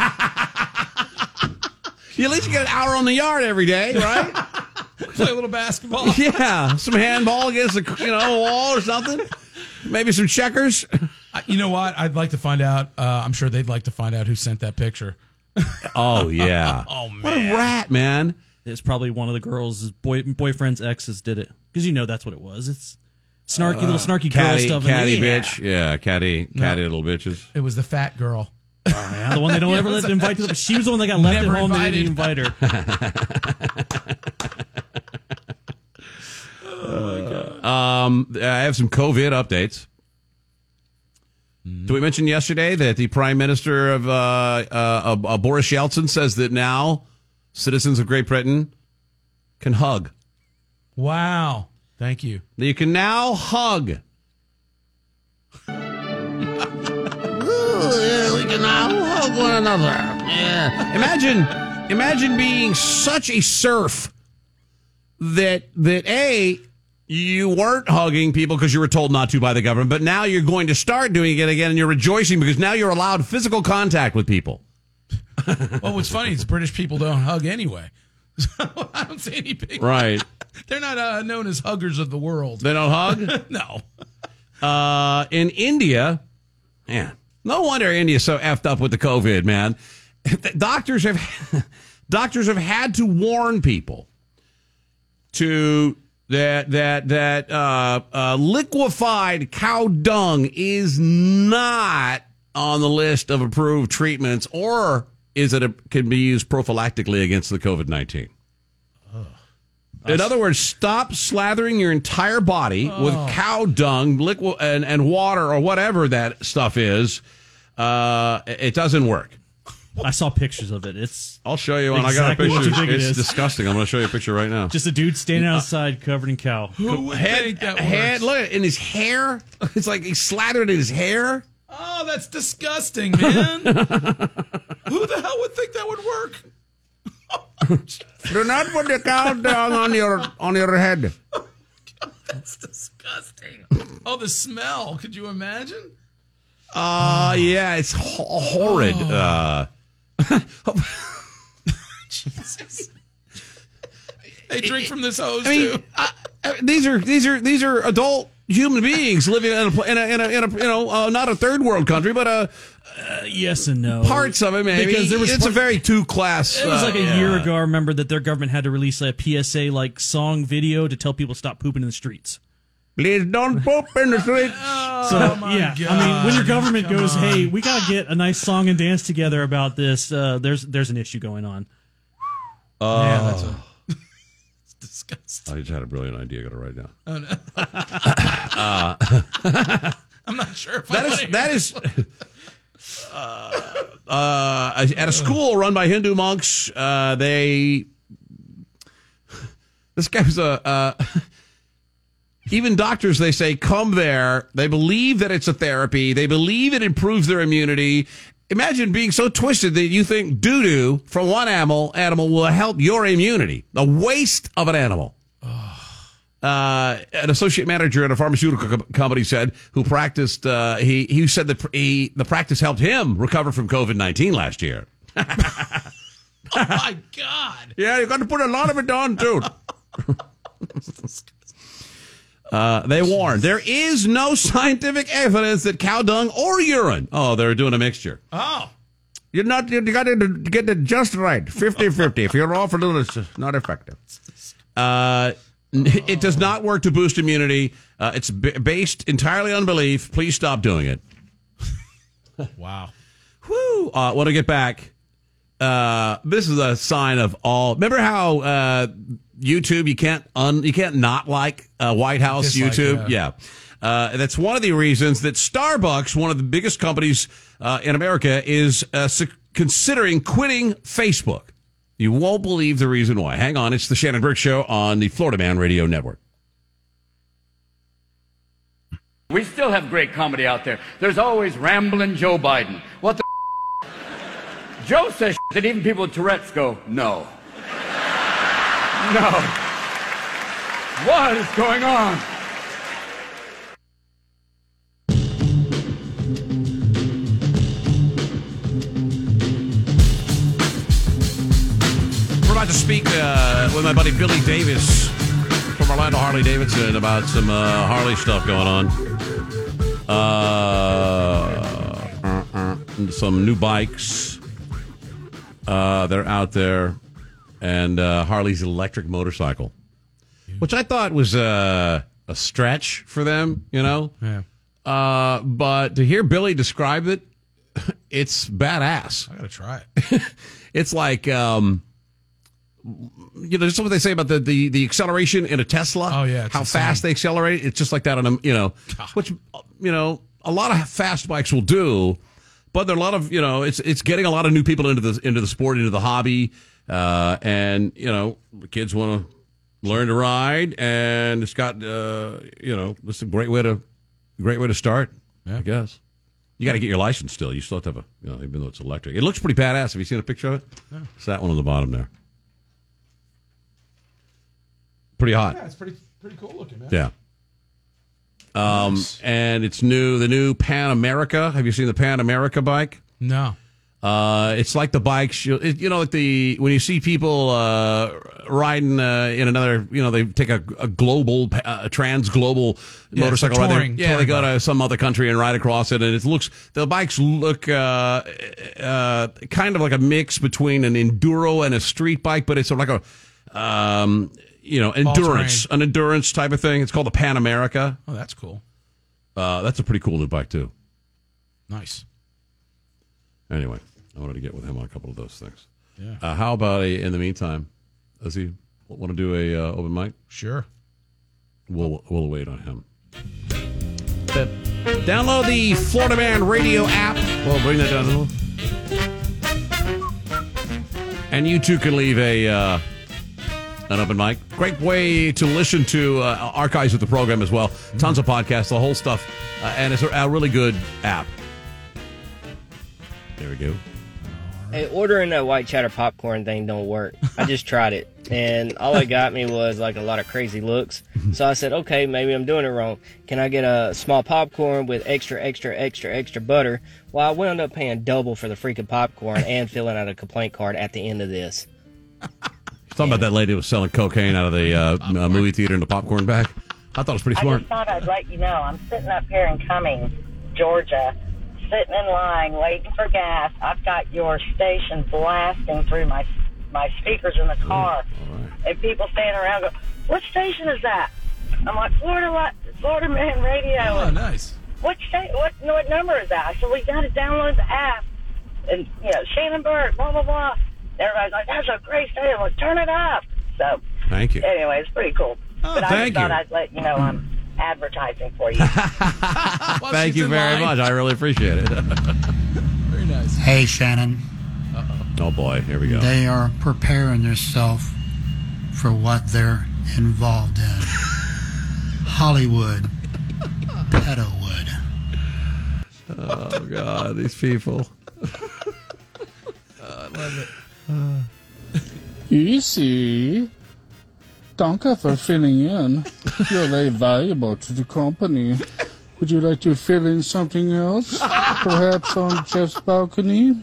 You at least get an hour on the yard every day, right? Play a little basketball. Yeah, some handball against a you know wall or something. Maybe some checkers. I- You know what? I'd like to find out. Uh, I'm sure they'd like to find out who sent that picture. Oh yeah. Oh man, What a rat, man. it's probably one of the girls' boy, boyfriend's exes did it because you know that's what it was. It's snarky little snarky girl Catty, stuff. catty and yeah. bitch. Yeah, catty, catty little bitches. It was the fat girl. Oh, yeah, the one they don't ever let them invite to the, she was the one that got left Never at home. They didn't invited. invite her. Um, I have some COVID updates. Did we mention yesterday that the Prime Minister of uh, uh, uh, Boris Yeltsin says that now citizens of Great Britain can hug? Wow. Thank you. You can now hug. Ooh, yeah, we can now hug one another. Yeah. Imagine, imagine being such a serf that that a you weren't hugging people because you were told not to by the government, but now you're going to start doing it again, and you're rejoicing because now you're allowed physical contact with people. Well, what's funny is British people don't hug anyway. So I don't see any big. Right. They're not uh, known as huggers of the world. They don't hug? No. Uh, in India, man, no wonder India's so effed up with the COVID, man. Doctors have doctors have had to warn people to that that that uh, uh, liquefied cow dung is not on the list of approved treatments, or is it a, can be used prophylactically against the COVID nineteen. In other words, stop slathering your entire body Oh. with cow dung, liquid, and, and water or whatever that stuff is. Uh, it doesn't work. I saw pictures of it. It's I'll show you one. I got a exactly picture. what you think it It's is. disgusting. I'm going to show you a picture right now. Just a dude standing outside covered in cow. Who would think that head, works? look at it, in his hair. It's like he slathered in his hair. Oh, that's disgusting, man. Who the hell would think that would work? Do not put the cow dung on your on your head. That's disgusting. Oh, the smell. Could you imagine? Uh, yeah, it's ho- horrid. Uh, Jesus. They drink from this hose I mean, too. uh, uh, these are these are these are adult human beings living in a in a in a, in a you know uh, not a third world country, but a Uh, yes and no. Parts of it, maybe. Because there was it's part- a very two-class... It was like uh, a yeah. year ago, I remember, that their government had to release a P S A like song video to tell people to stop pooping in the streets. Please don't poop in the streets. So, yeah, I mean, when your government Come goes, on. hey, we got to get a nice song and dance together about this, uh, there's there's an issue going on. Oh. Yeah, that's a, it's disgusting. I just had a brilliant idea. Got to write down. Oh, no. uh, I'm not sure if that I is wanna that hear is uh, uh, at a school run by Hindu monks. Uh, they this guy was a uh, even doctors. They say come there. They believe that it's a therapy. They believe it improves their immunity. Imagine being so twisted that you think doo doo from one animal animal will help your immunity. The waste of an animal. Uh, an associate manager at a pharmaceutical co- company said, who practiced, uh, he, he said that he, the practice helped him recover from COVID nineteen last year. Oh, my God. Yeah, you got to put a lot of it on, too. uh, they warned, there is no scientific evidence that cow dung or urine, oh, they're doing a mixture. Oh. You're not, you got to get it just right, fifty-fifty. If you're off a little, it's not effective. Uh, It does not work to boost immunity. Uh, it's b- based entirely on belief. Please stop doing it. Wow. Whew. Uh, when I get back, uh, this is a sign of all. Remember how uh, YouTube you can't un you can't not like uh, White House Dislike, YouTube? yeah. Yeah, uh, that's one of the reasons that Starbucks, one of the biggest companies uh, in America, is uh, su- considering quitting Facebook. You won't believe the reason why. Hang on, it's the Shannon Burke Show on the Florida Man Radio Network. We still have great comedy out there. There's always rambling Joe Biden. What the Joe says that even people with Tourette's go, no. No. What is going on? We're about to speak uh, with my buddy Billy Davis from Orlando Harley Davidson about some uh, Harley stuff going on. Uh, uh, uh, some new bikes. Uh, they're out there. And uh, Harley's electric motorcycle, which I thought was uh, a stretch for them, you know? Yeah. Uh, but to hear Billy describe it, it's badass. I got to try it. It's like... Um, you know, just what they say about the, the, the acceleration in a Tesla. Oh, yeah. How insane. fast they accelerate. It's just like that on a, you know, God. which, you know, a lot of fast bikes will do, but there are a lot of, you know, it's, it's getting a lot of new people into the, into the sport, into the hobby. Uh, and, you know, the kids want to learn to ride, and it's got, uh, you know, it's a great way to, great way to start, Yeah. I guess. You got to get your license still. You still have to have a, you know, even though it's electric. It looks pretty badass. Have you seen a picture of it? Yeah. It's that one on the bottom there. Pretty hot. Yeah, it's pretty pretty cool looking, man. Yeah. Um, Nice. and it's new, the new Pan America. Have you seen the Pan America bike? No. Uh, it's like the bikes, you, it, you know, like the, when you see people, uh, riding, uh, in another, you know, they take a, a global, uh, a trans global Yeah, motorcycle it's a ride. They- touring- Yeah, they touring go bike. to some other country and ride across it. And it looks, the bikes look, uh, uh, kind of like a mix between an enduro and a street bike, but it's sort of like a, um, you know, endurance, an endurance type of thing. It's called the Pan America. Oh, that's cool. Uh, that's a pretty cool new bike too. Nice. Anyway, I wanted to get with him on a couple of those things. Yeah. Uh, how about a, in the meantime, does he want to do a uh, open mic? Sure. We'll we'll wait on him. But download the Florida Man Radio app. We'll bring that down a little. And you too can leave a uh, an open mic. Great way to listen to uh, archives of the program as well. Tons of podcasts, the whole stuff, uh, and it's a, a really good app. There we go. Hey, ordering that white cheddar popcorn thing don't work. I just tried it, and all it got me was like a lot of crazy looks. So I said, okay, maybe I'm doing it wrong. Can I get a small popcorn with extra, extra, extra, extra butter? Well, I wound up paying double for the freaking popcorn and filling out a complaint card at the end of this. Talking about that lady who was selling cocaine out of the uh, uh, movie theater in the popcorn bag. I thought it was pretty I smart. just thought I'd let you know. I'm sitting up here in Cummings, Georgia, sitting in line waiting for gas. I've got your station blasting through my my speakers in the car, right. and people standing around go, "What station is that?" I'm like, "Florida, Florida Man Radio." Oh, nice. What sta- what what number is that? I said, "We got to download the app." And you know, Shannon Bird, blah blah blah. Everybody's like, "That's a great station. Well, turn it up." So, thank you. Anyway, it's pretty cool. Oh, but I thank just thought you. I'd let you know I'm advertising for you. Thank you very much. I really appreciate it. Very nice. Hey, Shannon. Oh, boy. Here we go. They are preparing themselves for what they're involved in. Hollywood. Pedowood. Oh, God. These people. I love it. Easy. Danke for filling in. You're very valuable to the company. Would you like to fill in something else? Perhaps on Jeff's balcony?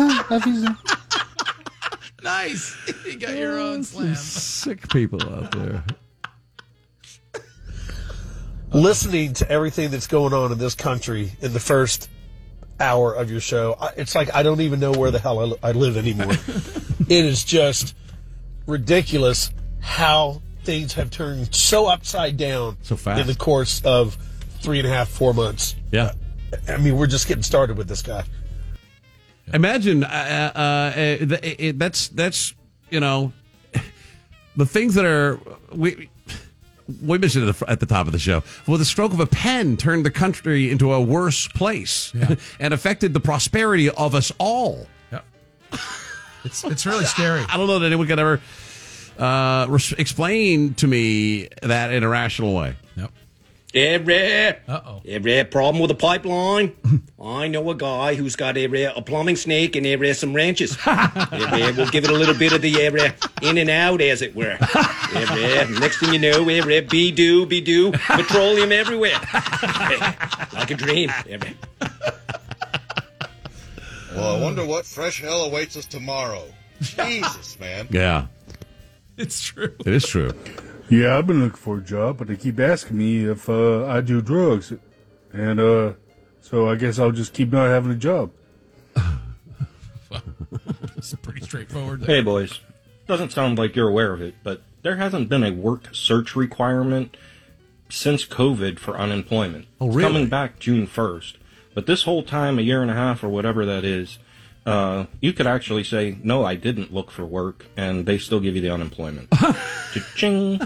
Nice. You got your own slam. Sick people out there. Listening to everything that's going on in this country in the first hour of your show, I- it's like I don't even know where the hell I, li- I live anymore. It is just ridiculous how things have turned so upside down so fast in the course of three and a half, four months. Yeah. I mean, we're just getting started with this guy. Imagine uh, uh, uh, it, it, that's that's you know the things that are we we mentioned at the, at the top of the show. Well, the stroke of a pen turned the country into a worse place Yeah. and affected the prosperity of us all. Yeah. It's it's really scary. I don't know that anyone could ever uh, res- explain to me that in a rational way. Yep. Every, Uh-oh. every problem with a pipeline. I know a guy who's got every, a plumbing snake and every, some wrenches. Every, we'll give it a little bit of the every, in and out, as it were. Every, next thing you know, every, be-do, be-do, petroleum everywhere. Like a dream. Every. Well, I wonder what fresh hell awaits us tomorrow. Jesus, man. Yeah, It's true. it is true. Yeah, I've been looking for a job, but they keep asking me if uh, I do drugs. And uh, so I guess I'll just keep not having a job. It's pretty straightforward. Hey, boys. Doesn't sound like you're aware of it, but there hasn't been a work search requirement since COVID for unemployment. Oh, It's really? coming back June first. But this whole time, a year and a half or whatever that is, uh, you could actually say, no, I didn't look for work, and they still give you the unemployment. Cha-ching.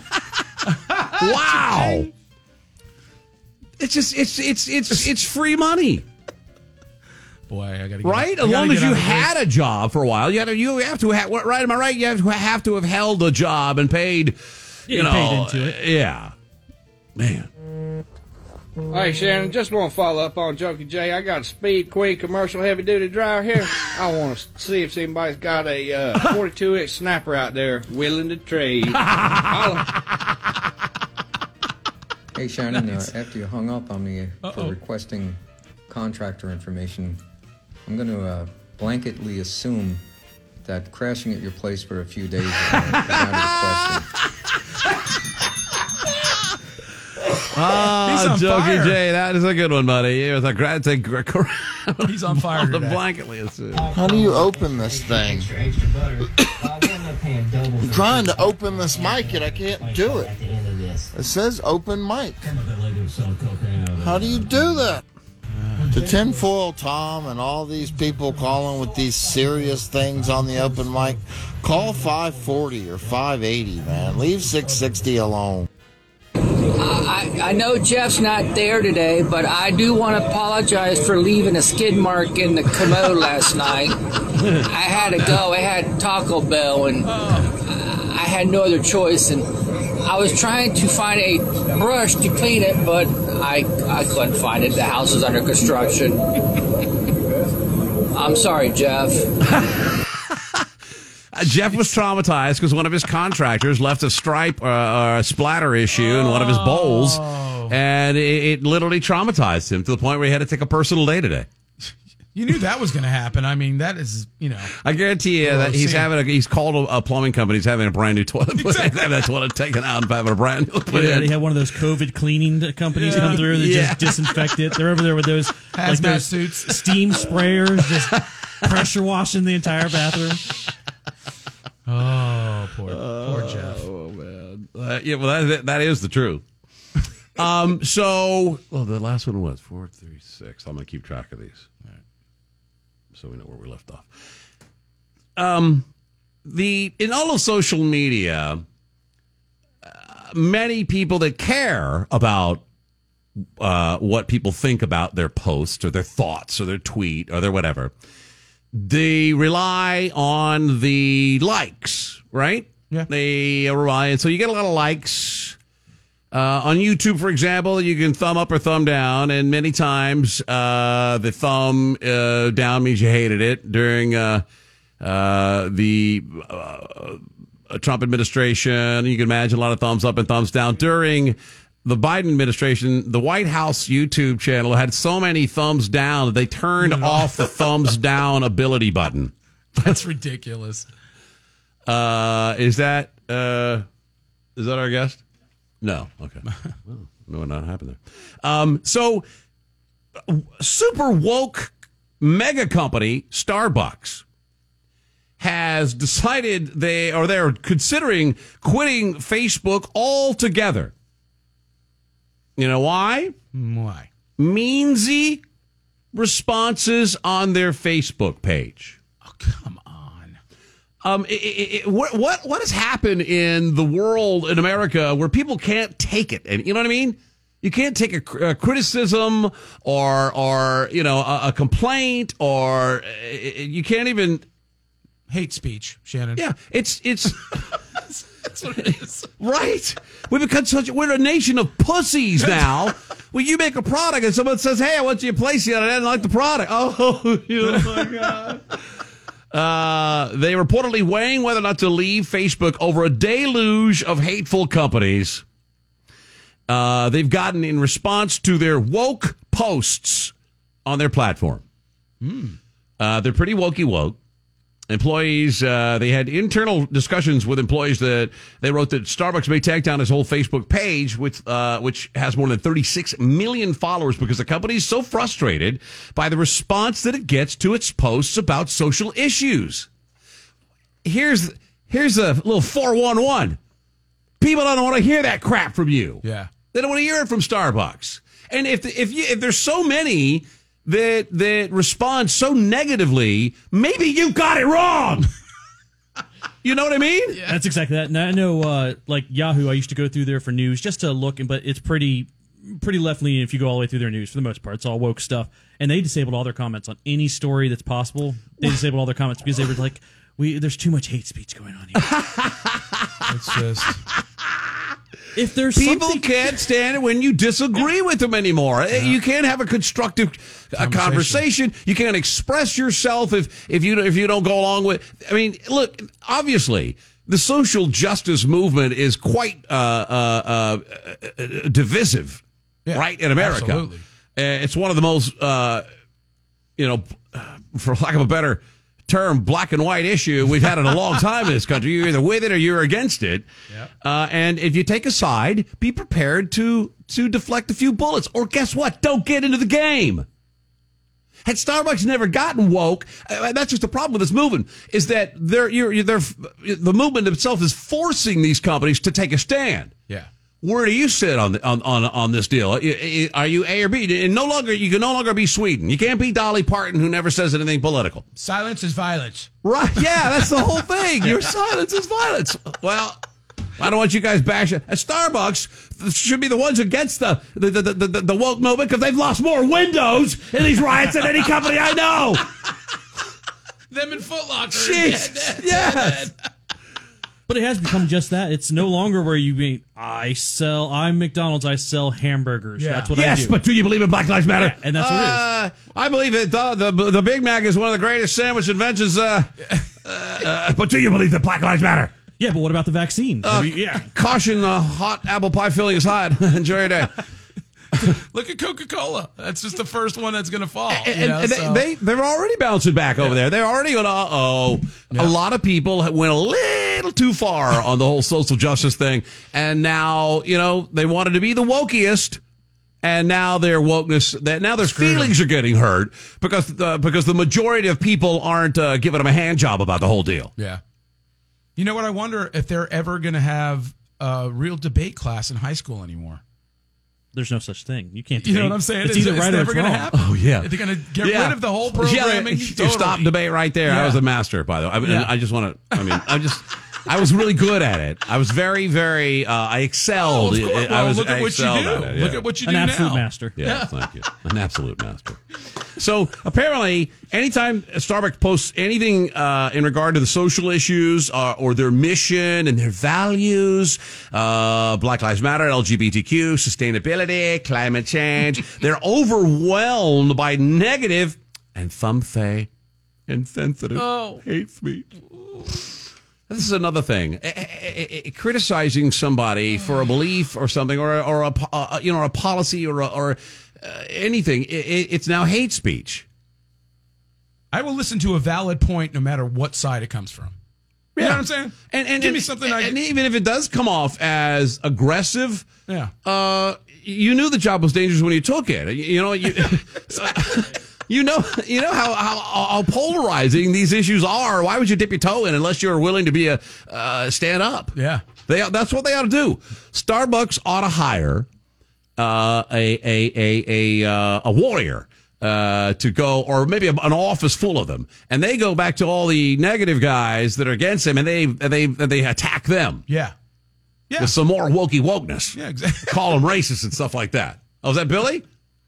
Wow. It's just it's it's it's it's free money. Boy, I gotta get Right? I As gotta long get as you out of had this. a job for a while, you had to, you have to have, right? Am I right? You have to have to have held a job and paid, you Yeah, know. paid into it. Yeah. Man. Hey, Shannon, just want to follow up on Junkie J. I got a Speed Queen commercial heavy-duty dryer here. I want to see if anybody's got a uh, forty-two inch snapper out there willing to trade. Hey, Shannon, Nice. uh, after you hung up on me Uh-oh. for requesting contractor information, I'm going to uh, blanketly assume that crashing at your place for a few days uh, is out of the question. Ah, He's on Jokey fire. J, that is a good one, buddy. It was a great, a gr- He's on fire the today. blanketly assumed. How do you open this thing? I'm trying to open this mic and I can't do it. It says open mic. How do you do that? To Tinfoil Tom and all these people calling with these serious things on the open mic, call five forty or five eighty, man. Leave six sixty alone. I, I know Jeff's not there today, but I do want to apologize for leaving a skid mark in the commode last night. I had to go. I had Taco Bell, and I had no other choice. And I was trying to find a brush to clean it, but I I couldn't find it. The house is under construction. I'm sorry, Jeff. Uh, Jeff was traumatized because one of his contractors left a stripe uh, or a splatter issue in one of his bowls, and it, it literally traumatized him to the point where he had to take a personal day today. You knew that was going to happen. I mean, that is, you know. I guarantee you that he's having a, he's called a, a plumbing company. He's having a brand new toilet. Exactly. Having that toilet taken out and having a brand new put yeah, in. They have one of those COVID cleaning companies Yeah. come through that Yeah. just disinfect it. They're over there with those Hazmat like those suits. steam sprayers, just pressure washing the entire bathroom. Oh, poor, poor Jeff. Oh man. Uh, yeah, well, that that is the truth. Um. So, well, the last one was four, three, six. I'm going to keep track of these, all right, so we know where we left off. Um, the in all of social media, uh, many people that care about uh, what people think about their post or their thoughts or their tweet or their whatever, they rely on the likes, right? Yeah. They rely, and so you get a lot of likes. Uh, on YouTube, for example, you can thumb up or thumb down, and many times uh, the thumb uh, down means you hated it. During uh, uh, the uh, Trump administration, you can imagine a lot of thumbs up and thumbs down. During the Biden administration, the White House YouTube channel had so many thumbs down that they turned off the thumbs down ability button. That's ridiculous. Uh, is that uh, is that our guest? No. Okay. Well, no, not happened there. Um, so, super woke mega company Starbucks has decided they or they're considering quitting Facebook altogether. You know why? Why? Meansy responses on their Facebook page. Oh, come on. Um, it, it, it, what what what has happened in the world in America where people can't take it, and you know what I mean? You can't take a, a criticism or or you know a, a complaint or uh, you can't even hate speech, Shannon. Yeah, it's it's that's what it is, right? We've become such we're a nation of pussies now. When you make a product and someone says, "Hey, I went to your place the other day and I like the product," oh, you know, my God. Uh, they reportedly weighing whether or not to leave Facebook over a deluge of hateful companies uh, they've gotten in response to their woke posts on their platform. Mm. Uh, they're pretty wokey woke. Employees, uh, they had internal discussions with employees that they wrote that Starbucks may take down his whole Facebook page, which, uh, which has more than thirty-six million followers because the company is so frustrated by the response that it gets to its posts about social issues. Here's, here's a little four one one. People don't want to hear that crap from you. Yeah. They don't want to hear it from Starbucks. And if, if you, if there's so many that that respond so negatively, maybe you got it wrong. You know what I mean? Yeah. That's exactly that. And I know, uh, like Yahoo, I used to go through there for news just to look, but it's pretty pretty left leaning if you go all the way through their news for the most part. It's all woke stuff, and they disabled all their comments on any story that's possible. They disabled all their comments because they were like, "We there's too much hate speech going on here." It's just. If there's people something- can't stand it when you disagree with them anymore. Yeah. You can't have a constructive uh, conversation. conversation. You can't express yourself if if you if you don't go along with. I mean, look, obviously, the social justice movement is quite uh, uh, uh, divisive, yeah, right, in America. Absolutely. Uh, it's one of the most, uh, you know, for lack of a better term, black and white issue we've had in a long time in this country. You're either with it or you're against it. Yep. Uh, and if you take a side, be prepared to to deflect a few bullets. Or guess what? Don't get into the game. Had Starbucks never gotten woke, uh, that's just the problem with this movement, is that they're, you're, they're, the movement itself is forcing these companies to take a stand. Yeah. Where do you sit on the, on, on on this deal? Are you A or B? And no longer you can no longer be Sweden. You can't be Dolly Parton, who never says anything political. Silence is violence. Right? Yeah, that's the whole thing. Your silence is violence. Well, I don't want you guys bashing. At Starbucks should be the ones against the the the, the, the, the woke movement because they've lost more windows in these riots than any company I know. Them in Foot Locker. Jeez. Yes. But it has become just that. It's no longer where you mean, I sell, I'm McDonald's, I sell hamburgers. Yeah. That's what yes, I do. But do you believe in Black Lives Matter? Yeah, and that's what uh, it is. I believe that the, the, the Big Mac is one of the greatest sandwich inventions. Uh, uh, but do you believe that Black Lives Matter? Yeah, but what about the vaccine? Uh, I mean, yeah. Caution, the hot apple pie filling is hot. Enjoy your day. Look at Coca-Cola. That's just the first one that's going to fall. And, you know, and so. they, they, they're already bouncing back over there. They're already going, uh-oh. Yeah. A lot of people went a little too far on the whole social justice thing. And now, you know, they wanted to be the wokiest. And now their wokeness, that now their Screwed feelings them. are getting hurt because the, because the majority of people aren't uh, giving them a hand job about the whole deal. Yeah. You know what? I wonder if they're ever going to have a real debate class in high school anymore. There's no such thing. You can't. You know debate. what I'm saying? It's, It's- either it's right or never it's gonna wrong. happen. Oh, yeah. They're going to get Yeah. rid of the whole programming. Yeah, you Totally. stop debate right there. Yeah. I was a master, by the way. I, mean, Yeah. I just want to, I mean, I just, I was really good at it. I was very, very, uh, I excelled. Oh, of course. I Well, was, look at I what you excelled do. at it, Look yeah. at what you An do absolute now. master. Yeah, Yeah. thank you. An absolute master. So apparently, anytime Starbucks posts anything uh, in regard to the social issues uh, or their mission and their values, uh, Black Lives Matter, L G B T Q, sustainability, climate change, they're overwhelmed by negative and thumbfay insensitive Oh. hate speech. This is another thing. Eh, eh, eh, criticizing somebody for a belief or something, or or a po- uh, you know a policy or a, or uh, anything. It, it's now hate speech. I will listen to a valid point no matter what side it comes from. You know what I'm saying? And, and Give and, me something I and even if it does come off as aggressive, Yeah. uh, you knew the job was dangerous when you took it. You, you know you. You know, you know how, how how polarizing these issues are. Why would you dip your toe in unless you're willing to be a uh, stand up? Yeah, they that's what they ought to do. Starbucks ought to hire uh, a a a a uh, a warrior uh, to go, or maybe an office full of them, and they go back to all the negative guys that are against him, and they they they attack them. Yeah, yeah. With some more wokey wokeness. Yeah, exactly. Call them racist and stuff like that. Oh, is that Billy?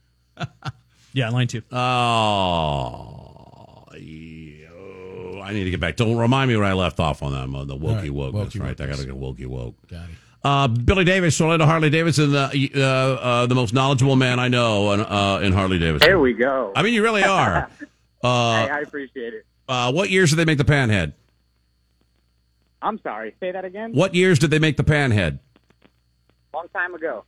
Yeah, line two. Oh, yo, I need to get back. Don't remind me where I left off on them on the wokey Right, wokeness. wokey Right, I wokeness. got to get wokey woke. Got it. Uh, Billy Davis, Orlando Harley Davidson, uh, uh, uh, the most knowledgeable man I know in, uh, in Harley Davidson. There we go. I mean, you really are. Uh, hey, I appreciate it. uh, what years did they make the Panhead? I'm sorry. Say that again. What years did they make the Panhead? Long time ago.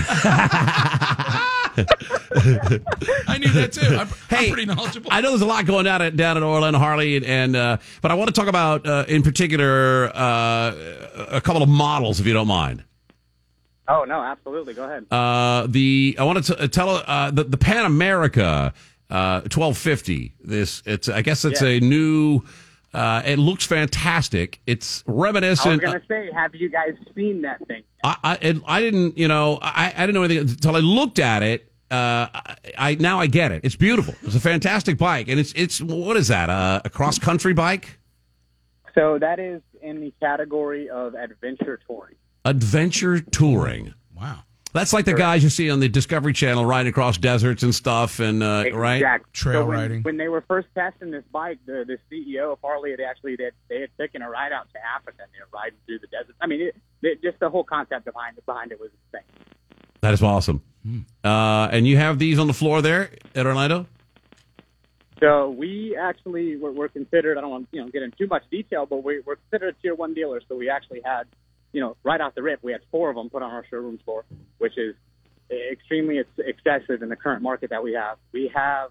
I knew that too. I'm, Hey, I'm pretty knowledgeable. I know there's a lot going down at down at Orlando Harley, and, and uh, but I want to talk about uh, in particular uh, a couple of models, if you don't mind. Oh no, absolutely. Go ahead. Uh, the I want to tell uh, the the Pan America uh, twelve fifty. This it's I guess it's Yeah. a new. Uh, it looks fantastic. It's I was reminiscent. gonna say, have you guys seen that thing? I, I it- I didn't you know I, I didn't know anything until I looked at it. Uh, I, I now I get it. It's beautiful. It's a fantastic bike, and it's it's what is that? Uh, a cross country bike? So that is in the category of adventure touring. Adventure touring. Wow. That's like the guys you see on the Discovery Channel riding across deserts and stuff, and uh, right? Exactly. Trail so when, riding. When they were first testing this bike, the, the C E O of Harley had actually they had, they had taken a ride out to Africa and they were riding through the desert. I mean, it, it, just the whole concept behind it behind it was insane. That is awesome. Uh, and you have these on the floor there at Orlando? So we actually were, were considered. I don't want to you know get into too much detail, but we, we're considered a tier one dealer. So we actually had, you know, right off the rip, we had four of them put on our showroom floor, which is extremely ex- excessive in the current market that we have. We have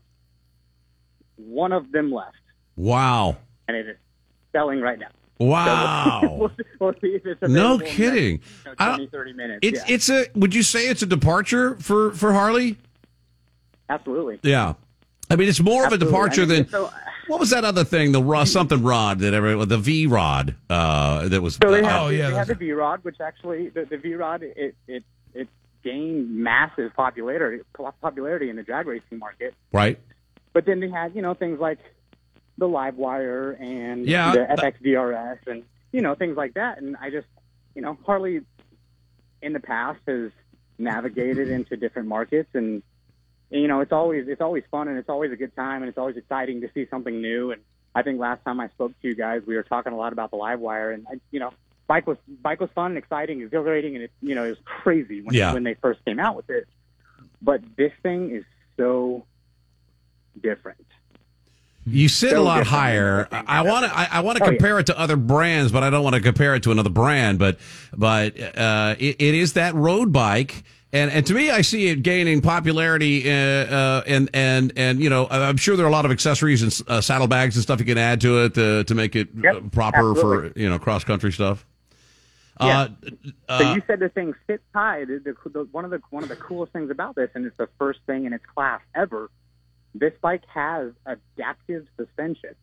one of them left, Wow. and it is selling right now. Wow. So we'll, we'll see if it's No available in the next, kidding. you know, I don't- twenty, thirty minutes. It's yeah. it's a. Would you say it's a departure for for Harley? Absolutely. Yeah. I mean, it's more of a Absolutely. departure I mean, than so- what was that other thing? The ro- something rod that every the V rod uh, that was. So they have, uh, they have the V Rod, which actually the, the V Rod it it it gained massive popularity popularity in the drag racing market. right. But then they had you know things like the Livewire and Yeah. the F X D R S and you know things like that. And I just you know Harley in the past has navigated into different markets and. You know, it's always it's always fun and it's always a good time and it's always exciting to see something new. And I think last time I spoke to you guys, we were talking a lot about the Livewire, and I, you know, bike was bike was fun and exciting, exhilarating, and it you know it was crazy when Yeah. when they first came out with it. But this thing is so different. You sit So a lot different higher. than I want to. I, I want to Oh, yeah. compare it to other brands, but I don't want to compare it to another brand. But but uh, it, it is that road bike. And and to me, I see it gaining popularity, uh, uh, and and and you know, I'm sure there are a lot of accessories and uh, saddlebags and stuff you can add to it to to make it Yep, uh, proper absolutely. for you know cross country stuff. Yeah. Uh, so uh, you said the thing fits high. The, the, the, one of the one of the coolest things about this, and it's the first thing in its class ever. This bike has adaptive suspension.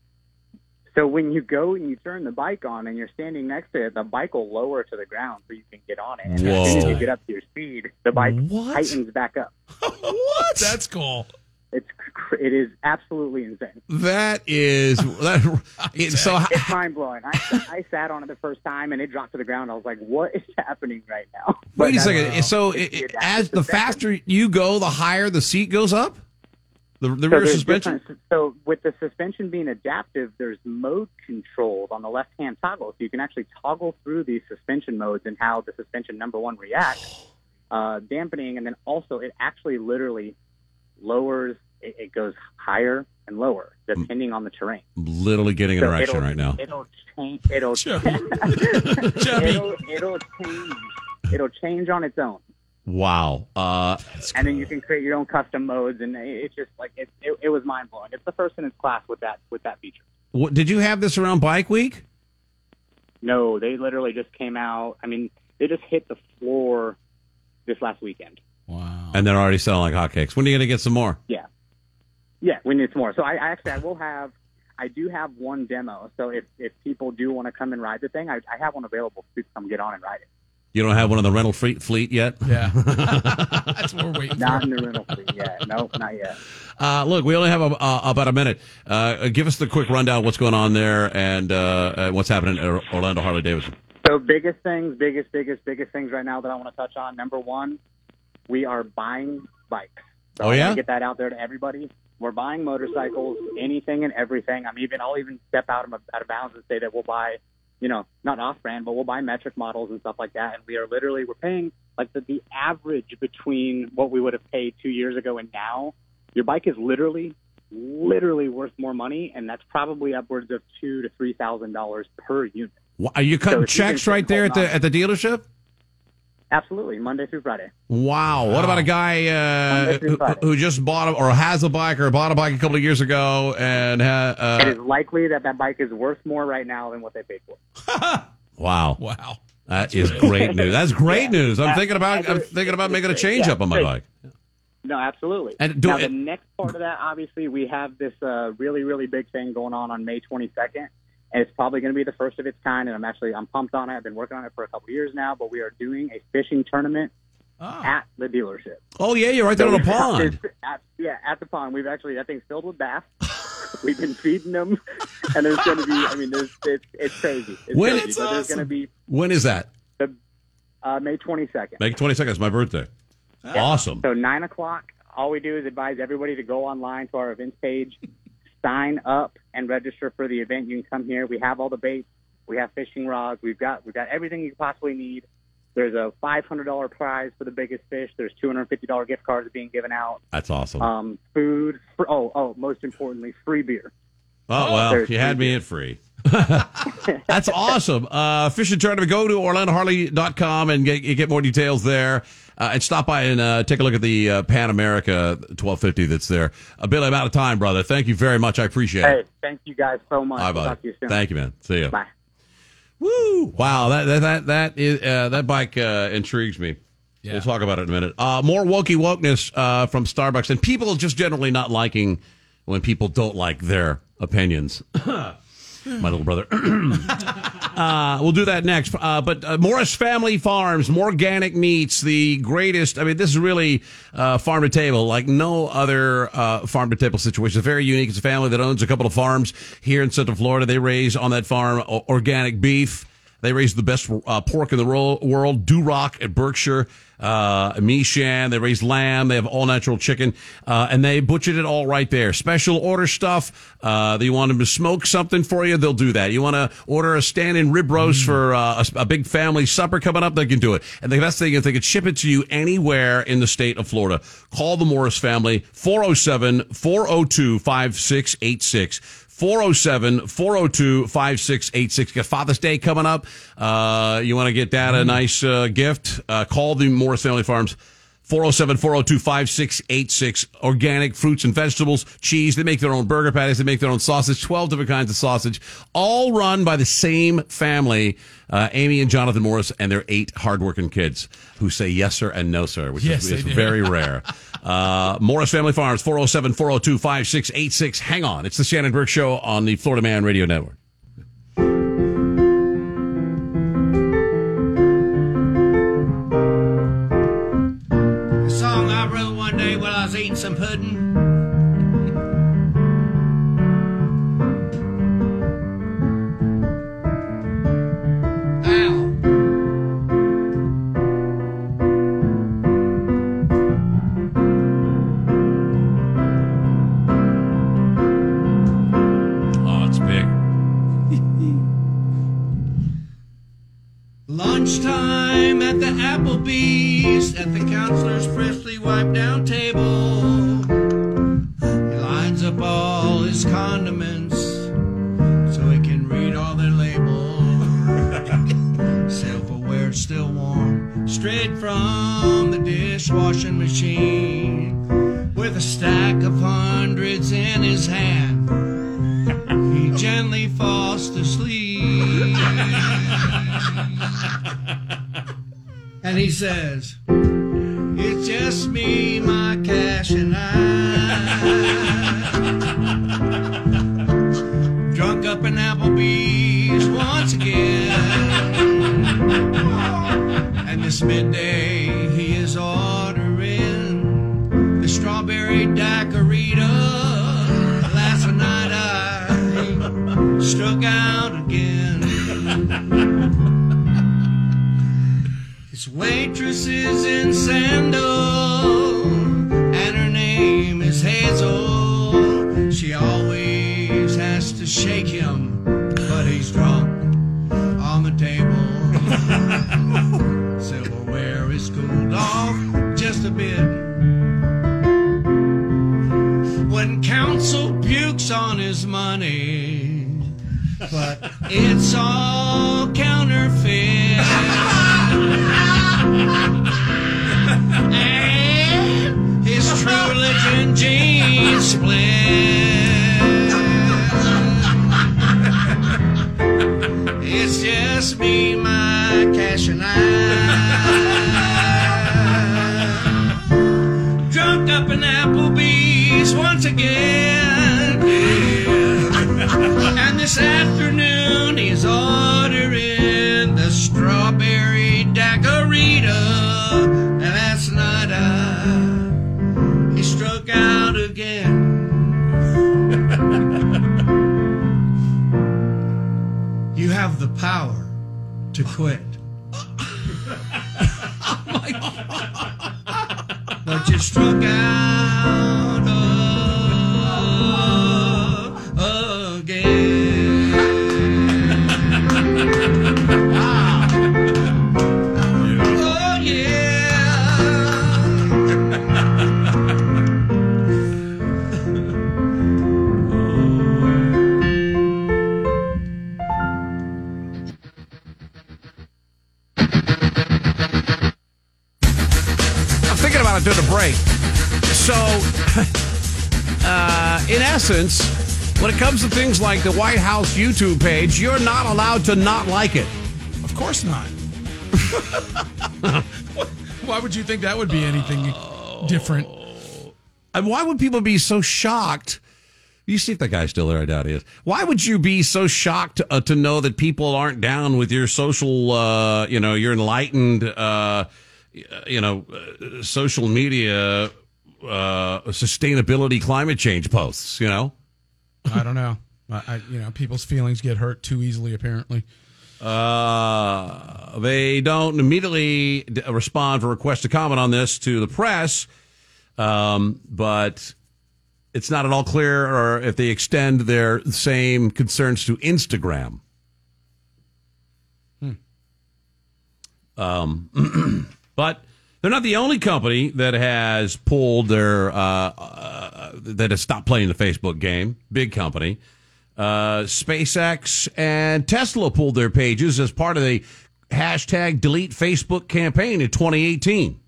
So when you go and you turn the bike on and you're standing next to it, the bike will lower to the ground so you can get on it. And Whoa. as soon as you get up to your speed, the bike What? tightens back up. what? That's cool. It's cr- it is absolutely insane. That is that. It, so It's mind blowing. I, I sat on it the first time and it dropped to the ground. I was like, "What is happening right now?" But wait a that's- second. So it's it, the it, as adaptive the suspension. faster you go, the higher the seat goes up. The the So rear there's suspension. different- So with the suspension being adaptive, there's mode controls on the left-hand toggle, so you can actually toggle through these suspension modes and how the suspension number one reacts, uh, dampening, and then also it actually literally lowers. It, it goes higher and lower depending on the terrain. I'm literally getting an So erection it'll- right now. It'll change. It'll Chubby. it'll, it'll change. It'll change on its own. Wow. Uh, And then you can create your own custom modes, and it- it's just like it, it, it was mind blowing. It's the first in its class with that with that feature. what, did you have this around Bike Week? No, they literally just came out. I mean, they just hit the floor this last weekend. Wow. And they're already selling like hotcakes. When are you going to get some more? Yeah, yeah, we need some more. So I, I actually I will have. I do have one demo. So if if people do want to come and ride the thing, I, I have one available to come get on and ride it. You don't have one of the rental fleet, fleet yet? Yeah. That's what we're waiting Not for. in the rental fleet yet. Nope, not yet. Uh, look, we only have a, uh, about a minute. Uh, give us the quick rundown of what's going on there and uh, uh, what's happening at Orlando Harley Davidson. So biggest things, biggest, biggest, biggest things right now that I want to touch on. Number one, we are buying bikes. So Oh, I yeah? want to get that out there to everybody. We're buying motorcycles, anything and everything. I'm even, I'll even step out of, out of bounds and say that we'll buy, you know, not off-brand, but we'll buy metric models and stuff like that. And we are literally, we're paying like the, the average between what we would have paid two years ago and now. Your bike is literally, literally worth more money, and that's probably upwards of two to three thousand dollars per unit. Wha- Are you cutting So if you can checks right hold there at the on. at the dealership? Absolutely, Monday through Friday. Wow. What about a guy uh, Monday through who, Friday. who just bought a, or has a bike or bought a bike a couple of years ago and ha, It uh, is likely that that bike is worth more right now than what they paid for. wow. Wow. That is great news. That's great Yeah. news. I'm Uh, thinking about I'm thinking about making a change Yeah, up on my great. bike. No, absolutely. And do now, it- the next part of that, obviously, we have this uh, really, really big thing going on on May twenty-second, and it's probably going to be the first of its kind. And I'm actually I'm pumped on it. I've been working on it for a couple of years now, but we are doing a fishing tournament at the dealership. Oh yeah, you're right there So on a we've got pond. this- At, yeah, at the pond. We've actually that thing's filled with bass. We've been feeding them, and there's going to be. I mean, there's it's, it's crazy. It's When- crazy, but there's going to be When is that? the uh, May twenty-second. May twenty-second. It's my birthday. Awesome. So nine o'clock. All we do is advise everybody to go online to our events page, sign up, and register for the event. You can come here. We have all the baits. We have fishing rods. We've got we've got everything you could possibly need. There's a five hundred dollars prize for the biggest fish. There's two hundred fifty dollars gift cards being given out. That's awesome. Um, food. For, oh, oh, most importantly, free beer. Oh, well, There's you had free me at free. That's awesome. Uh, fishing tournament. Go to orlando harley dot com and get, you get more details there. Uh, and stop by and uh, take a look at the uh, Pan America twelve fifty that's there. Uh, Billy, I'm out of time, brother. Thank you very much. I appreciate Hey, it. thank you guys so much. Bye, We'll buddy. talk to you soon. Thank you, man. See you. Bye. Woo! Wow, that that that that is uh, that bike uh, intrigues me. Yeah. We'll talk about it in a minute. Uh, more wokey wokeness uh, from Starbucks and people just generally not liking when people don't like their opinions. My little brother. uh, we'll do that next. Uh, but uh, Morris Family Farms, more organic meats, the greatest. I mean, this is really uh, farm to table, like no other uh, farm to table situation. It's very unique. It's a family that owns a couple of farms here in Central Florida. They raise on that farm o- organic beef. They raise the best uh, pork in the ro- world, Duroc at Berkshire, uh, Mishan. They raise lamb. They have all natural chicken, uh, and they butchered it all right there. Special order stuff. Uh, you want them to smoke something for you, they'll do that. You want to order a stand-in rib roast for uh, a, a big family supper coming up, they can do it. And the best thing is they can ship it to you anywhere in the state of Florida. Call the Morris family, four oh seven, four oh two, five six eight six. four oh seven, four oh two, five six eight six. Got Father's Day coming up. Uh, you want to get that a nice uh, gift? Uh, call the Morris Family Farms. four oh seven, four oh two, five six eight six. Organic fruits and vegetables, cheese. They make their own burger patties. They make their own sausage. twelve different kinds of sausage. All run by the same family, uh, Amy and Jonathan Morris, and their eight hardworking kids who say yes, sir, and no, sir, which Yes, is, they is do. very rare. Uh, Morris Family Farms, four oh seven, four oh two, five six eight six. Hang on. It's the Shannon Burke Show on the Florida Man Radio Network. A song I wrote one day while I was eating some pudding. Ow. Oh, it's big. Lunchtime at the Applebee's, at the counselor's freshly wiped down table. He lines up all his condiments so he can read all their labels. Silverware it's still warm, straight from the dishwashing machine. With a stack of hundreds in his hand, he gently falls to sleep. And he says, it's just me, my cash, and I. Drunk up in Applebee's once again. And this midday he is ordering the strawberry daiquirita. Last night I struck out again. His waitress is in sandal, and her name is Hazel. She always has to shake him, but he's drunk on the table. Silverware is cooled off just a bit. When counsel pukes on his money, but it's all counterfeit. And his true religion jeans split. It's just me, my cash, and I. Drunk up in Applebee's once again. And this afternoon he's ordering the strawberry daiquirita. And last night I, he struck out again. You have the power to quit. But you struck out uh, again. Wow. Oh, yeah. I'm thinking about it during the break. So, uh, in essence, when it comes to things like the White House YouTube page, you're not allowed to not like it. Of course not. Why would you think that would be anything different? And why would people be so shocked? You see if that guy's still there. I doubt he is. Why would you be so shocked uh, to know that people aren't down with your social, uh, you know, your enlightened, uh, you know, uh, social media uh, sustainability climate change posts, you know? I don't know. I, I, you know, people's feelings get hurt too easily, apparently. Uh, they don't immediately d- respond for requests to comment on this to the press, um, but it's not at all clear or if they extend their same concerns to Instagram. Hmm. Um, but they're not the only company that has pulled their uh, uh, that has stopped playing the Facebook game. Big company. Uh, SpaceX and Tesla pulled their pages as part of the hashtag delete Facebook campaign in twenty eighteen.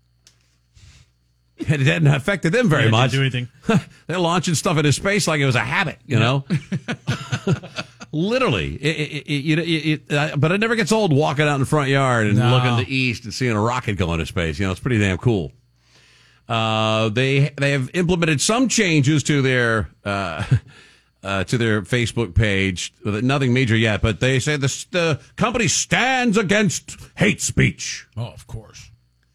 It hadn't affected them very Yeah, it much. didn't do anything. They're launching stuff into space like it was a habit, you know? Literally. It, it, it, it, it, uh, but it never gets old walking out in the front yard and No. looking to the east and seeing a rocket go into space. You know, it's pretty damn cool. Uh, they they have implemented some changes to their uh, uh, to their Facebook page. Nothing major yet, but they say the, the company stands against hate speech. Oh, of course.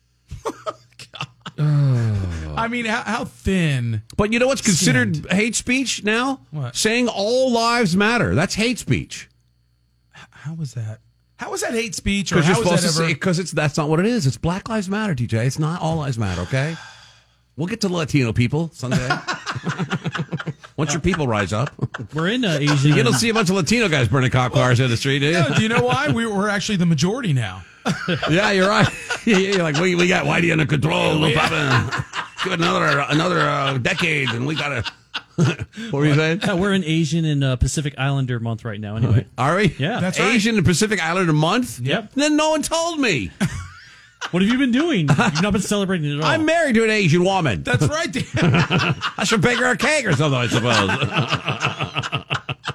I mean, how, how thin? But you know what's considered hate speech now? What? Saying all lives matter. That's hate speech. How was that? How was that hate speech? Or Because you're how was supposed that to ever? say, because it's that's not what it is. It's Black Lives Matter, D J. It's not all lives matter. Okay, we'll get to Latino people someday. Once your people rise up, We're in uh, Asian. you don't see a bunch of Latino guys burning cop cars in the street, do you? No, do you know why? We, we're actually the majority now. Yeah, you're right. Yeah, you're like we we got Whitey under control. No problem. Give it another another uh, decade, and we gotta. What were you saying? Yeah, we're in Asian and uh, Pacific Islander month right now. Anyway, Are we? Yeah. That's right. Asian and Pacific Islander month. Yep. Then no one told me. What have you been doing? You've not been celebrating it at all. I'm married to an Asian woman. That's right, Dan. I should bake her a cake or something, I suppose.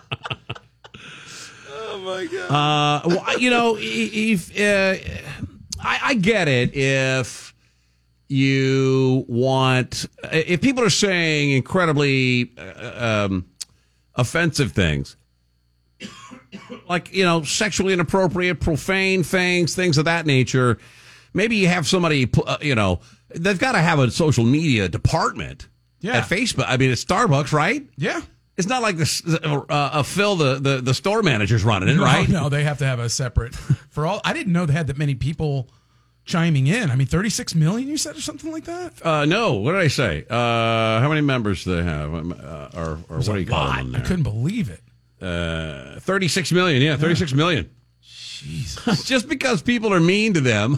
Oh my god. Uh, well, you know, if uh, I, I get it, if you want, if people are saying incredibly uh, um, offensive things, like, you know, sexually inappropriate, profane things, things of that nature, maybe you have somebody, uh, you know, they've got to have a social media department Yeah. at Facebook. I mean, it's Starbucks, right? Yeah. It's not like this, uh, uh, Phil, the, the, the store manager's running it, No, right? No, they have to have a separate for all. I didn't know they had that many people chiming in. I mean, thirty-six million. You said or something like that. Uh, no, what did I say? Uh, how many members do they have? Um, Uh, or or what do you call them? I couldn't believe it. Uh, thirty-six million. Yeah, thirty-six million. Jesus. Just because people are mean to them.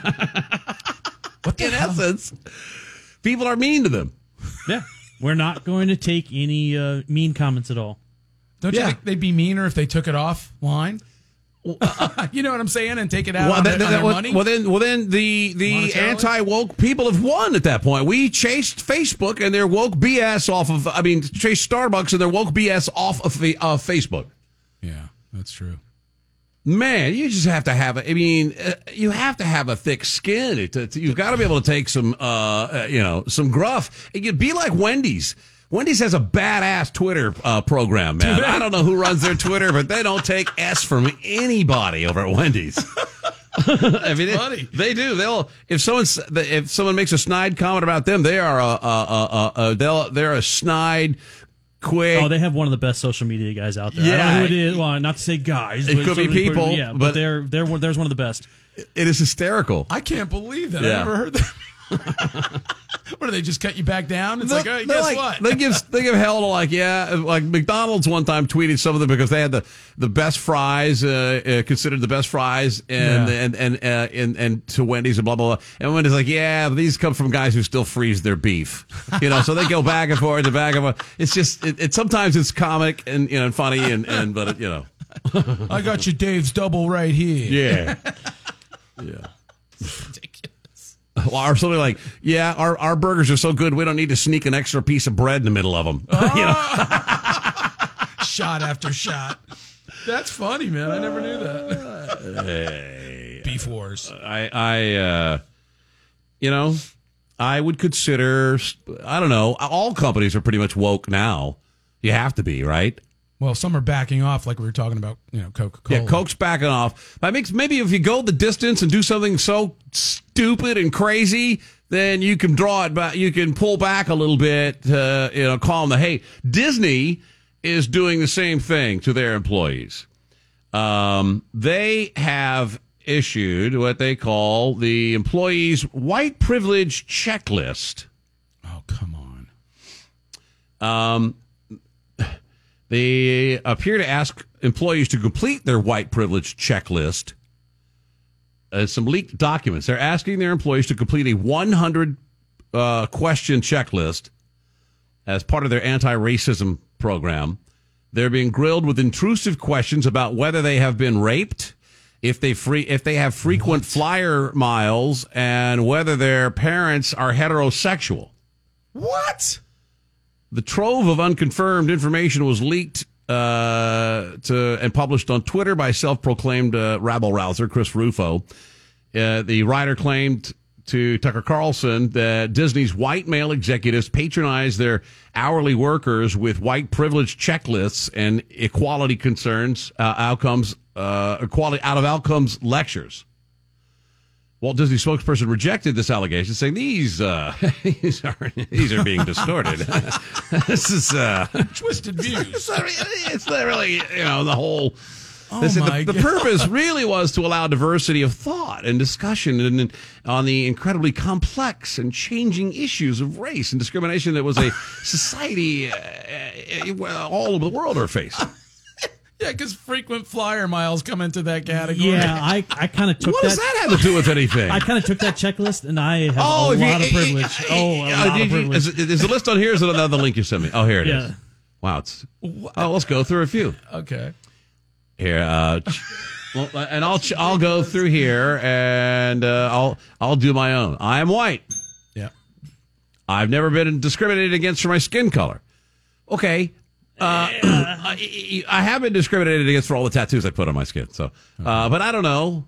What the In hell? essence, people are mean to them. Yeah, we're not going to take any uh, mean comments at all. Don't Yeah. you think they'd be meaner if they took it offline? You know what I'm saying? And take it out Well, on, then, their, on their well, money? well, then, well, then the the Monetarily? anti-woke people have won at that point. We chased Facebook and their woke B S off of. I mean, chased Starbucks and their woke B S off of the, uh, Facebook. Yeah, that's true. Man, you just have to have a, I mean, uh, you have to have a thick skin. It, it, you've got to be able to take some, uh, uh, you know, some gruff. It could be like Wendy's. Wendy's has a badass Twitter uh, program, man. I don't know who runs their Twitter, but they don't take S from anybody over at Wendy's. I mean, funny. They, they do. They'll if someone if someone makes a snide comment about them, they are a, a, a, a they'll they're a snide. Quick. Oh, they have one of the best social media guys out there. Yeah. I don't know who it is. Well, not to say guys. It but could be certainly- people, Yeah, but, but- they're they're one- there's one of the best. It is hysterical. I can't believe that. Yeah. I never heard that. What do they just cut you back down? It's like, hey, They're guess like- what? They give they give hell to like yeah like McDonald's one time tweeted something because they had the, the best fries uh, uh, considered the best fries and Yeah. and and, uh, and and to Wendy's and blah blah blah and Wendy's like yeah but these come from guys who still freeze their beef, you know, so they go back and forth and back and forth. It's just it, it sometimes it's comic and you know and funny and and but it, you know I got your Dave's double right here. yeah yeah. Or something like, yeah, our, our burgers are so good we don't need to sneak an extra piece of bread in the middle of them. You know? Shot after shot. That's funny, man. I never knew that. Hey, Beef wars. I, I, uh, you know, I would consider, I don't know, all companies are pretty much woke now. You have to be, right? Well, some are backing off, like we were talking about, you know, Coca-Cola. Yeah, Coke's backing off. That makes maybe if you go the distance and do something so stupid and crazy, then you can draw it back. You can pull back a little bit. Uh, you know, call them the hey. Disney is doing the same thing to their employees. Um, they have issued what they call the employees' white privilege checklist. Oh, come on. Um. They appear to ask employees to complete their white privilege checklist. Uh, some leaked documents. They're asking their employees to complete a one hundred uh, question checklist as part of their anti-racism program. They're being grilled with intrusive questions about whether they have been raped, if they free if they have frequent what? flyer miles, and whether their parents are heterosexual. What? The trove of unconfirmed information was leaked uh, to and published on Twitter by self-proclaimed uh, rabble-rouser Chris Rufo. Uh, the writer claimed to Tucker Carlson that Disney's white male executives patronize their hourly workers with white privilege checklists and equality concerns, uh, outcomes, uh, equality out of outcomes lectures. Walt Disney spokesperson rejected this allegation, saying these uh, these are these are being distorted. This is uh, twisted views. It's not, it's not really, you know, the whole. Oh this, my the, the purpose really was to allow diversity of thought and discussion and, and on the incredibly complex and changing issues of race and discrimination that was a society uh, uh, all over the world are facing. Yeah, because frequent flyer miles come into that category. Yeah, I, I kind of took what that. What does that have to do with anything? I kind of took that checklist, and I have oh, a lot you, of privilege. Oh, a uh, lot of privilege. Is, is the list on here? Or is it another link you sent me? Oh, here it yeah. is. Wow. It's, oh, let's go through a few. Okay. Here, uh, well, and I'll I'll go through here, and uh, I'll I'll do my own. I am white. Yeah. I've never been discriminated against for my skin color. Okay. Uh, I, I have been discriminated against for all the tattoos I put on my skin. So, uh, but I don't know.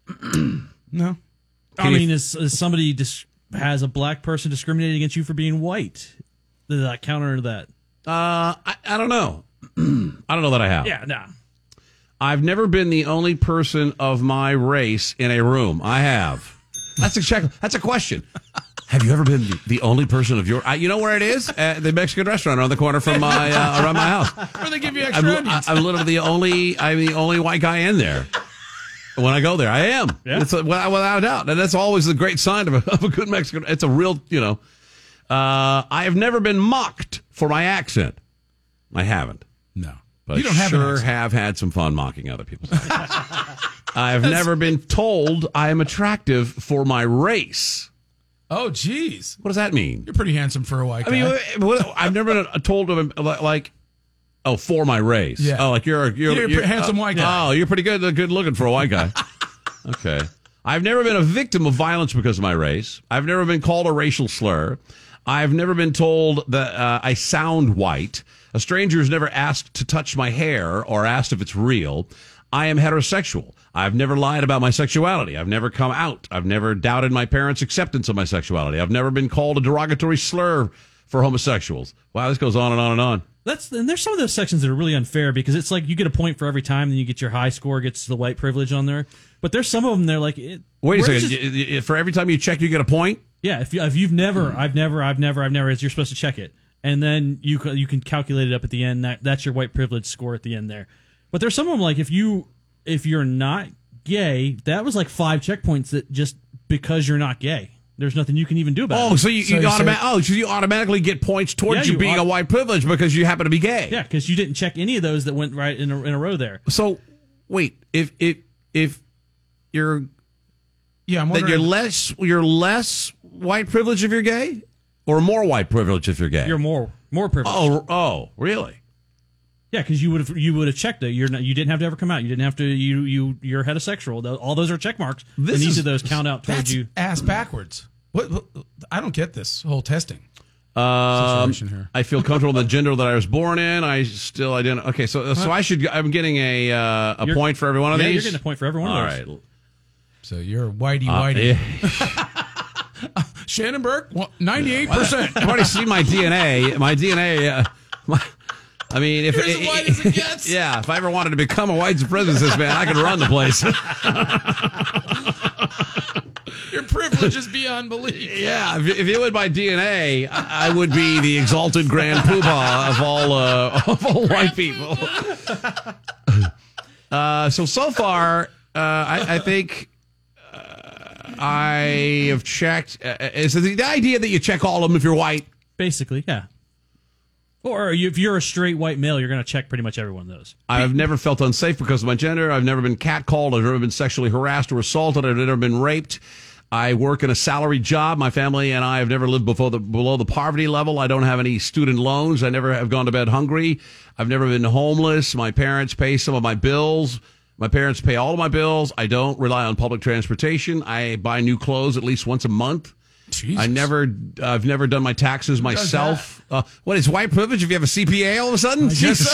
No. I mean, is, is somebody dis- has a black person discriminated against you for being white? Does that counter that? Uh, I, I don't know. I don't know that I have. Yeah, nah. I've never been the only person of my race in a room. I have. That's a check. That's a question. Have you ever been the, the only person of your? I, you know where it is? At the Mexican restaurant around the corner from my uh, around my house. Where they give you extra I'm, onions. I'm literally the only. I'm the only white guy in there. When I go there, I am. Yeah. It's a, without a doubt, and that's always a great sign of a, of a good Mexican. It's a real, you know. Uh, I have never been mocked for my accent. I haven't. No. But You don't have an sure accent. have had some fun mocking other people's accents. I've never been told I am attractive for my race. Oh, geez. What does that mean? You're pretty handsome for a white I guy. mean, what- I've never been told of like, oh, for my race. Yeah. Oh, like you're a, you're, You're a pretty handsome uh, white guy. Oh, you're pretty good, good looking for a white guy. Okay. I've never been a victim of violence because of my race. I've never been called a racial slur. I've never been told that uh, I sound white. A stranger has never asked to touch my hair or asked if it's real. I am heterosexual. I've never lied about my sexuality. I've never come out. I've never doubted my parents' acceptance of my sexuality. I've never been called a derogatory slur for homosexuals. Wow, this goes on and on and on. That's and there's some of those sections that are really unfair because it's like you get a point for every time, then you get your high score gets the white privilege on there. But there's some of them they're like, it, wait a we're second. just- Y- y- For every time you check, you get a point. yeah. If you, if you've never, I've never, I've never, I've never, you're supposed to check it, and then you ca- you can calculate it up at the end. That that's your white privilege score at the end there. But there's some of them like if you if you're not gay, that was like five checkpoints that just because you're not gay, there's nothing you can even do about it. Oh, so you, So you, you automa- say- oh, so you automatically get points towards Yeah, you, you being au- a white privilege because you happen to be gay. Yeah, because you didn't check any of those that went right in a, in a row there. So wait, if if if you're yeah, I'm that wondering. you're less you're less white privilege if you're gay, or more white privilege if you're gay. You're more more privileged. oh oh really? Yeah, because you would have you would have checked it. You're not, you didn't have to ever come out. You didn't have to. You you you're heterosexual. Tho- All those are check marks. This and each is- of those count out towards That's you. ass backwards. What, what? I don't get this whole testing Um, situation here. I feel comfortable in the gender that I was born in. I still identify. Okay, so so I should. I'm getting a uh, a You're- point for every one of yeah, these. you're getting a point for every one of All those. right. So you're whitey Uh, whitey. yeah. Shannon Burke, ninety-eight percent. I've already seen my D N A. My D N A. Uh, my, I mean, if You're as white as it gets. yeah, if I ever wanted to become a white supremacist, man, I could run the place. Your privilege is beyond belief. Yeah, if, if it went by D N A, I, I would be the exalted grand poobah of all uh, of all white people. Uh, so so far, uh, I, I think uh, I have checked. Uh, is the, the idea that you check all of them if you're white? Basically, yeah. Or you, if you're a straight white male, you're going to check pretty much every one of those. I've never felt unsafe because of my gender. I've never been catcalled. I've never been sexually harassed or assaulted. I've never been raped. I work in a salary job. My family and I have never lived below the, below the poverty level. I don't have any student loans. I never have gone to bed hungry. I've never been homeless. My parents pay some of my bills. My parents pay all of my bills. I don't rely on public transportation. I buy new clothes at least once a month. Jesus. I never, I've never done my taxes myself. Uh, what is white privilege if you have a C P A all of a sudden? Jesus.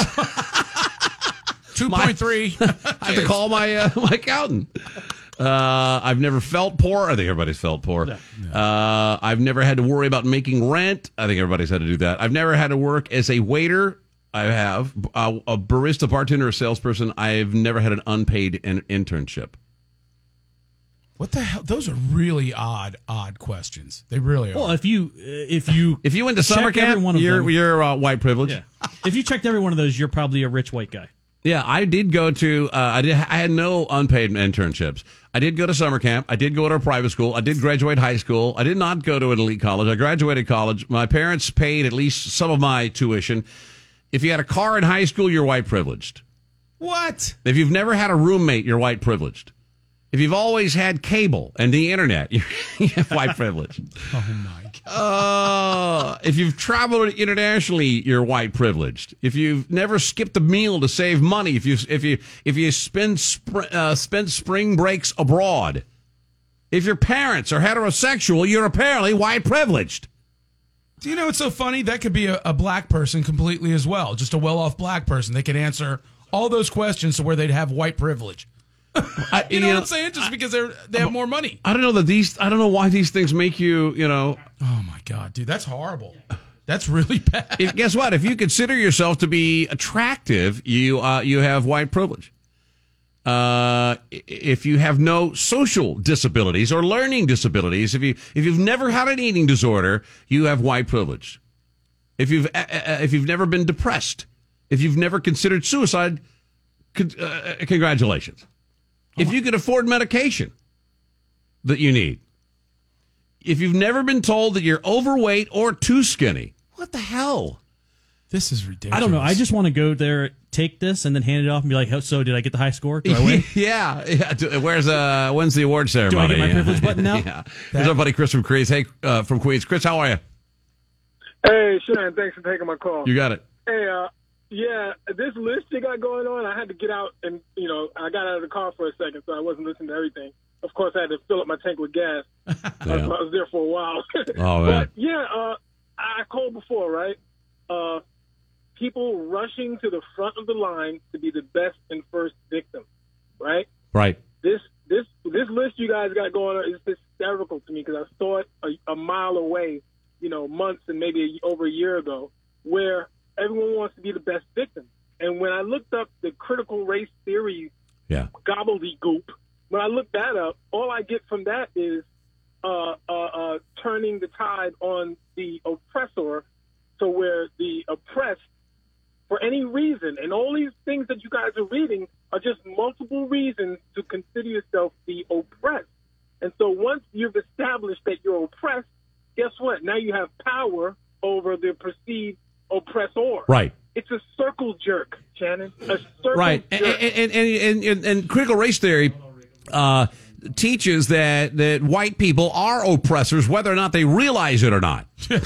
two point three. I have to call my uh, my accountant. Uh, I've never felt poor. I think everybody's felt poor. No, no. Uh, I've never had to worry about making rent. I think everybody's had to do that. I've never had to work as a waiter. I have uh, a barista, bartender, or salesperson. I've never had an unpaid in- internship. What the hell? Those are really odd, odd questions. They really are. Well, if you if you if you went to summer camp, you're them, you're uh, white privilege. Yeah. If you checked every one of those, you're probably a rich white guy. Yeah, I did go to. Uh, I did. I had no unpaid internships. I did go to summer camp. I did go to a private school. I did graduate high school. I did not go to an elite college. I graduated college. My parents paid at least some of my tuition. If you had a car in high school, you're white privileged. What? If you've never had a roommate, you're white privileged. If you've always had cable and the internet, you're, you're white privileged. Oh, my God. Uh, if you've traveled internationally, you're white privileged. If you've never skipped a meal to save money, if you if you if you spend sp- uh, spend spring breaks abroad, if your parents are heterosexual, you're apparently white privileged. Do you know what's so funny? That could be a, a black person completely as well, just a well-off black person. They could answer all those questions to where they'd have white privilege. I, you know you what know, I'm saying? Just because they're they have more money. I don't know that these. I don't know why these things make you. You know. Oh my God, dude, that's horrible. That's really bad. If, guess what? If you consider yourself to be attractive, you uh, you have white privilege. Uh, if you have no social disabilities or learning disabilities, if you if you've never had an eating disorder, you have white privilege. If you've uh, if you've never been depressed, if you've never considered suicide, con- uh, congratulations. If you can afford medication that you need, if you've never been told that you're overweight or too skinny, what the hell? This is ridiculous. I don't know. I just want to go there, take this, and then hand it off and be like, so did I get the high score? Do I win? yeah. yeah. Where's uh? When's the award ceremony? Do I get my privilege button now? yeah. There's our buddy Chris from Queens. Hey, uh, from Queens. Chris, how are you? Hey, Sharon, thanks for taking my call. You got it. Hey, uh, yeah, this list you got going on, I had to get out and, you know, I got out of the car for a second, so I wasn't listening to everything. Of course, I had to fill up my tank with gas. Yeah. I, was, I was there for a while. Oh, man. But, yeah, uh, I called before, right? Uh, people rushing to the front of the line to be the best and first victim, right? Right. This this this list you guys got going on is hysterical to me because I saw it a, a mile away, you know, months and maybe a, over a year ago, where everyone wants to be the best victim. And when I looked up the critical race theory yeah. gobbledygook, when I looked that up, all I get from that is uh, uh, uh, turning the tide on the oppressor to where the oppressed, for any reason, and all these things that you guys are reading are just multiple reasons to consider yourself the oppressed. And so once you've established that you're oppressed, guess what? Now you have power over the perceived oppressor. Right. It's a circle jerk, Shannon. A circle right. jerk. And, and, and, and, and critical race theory uh, teaches that, that white people are oppressors, whether or not they realize it or not.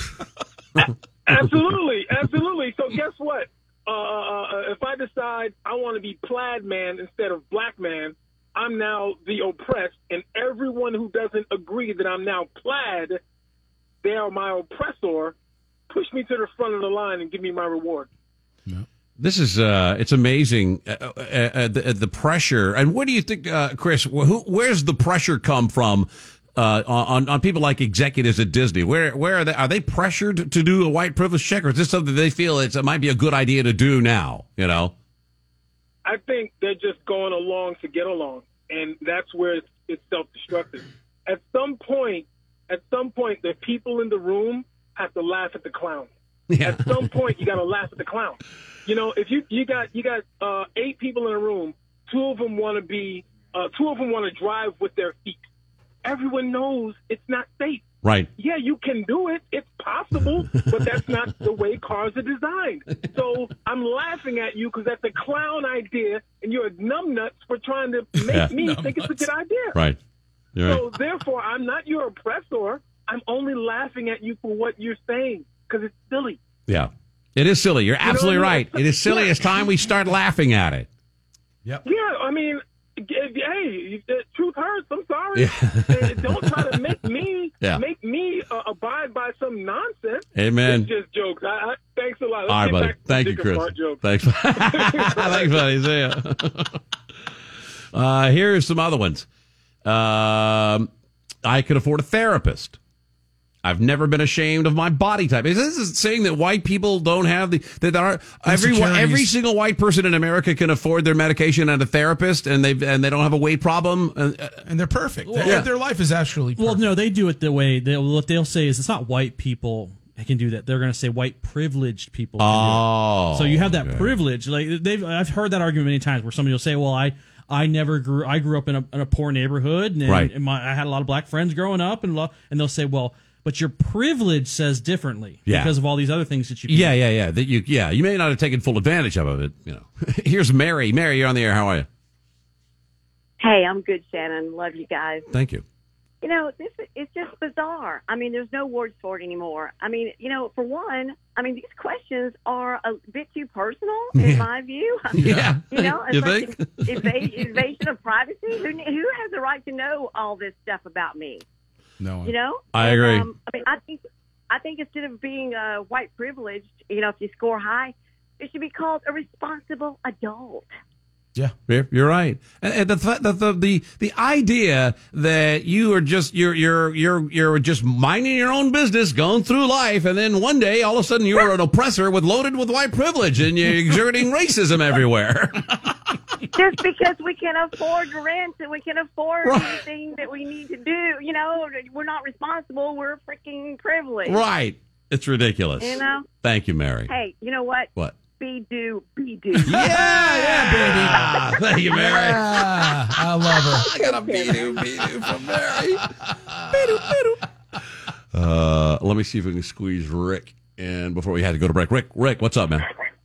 Absolutely. Absolutely. So guess what? Uh, uh, if I decide I want to be plaid man instead of black man, I'm now the oppressed, and everyone who doesn't agree that I'm now plaid, they are my oppressor. Push me to the front of the line and give me my reward. This is, uh, it's amazing, uh, uh, uh, the, uh, the pressure. And where do you think, uh, Chris, who, where's the pressure come from uh, on, on people like executives at Disney? Where where are they? Are they pressured to do a white privilege check, or is this something they feel it's, it might be a good idea to do now, you know? I think they're just going along to get along, and that's where it's, it's self-destructive. At some point, at some point, the people in the room have to laugh at the clown. Yeah. At some point, you got to laugh at the clown. You know, if you you got you got uh, eight people in a room, two of them want to be, uh, two of them want to drive with their feet. Everyone knows it's not safe. Right. Yeah, you can do it. It's possible, but that's not the way cars are designed. So I'm laughing at you because that's a clown idea, and you're numbnuts for trying to make Yeah. me think it's a good idea. Right. You're so right. therefore, I'm not your oppressor. I'm only laughing at you for what you're saying because it's silly. Yeah. It is silly. You're You know absolutely what I right. mean? It is silly. Yeah. It's time we start laughing at it. Yep. Yeah, I mean, g- hey, the truth hurts. I'm sorry. Yeah. And don't try to make me Yeah. make me uh, abide by some nonsense. Amen. It's just jokes. I, I, thanks a lot. Let's All right, get buddy. back to Thank the you, dick Chris. and fart jokes. Thanks. Thanks, buddy. See ya. Uh, here's some other ones. Um, I could afford a therapist. I've never been ashamed of my body type. Is this saying that white people don't have the that there are every Insecurities. every single white person in America can afford their medication and a therapist, and they and they don't have a weight problem, and, uh, And they're perfect. Well, Their- yeah. Their life is actually perfect. Well, no, they do it the way they what they'll say is it's not white people that can do that. They're going to say white privileged people. Can Oh, do it. So you have that okay. privilege. Like they've, I've heard that argument many times where somebody will say, "Well, I, I never grew. I grew up in a, in a poor neighborhood, and, Right. and my, I had a lot of black friends growing up, and lo-, and they'll say, well, but your privilege says differently Yeah. because of all these other things that you. Can Yeah, do. yeah, yeah. That you, yeah, you may not have taken full advantage of it. You know, here's Mary. Mary, you're on the air. How are you? Hey, I'm good, Shannon. Love you guys. Thank you. You know, this is just bizarre. I mean, there's no words for it anymore. I mean, you know, for one, I mean, these questions are a bit too personal, in Yeah. my view. Yeah. You know, it's You like think? invasion, invasion of privacy. Who, who has the right to know all this stuff about me? No one. You know? I And, agree. Um, I mean, I think, I think instead of being uh, white privileged, you know, if you score high, it should be called a responsible adult. Yeah, You're, you're right. And, and the, the the the the idea that you are just you're you're you're you're just minding your own business, going through life, and then one day all of a sudden you are an oppressor with loaded with white privilege, and you're exerting racism everywhere. Just because we can afford rent and we can afford anything that we need to do, you know, we're not responsible. We're freaking privileged. Right. It's ridiculous. You know? Thank you, Mary. Hey, you know what? What? Be do, be do. Yeah, yeah, baby. Ah, thank you, Mary. Yeah, I love her. I got a be-do, be-do from Mary. Be-do, be-do. Uh, let me see if we can squeeze Rick in before we had to go to break. Rick, Rick, what's up, man?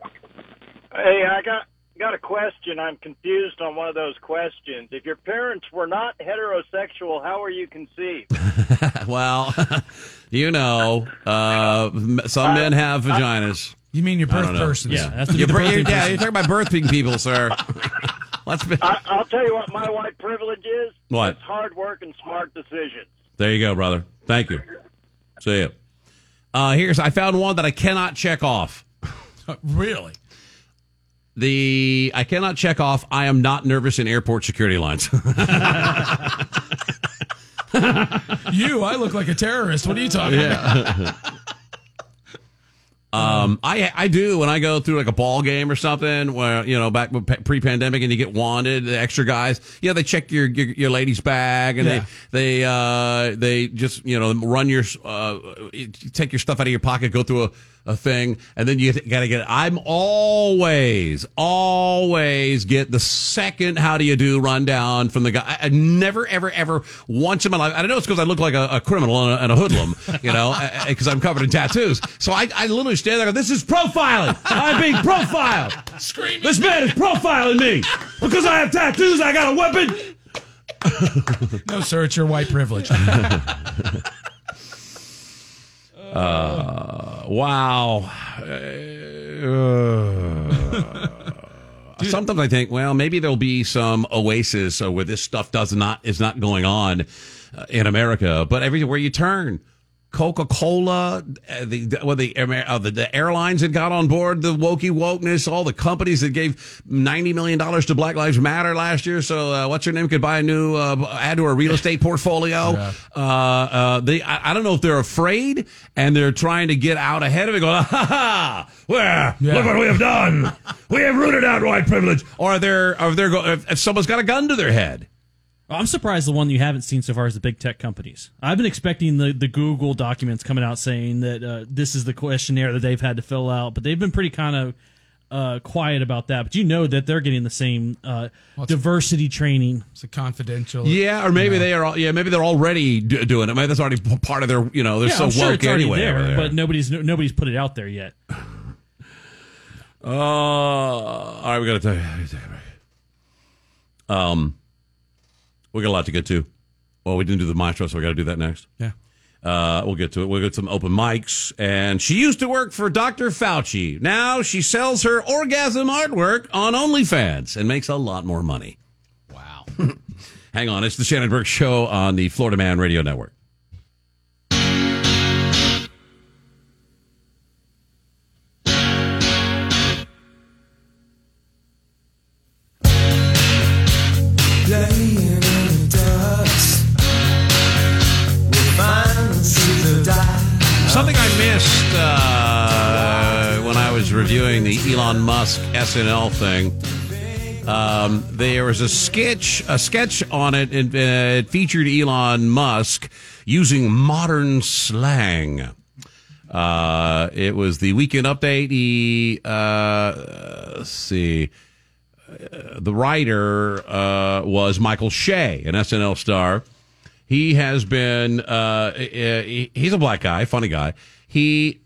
Hey, I got got a question. I'm confused on one of those questions. If your parents were not heterosexual, how were you conceived? Well, you know, uh, some men have vaginas. You mean your I birth don't know. persons? Yeah, has to be You're the bir- birthing you're- yeah, person. you're talking about birthing people, sir. Let's be. I, I'll tell you what my white privilege is. What? It's hard work and smart decisions. There you go, brother. Thank you. See you. Uh, here's I found one that I cannot check off. Really? The I cannot check off. I am not nervous in airport security lines. You, I look like a terrorist. What are you talking about? Yeah. Um, I I do when I go through like a ball game or something where you know back pre pandemic and you get wanted, the extra guys, yeah, they check your your, your lady's bag and Yeah. they they uh they just you know run your uh take your stuff out of your pocket, go through a, a thing, and then you gotta get. I'm always always get the second how do you do rundown from the guy. I, I never ever ever once in my life. I don't know it's because I look like a, a criminal and a, and a hoodlum, you know, because I'm covered in tattoos. So I I literally stand there. And go, this is profiling. I'm being profiled. Screaming. This man is profiling me because I have tattoos. I got a weapon. No, sir, it's your white privilege. Uh, wow. Uh, sometimes I think, well, maybe there'll be some oasis uh, where this stuff does not is not going on uh, in America, but everywhere you turn. Coca-Cola, uh, the well, the, uh, the the airlines that got on board the wokey wokeness, all the companies that gave ninety million dollars to Black Lives Matter last year. So, uh, what's your name could buy a new uh, add to a real estate portfolio. Yeah. Uh, uh, they, I, I don't know if they're afraid and they're trying to get out ahead of it. Going, ha ha! Where? Yeah. Look what we have done. We have rooted out white privilege. Or they're, or they're, go, if, if someone's got a gun to their head. I'm surprised the one you haven't seen so far is the big tech companies. I've been expecting the, the Google documents coming out saying that uh, this is the questionnaire that they've had to fill out, but they've been pretty kind of uh, quiet about that. But you know that they're getting the same uh, Well, diversity training. It's a confidential. Yeah, or maybe you know. they are. all- Yeah, maybe they're already do, doing it. Maybe that's already p- part of their. You know, they're Yeah, so I'm sure woke it's already anyway. there, over there. but nobody's no, nobody's put it out there yet. Uh, all right, we got to take a break. Um, we got a lot to get to. Well, we didn't do the maestro, so we got to do that next. Yeah. Uh, we'll get to it. We'll get some open mics. And she used to work for Doctor Fauci. Now she sells her orgasm artwork on OnlyFans and makes a lot more money. Wow. Hang on. It's the Shannon Burke Show on the Florida Man Radio Network. Something I missed uh, when I was reviewing the Elon Musk S N L thing. Um, there was a sketch, a sketch on it. It, uh, it featured Elon Musk using modern slang. Uh, it was the Weekend Update. He, uh, let's see, uh, the writer uh, was Michael Shea, an S N L star. He has been, uh, he's a black guy, funny guy. He,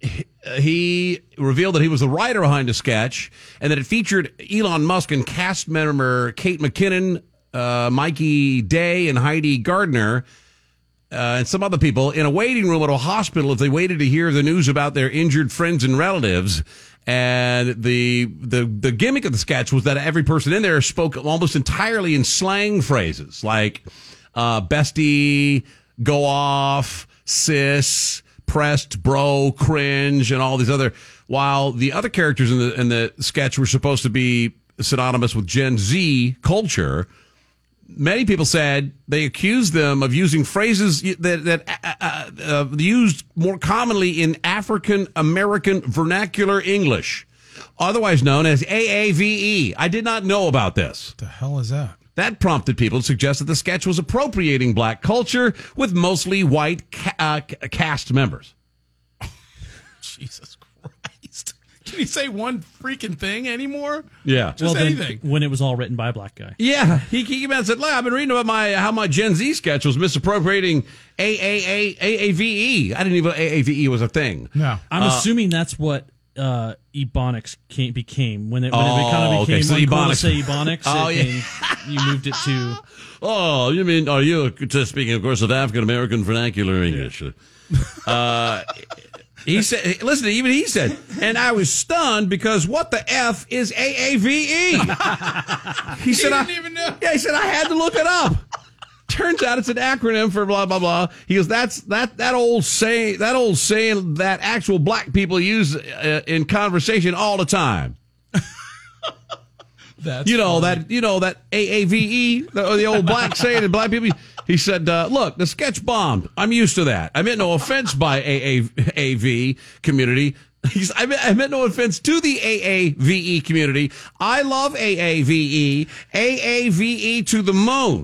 he revealed that he was the writer behind a sketch and that it featured Elon Musk and cast member Kate McKinnon, uh, Mikey Day, and Heidi Gardner, uh, and some other people in a waiting room at a hospital as they waited to hear the news about their injured friends and relatives. And the, the, the gimmick of the sketch was that every person in there spoke almost entirely in slang phrases like, Uh, bestie, go off, sis, pressed, bro, cringe, and all these other, while the other characters in the in the sketch were supposed to be synonymous with Gen Z culture. Many people said they accused them of using phrases that that uh, uh, used more commonly in African American vernacular English, otherwise known as A A V E. I did not know about this. What the hell is that? That prompted people to suggest that the sketch was appropriating black culture with mostly white ca- uh, cast members. Jesus Christ. Can you say one freaking thing anymore? Yeah. Just well, anything. Then, when it was all written by a black guy. Yeah. He came out and said, I've been reading about my how my Gen Z sketch was misappropriating A A V E. I didn't even know A A V E was a thing. No. I'm Uh, assuming that's what uh, Ebonics came, became. When it, when Oh, it kind of became okay, so uncool to Ebonics. say Ebonics, Oh, it yeah. came- you moved it to... Oh, you mean, are you just speaking, of course, of African American vernacular English? Uh, he said, listen, even he said, and I was stunned because what the F is A A V E? He said, didn't I, even know. Yeah, he said, I had to look it up. Turns out it's an acronym for blah, blah, blah. He goes, that's, that, that old saying, that old saying that actual black people use uh, in conversation all the time. That's you know funny. that you know that A A V E, the, the old black saying that black people. He said, uh, "Look, the sketch bombed. I'm used to that. I meant no offense by A A V community. He's, I, meant, I meant no offense to the A A V E community. I love A A V E. A A V E to the moon."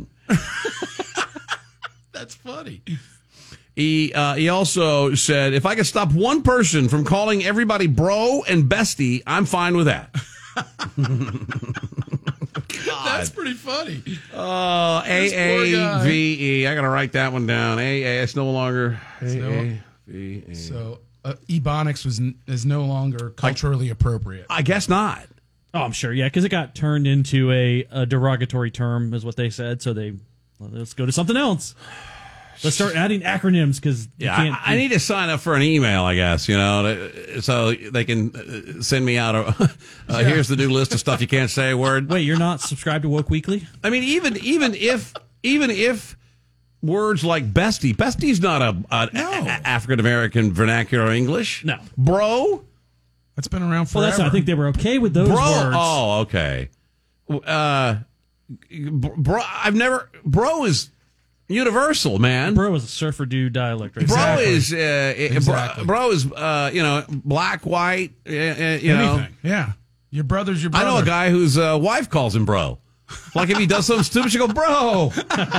That's funny. He uh, he also said, "If I could stop one person from calling everybody bro and bestie, I'm fine with that." That's pretty funny. Oh, This poor A A guy. V E. I got to write that one down. A A. It's no longer It's no- A A V E. So uh, Ebonics was n- is no longer culturally appropriate. I guess not. Oh, I'm sure, yeah, because it got turned into a, a derogatory term, is what they said. So they, well, let's go to something else. Let's start adding acronyms because Yeah, you can't. I, I need to sign up for an email, I guess, you know, to- so they can uh, send me out a, uh, Yeah. here's the new list of stuff you can't say a word. Wait, you're not subscribed to Woke Weekly? I mean, even even if even if words like bestie, bestie's not a, a, a African American vernacular English. No, bro. That's been around Well, forever. that's I think they were okay with those bro. words. Oh, okay. Uh, bro, I've never. Bro is universal, man. Bro is a surfer dude dialect. Right? Bro Exactly. is uh, Exactly. bro, bro is uh, you know, black, white, uh, uh, you know. Anything. Yeah. Your brother's your I brother. know a guy whose uh, wife calls him bro. Like if he does something stupid, she go, bro.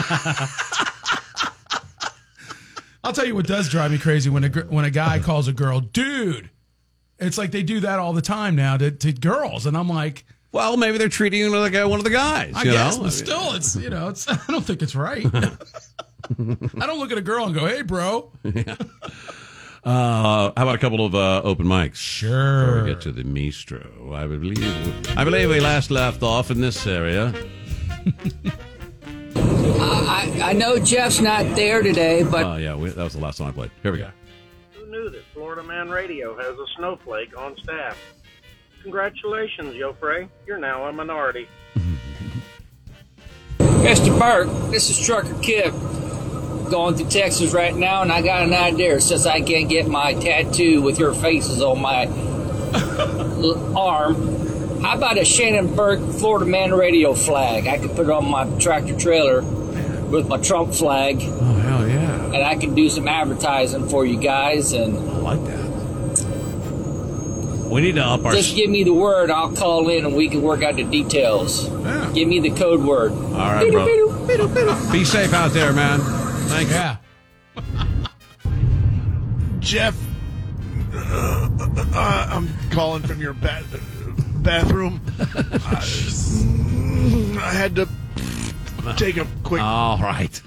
I'll tell you what does drive me crazy when a gr- when a guy calls a girl dude. It's like they do that all the time now to, to girls, and I'm like, well, maybe they're treating him like uh, one of the guys. I you guess, know? but still, it's you know, it's I don't think it's right. I don't look at a girl and go, "Hey, bro." Yeah. Uh, how about a couple of uh, open mics? Sure. Before we get to the Mistro, I believe I believe we last left off in this area. I, I know Jeff's not there today, but Oh, yeah, we, that was the last song I played. Here we go. Who knew that Florida Man Radio has a snowflake on staff? Congratulations, Yo Frey. You're now a minority. Mister Burke, this is Trucker Kip. Going through Texas right now, and I got an idea. Since I can't get my tattoo with your faces on my l- arm, how about a Shannon Burke Florida Man Radio flag? I could put it on my tractor trailer with my Trump flag. Oh, hell yeah. And I can do some advertising for you guys. And I like that. We need to up our... Just give me the word, I'll call in and we can work out the details. Yeah. Give me the code word. All right, bro. Be safe out there, man. Thanks. Yeah. Jeff, uh, uh, I'm calling from your ba- bathroom. I, I had to take a quick... All right.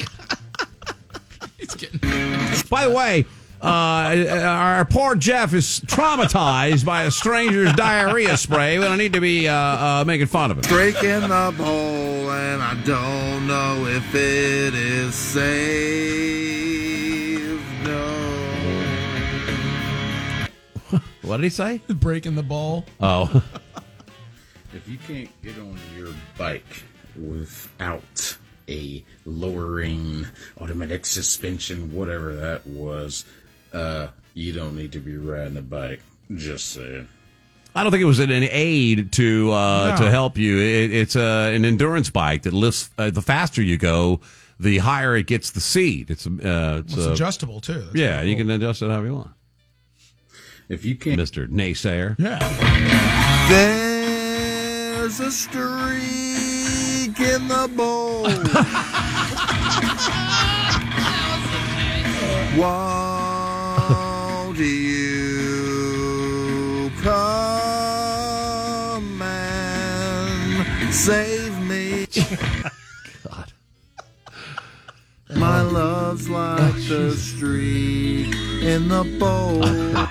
By the way, uh, our poor Jeff is traumatized by a stranger's diarrhea spray. We don't need to be uh, uh, making fun of it. Breaking the bowl, and I don't know if it is safe. No. What did he say? Breaking the ball. Oh. If you can't get on your bike without a lowering automatic suspension, whatever that was, uh, you don't need to be riding a bike. Just saying. I don't think it was an aid to uh, No. to help you. It, it's uh, an endurance bike that lifts. Uh, the faster you go, the higher it gets the seat. It's uh, it's, It's uh, adjustable, too. That's yeah, pretty you cool. can adjust it however you want. If you can't, Mister Naysayer. Yeah. There's a streak in the bowl. Won't you come and save me? God. My love's like the streak in the bowl.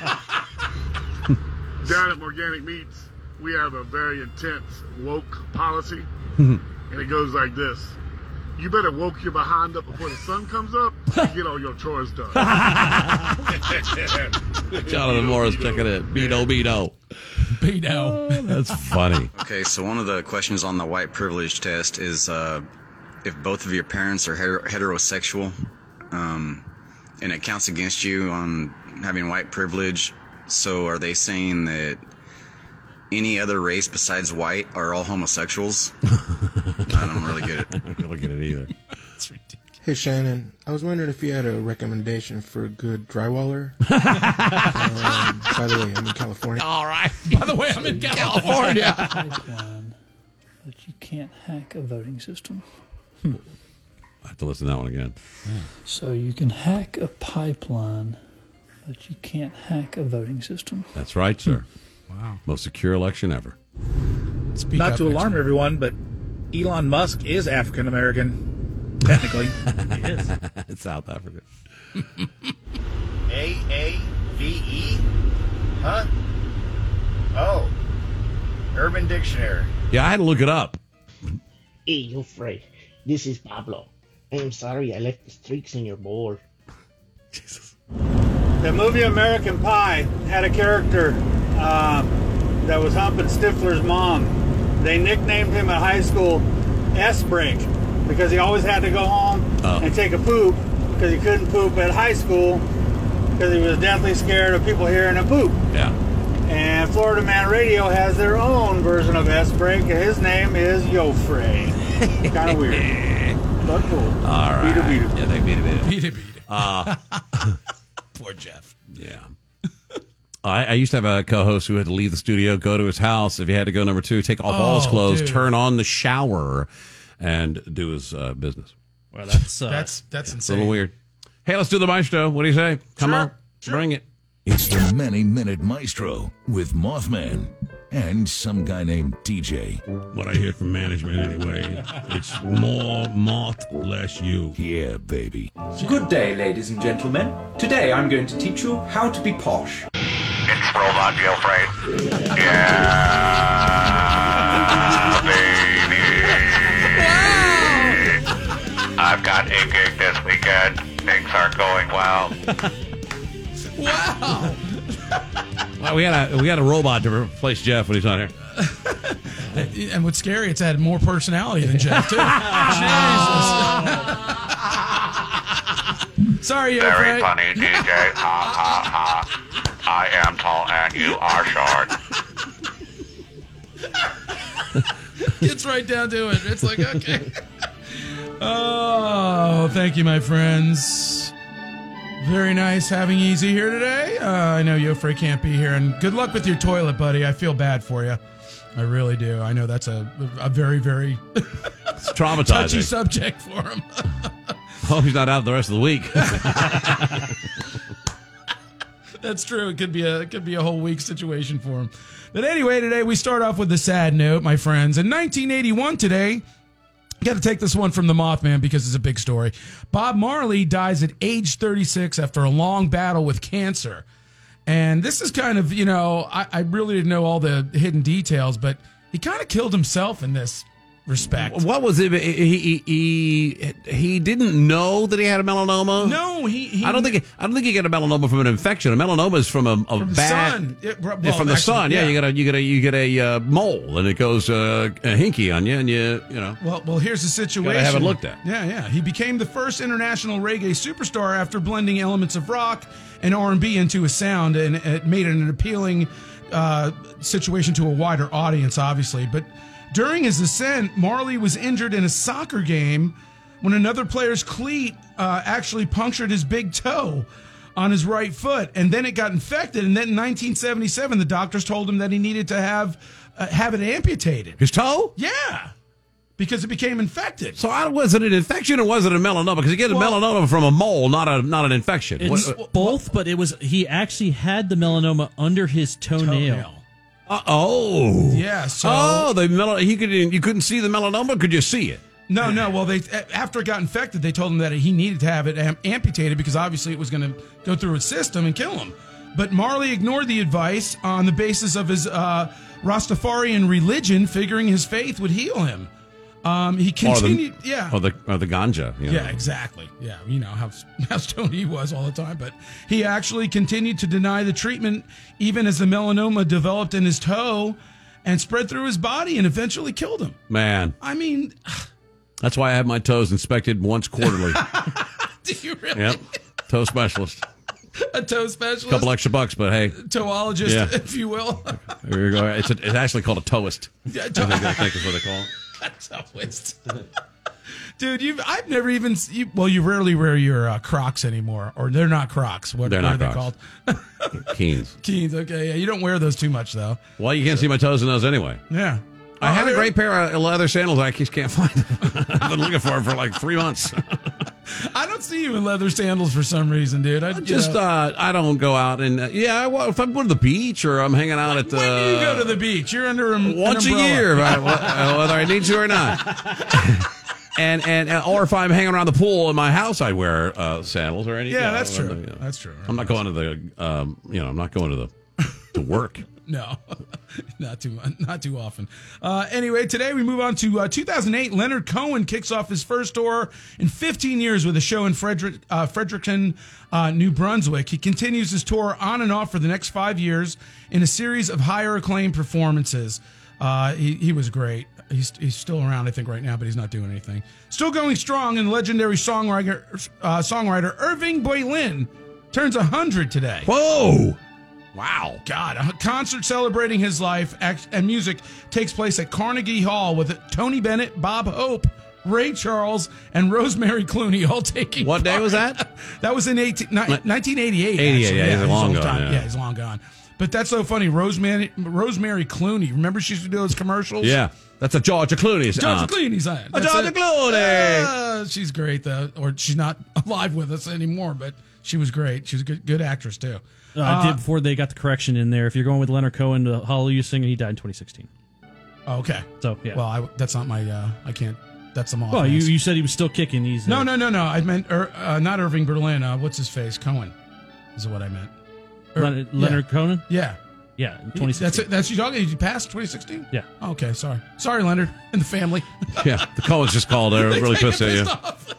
Down at Organic Meats, we have a very intense woke policy, and it goes like this. You better woke your behind up before the sun comes up and get all your chores done. Jonathan Morris checking it. Beto, Beto. Beto. That's funny. Okay, so one of the questions on the white privilege test is uh, if both of your parents are heter- heterosexual, um, and it counts against you on having white privilege. So are they saying that any other race besides white are all homosexuals? I don't really get it. I don't really get it either. Hey, Shannon, I was wondering if you had a recommendation for a good drywaller. um, by the way, I'm in California. All right. By the way, I'm in California. Pipeline, but you can't hack a voting system. I have to listen to that one again. So you can hack a pipeline, but you can't hack a voting system. That's right, sir. Wow. Most secure election ever. Speak Not up, to alarm everyone, but Elon Musk is African American, technically. He is. It's South Africa. A A V E? Huh? Oh. Urban Dictionary. Yeah, I had to look it up. Hey, you Frey. This is Pablo. I am sorry I left the streaks in your bowl. The movie American Pie had a character uh, that was humping Stifler's mom. They nicknamed him at high school S-Break because he always had to go home Oh. and take a poop because he couldn't poop at high school because he was deathly scared of people hearing him poop. Yeah. And Florida Man Radio has their own version of S-Break, and his name is Yo Frey. Kind of weird, but cool. All right. Beat it, beat it. Yeah, they beat it, beat it. Beat it, beat it. Uh, Poor Jeff. yeah. I, I used to have a co-host who had to leave the studio, go to his house. If he had to go number two, take off all his Oh, clothes, dude. turn on the shower, and do his uh, business. Well, that's uh, That's that's It's a insane. little weird. Hey, let's do the maestro. What do you say? Come Sure, on, bring it. It's the Many Minute Maestro with Mothman and some guy named D J. What I hear from management anyway, it's more moth, less you. Yeah, baby. Good day, ladies and gentlemen. Today I'm going to teach you how to be posh. It's Robot Gilfrey. Yeah, baby. I've got a gig this weekend. Things are going well. Wow. Well, we got a we got a robot to replace Jeff when he's not here. And what's scary, it's had more personality than Jeff, too. Jesus. Sorry, you Very funny, D J. Ha, ha, ha. I am tall and you are short. Gets right down to it. It's like, okay. Oh, thank you, my friends. Very nice having Easy here today. Uh, I know Yofre can't be here, and good luck with your toilet, buddy. I feel bad for you. I really do. I know that's a a very, very it's traumatizing touchy subject for him. Hope he's not out the rest of the week. That's true. It could be a it could be a whole week situation for him. But anyway, today we start off with a sad note, my friends. In nineteen eighty-one today, got to take this one from the Mothman because it's a big story. Bob Marley dies at age thirty-six after a long battle with cancer. And this is kind of, you know, I, I really didn't know all the hidden details, but he kind of killed himself in this respect. What was it? He he he, he didn't know that he had a melanoma. No, he. he I don't think. I don't think you get a melanoma from an infection. A melanoma is from a, a from bad. The sun. It, well, yeah, from the actually, sun. Yeah, yeah, you get a you get a you get a uh, mole, and it goes uh, a hinky on you, and you you know. Well, well, here's the situation. Gotta have it looked at. Yeah, yeah. He became the first international reggae superstar after blending elements of rock and R and B into a sound, and it made it an appealing uh, situation to a wider audience, obviously, but. During his ascent, Marley was injured in a soccer game when another player's cleat uh, actually punctured his big toe on his right foot, and then it got infected. And then in nineteen seventy-seven, the doctors told him that he needed to have uh, have it amputated. His toe? Yeah, because it became infected. So I, was it an infection or was it a melanoma? Because you get a well, melanoma from a mole, not a not an infection. It's what, both, but it was he actually had the melanoma under his toenail. toenail. Uh, oh, yeah. So oh, the mel- he could you couldn't see the melanoma. Could you see it? No, no. Well, they after it got infected, they told him that he needed to have it am- amputated because obviously it was going to go through his system and kill him. But Marley ignored the advice on the basis of his uh, Rastafarian religion, figuring his faith would heal him. Um, he continued, or the, yeah, or the or the ganja. You know. Yeah, exactly. Yeah, you know how how stoned he was all the time. But he actually continued to deny the treatment, even as the melanoma developed in his toe and spread through his body, and eventually killed him. Man, I mean, that's why I have my toes inspected once quarterly. Do you really? Yep, toe specialist. A toe specialist. A couple extra bucks, but hey, toeologist, yeah. if you will. Here you go. It's a, it's actually called a toeist. Yeah, to- I think I think is what they call it. That's a twist. Dude, you I've never even you, well, you rarely wear your uh, Crocs anymore, or they're not Crocs. What, they're what not are Crocs. they called? Keens. Keens. Okay, yeah, you don't wear those too much though. Well, you can't see my toes in those anyway. Yeah, I uh, had a great pair of leather sandals. I just can't find them. I've been looking for them for like three months. I don't see you in leather sandals for some reason, dude. I just know. uh, I don't go out and uh, yeah. Well, if I'm going to the beach or I'm hanging out when, at the. When do you go to the beach? You're under a, once an a year, right, whether I need to or not. and, and and or if I'm hanging around the pool in my house, I wear uh, sandals or anything. Yeah, you know, that's true. You know. That's true. I'm not going to the um, you know I'm not going to the to work. No, not too not too often. Uh, anyway, today we move on to uh, two thousand eight. Leonard Cohen kicks off his first tour in fifteen years with a show in Frederick, uh, Fredericton, uh, New Brunswick. He continues his tour on and off for the next five years in a series of higher acclaimed performances. Uh, he, he was great. He's he's still around, I think, right now, but he's not doing anything. Still going strong, and legendary songwriter uh, songwriter Irving Boylin turns one hundred today. Whoa! Wow. God, a concert celebrating his life and music takes place at Carnegie Hall with Tony Bennett, Bob Hope, Ray Charles, and Rosemary Clooney all taking What part. day was that? That was in eighteen, nineteen eighty-eight. eighty-eight, actually. yeah, yeah, he's long old gone. time. Yeah. yeah, he's long gone. But that's so funny. Rosemary, Rosemary Clooney. Remember she used to do those commercials? Yeah. That's a Georgia Clooney's Georgia aunt. Clooney's aunt. A Georgia Clooney. Uh, she's great, though. Or she's not alive with us anymore, but she was great. She was a good, good actress, too. Uh, I did before they got the correction in there. If you're going with Leonard Cohen, the Hallelujah singer, he died in twenty sixteen. Oh, okay. So, yeah. Well, I, that's not my, uh, I can't, that's the Well, you, you said he was still kicking. He's uh, No, no, no, no. I meant, er, uh, not Irving Berlin. Uh, what's his face? Cohen is what I meant. Er, Leonard, Leonard yeah. Cohen? Yeah. Yeah, in twenty sixteen. That's it. That's you talking. Did you pass twenty sixteen? Yeah. Okay, sorry. Sorry, Leonard and the family. Yeah, the Cohen's just called. They're really They pissed at you. pissed off.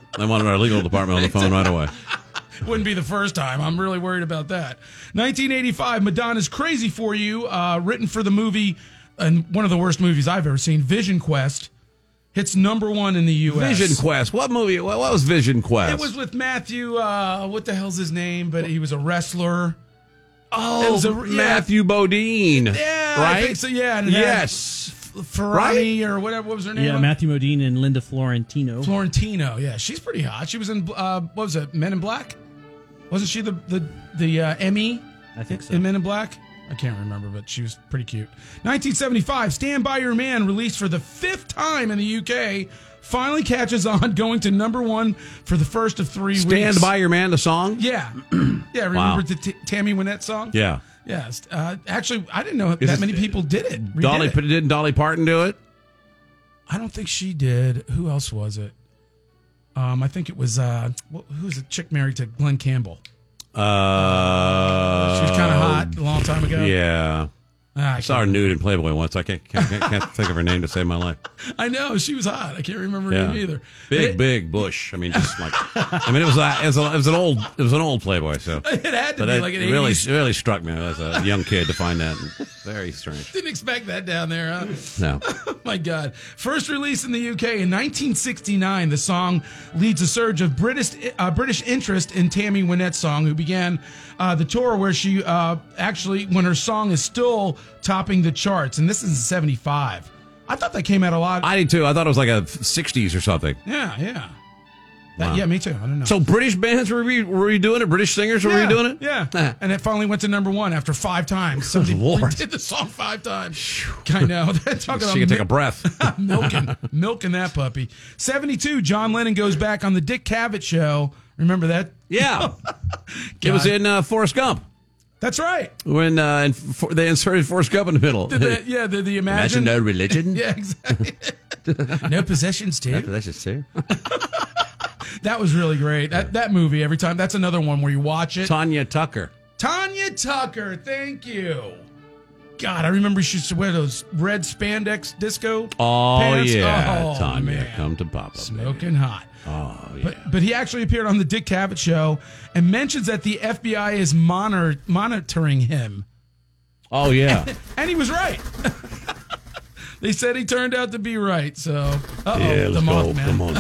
They wanted our legal department on the phone right away. Wouldn't be the first time. I'm really worried about that. nineteen eighty-five, Madonna's Crazy for You, uh, written for the movie, and one of the worst movies I've ever seen, Vision Quest, hits number one in the U S. Vision Quest. What movie? What, what was Vision Quest? It was with Matthew, uh, what the hell's his name? But he was a wrestler. Oh, It was a- yeah. Matthew Modine. Yeah, right? I think so, yeah. And it had Yes. Ferrari or whatever. What was her name? Yeah, Matthew Modine and Linda Florentino. Florentino, yeah. She's pretty hot. She was in, uh, what was it, Men in Black? Wasn't she the the, the uh, Emmy? I think so. In Men in Black? I can't remember, but she was pretty cute. nineteen seventy-five, Stand By Your Man, released for the fifth time in the U K, finally catches on, going to number one for the first of three Stand weeks. By Your Man, the song? Yeah. Yeah, remember Wow. the T- Tammy Wynette song? Yeah. Yes. Uh, actually, I didn't know Is that it- many people did it. redid Dolly, it. didn't Dolly Parton do it? I don't think she did. Who else was it? Um, I think it was, uh, wh- who's the chick married to Glenn Campbell? Uh, She was kind of hot a long time ago. Yeah. Ah, I I saw her nude in Playboy once. I can't, can't, can't, can't think of her name to save my life. I know she was hot. I can't remember her Yeah. name either. Big, It- big bush. I mean, just like, I mean, it was, a, it was, a, it was an old, it was an old Playboy. So It had to but be that like an really, eighties. it really struck me as a young kid to find that very strange. Didn't expect that down there, huh? No. Oh my God. First released in the U K in nineteen sixty-nine, the song leads a surge of British uh, British interest in Tammy Wynette's song, who began uh, the tour where she uh, actually, when her song is still topping the charts, and this is in seventy-five. I thought that came out a lot. I did too. I thought it was like a sixties or something. Yeah, yeah. That- Wow. yeah, me too. I don't know. So British bands were, re- were redoing it? British singers were yeah, redoing it? Yeah. And it finally went to number one after five times. Somebody Lord. did the song five times. I know. Talking She about can take mi- a breath. milking, milking that puppy. seventy-two, John Lennon goes back on the Dick Cavett show. Remember that? Yeah. It was in uh, Forrest Gump. That's right. When uh, and for, they inserted Forrest Gump in the middle. Did the, yeah, the, the Imagine Imagine. no religion. Yeah, exactly. No possessions, too. No possessions, too. That was really great. That, that movie, every time. That's another one where you watch it. Tanya Tucker. Tanya Tucker, thank you. God, I remember she used to wear those red spandex disco Oh, pants. yeah. Oh, Tanya, man. come to Papa. Smoking hot. Oh, yeah. But but he actually appeared on the Dick Cavett show and mentions that the F B I is monitor, monitoring him. Oh, yeah. And he was right. They said he turned out to be right. So, uh-oh, Yeah, the let's go. Mothman. Come on.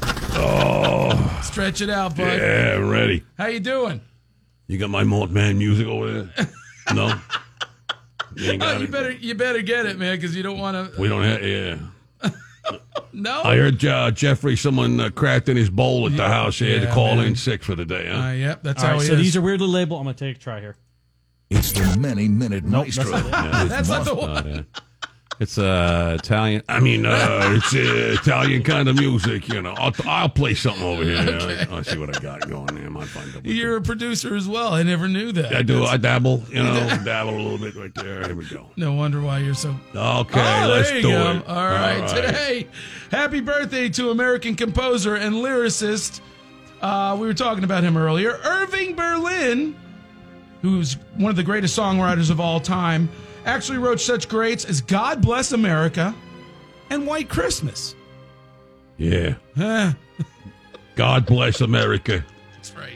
Oh, Stretch it out, bud. yeah, I'm ready. How you doing? You got my Mothman music over there? No? You ain't Oh, got you it? better you better get it, man, because you don't want to. We don't have, yeah. No. I heard uh, Jeffrey, someone uh, cracked in his bowl at the house. He had to Yeah, call man. in sick for the day, huh? Uh, yep, that's All how right, he so is. these are weirdly labeled. I'm going to take a try here. It's the Many Minute Nope, Maestro. that's not it. with That's not the Mothman. one. Oh, yeah. It's uh, Italian. I mean, uh, it's uh, Italian kind of music, you know. I'll, I'll play something over here. Okay. I'll see what I got going there. I might find out. You're a producer as well. I never knew that. I do. That's- I dabble, you know, dabble a little bit right there. Here we go. No wonder why you're so. Okay, Oh, let's there you do go. it. All right. Today, happy birthday to American composer and lyricist. Uh, we were talking about him earlier. Irving Berlin, who's one of the greatest songwriters of all time, actually wrote such greats as God Bless America and White Christmas. Yeah. Huh. God bless America. That's right.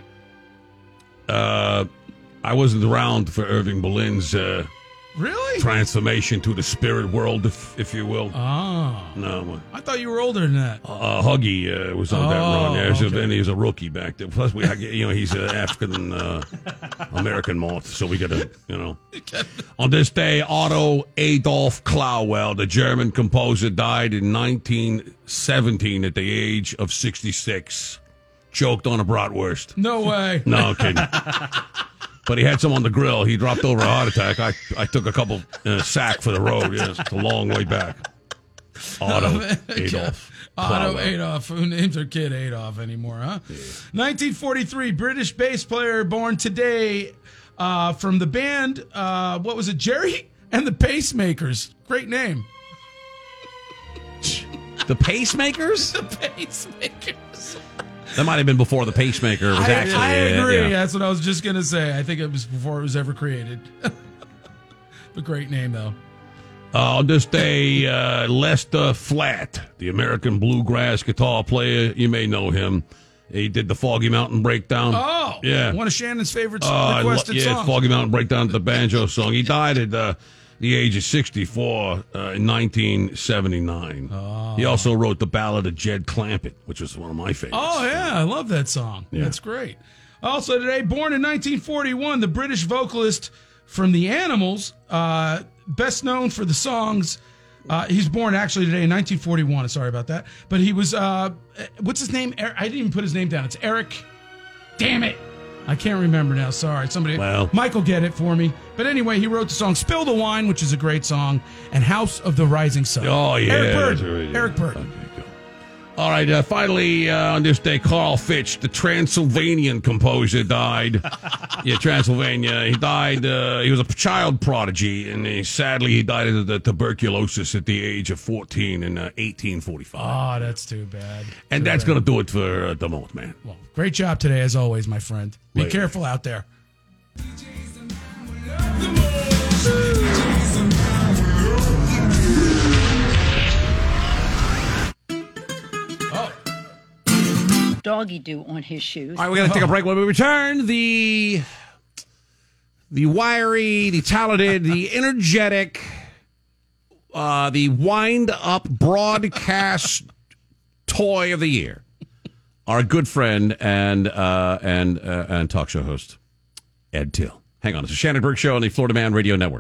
Uh, I wasn't around for Irving Berlin's uh, Really? transformation to the spirit world, if, if you will. Oh. No, I thought you were older than that. uh, Huggy uh, was on that Oh, run there. So okay. then he was a rookie back then. Plus, we, you know, he's an African uh, American moth, so we got to, you know. On this day, Otto Adolf Clauel, the German composer, died in nineteen seventeen at the age of sixty-six. Choked on a bratwurst. No way. No kidding. But he had some on the grill. He dropped over a heart attack. I, I took a couple in a sack for the road. Yes, it's a long way back. Otto Oh, man. Adolf. Otto Clauel. Adolf. Who names their kid Adolf anymore, huh? nineteen forty-three, British bass player born today uh, from the band, uh, what was it, Jerry and the Pacemakers. Great name. The Pacemakers? The Pacemakers. That might have been before the pacemaker was I, actually. I uh, agree. yeah. That's what I was just going to say. I think it was before it was ever created. But great name, though. Uh, on this day, uh, Lester Flatt, the American bluegrass guitar player, you may know him. He did the Foggy Mountain Breakdown. Oh, yeah. One of Shannon's favorite Oh, I lo- requested yeah, songs. Foggy Mountain Breakdown, the banjo song. He died at uh, the age of sixty-four uh, in nineteen seventy-nine. Oh. He also wrote the Ballad of Jed Clampett, which was one of my favorites. Oh, yeah, I love that song. Yeah. That's great. Also today, born in nineteen forty-one, the British vocalist from The Animals, uh, best known for the songs. Uh, he's born actually today in nineteen forty-one. Sorry about that. But he was, uh, what's his name? Er- I didn't even put his name down. It's Eric. Damn it. I can't remember now. Sorry. Somebody, well. Michael, get it for me. But anyway, he wrote the song Spill the Wine, which is a great song, and House of the Rising Sun. Oh, yeah. Eric that's Burden. right, yeah. Eric Burden. All right, uh, finally, uh, on this day, Carl Fitch, the Transylvanian composer, died. yeah, Transylvania. He died, uh, he was a child prodigy, and he, sadly, he died of the tuberculosis at the age of fourteen in uh, eighteen forty-five. Oh, that's too bad. and Too that's bad. going to do it for uh, the moment, man. Well, great job today, as always, my friend. Be Later. careful out there. Doggy do on his shoes. All right, we're going to take a break. When we return, the the wiry, the talented, the energetic, uh, the wind-up broadcast toy of the year, our good friend and uh, and uh, and talk show host, Ed Till. Hang on. It's a Shannon Burke Show on the Florida Man Radio Network.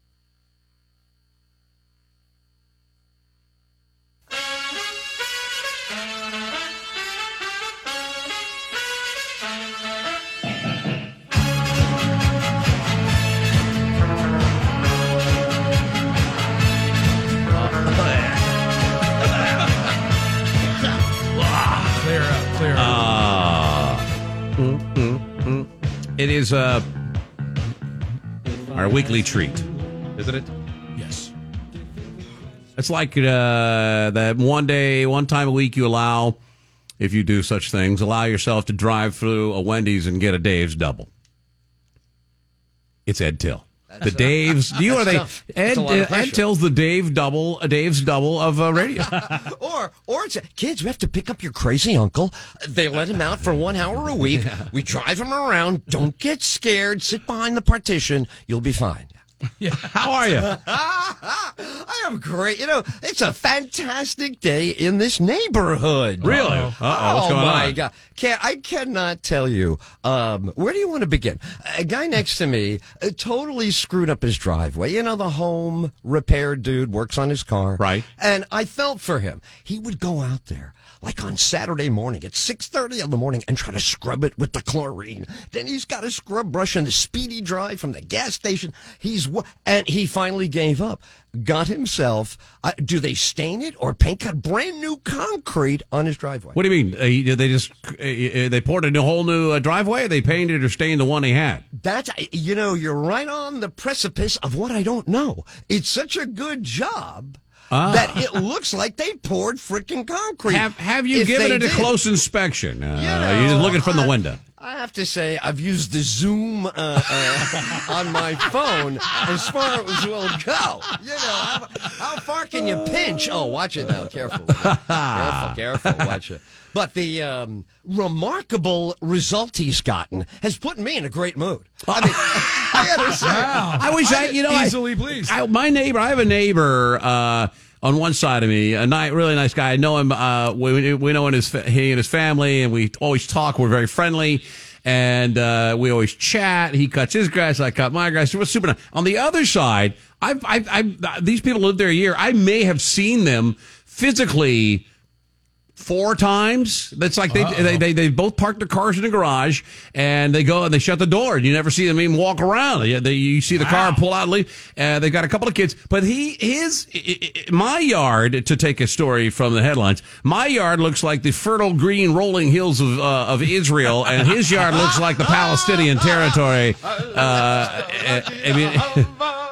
Clear up, clear up. Uh, mm, mm, mm. It is uh, our weekly treat, isn't it? Yes. It's like uh, that one day, one time a week you allow, if you do such things, allow yourself to drive through a Wendy's and get a Dave's double. It's Ed Till. The Dave's. Do you are they? tough. Ed, That's a lot of uh, Ed pressure. Till's the Dave double, uh, Dave's double of uh, radio. or, or it's kids. We have to pick up your crazy uncle. They let him out for one hour a week. We drive him around. Don't get scared. Sit behind the partition. You'll be fine. Yeah. How are you? I am great. You know, it's a fantastic day in this neighborhood. Really? Uh-oh. Uh-oh. What's oh going my on? God! Can I cannot tell you. Um, where do you want to begin? A guy next to me uh, totally screwed up his driveway. You know, the home repair dude works on his car, right? And I felt for him. He would go out there like on Saturday morning at six thirty in the morning and try to scrub it with the chlorine. Then he's got a scrub brush and the speedy drive from the gas station. He's and he finally gave up. Got himself. Uh, do they stain it or paint? Got brand new concrete on his driveway. What do you mean? Uh, did they just uh, uh, they poured a whole new uh, driveway? Or they painted or stained the one they had? That's, you know, you're right on the precipice of what I don't know. It's such a good job. Ah. That it looks like they poured freaking concrete. Have Have you If given they it a did. close inspection? Uh, You are you just know, looking from the I- window? I have to say, I've used the Zoom uh, uh, on my phone as far as will go. You know, how, how far can you pinch? Oh, watch it now. Careful. careful, careful. Watch it. But the um, remarkable result he's gotten has put me in a great mood. I mean, I gotta say. I wish I, you know, I- Easily pleased. I, my neighbor, I have a neighbor uh, on one side of me, a ni- really nice guy. I know him. Uh, we, we know in his fa- he and his family, and we always talk. We're very friendly, and uh, we always chat. He cuts his grass, I cut my grass. It was super nice. On the other side, I've, I've, I've these people lived there a year. I may have seen them physically four times. That's like they, they they they both park their cars in the garage and they go and they shut the door and you never see them even walk around. They, they, you see the car pull out and leave. Uh, they got a couple of kids, but he his I- I- my yard, to take a story from the headlines, my yard looks like the fertile green rolling hills of uh, of Israel, and his yard looks like the Palestinian territory. Uh, I mean.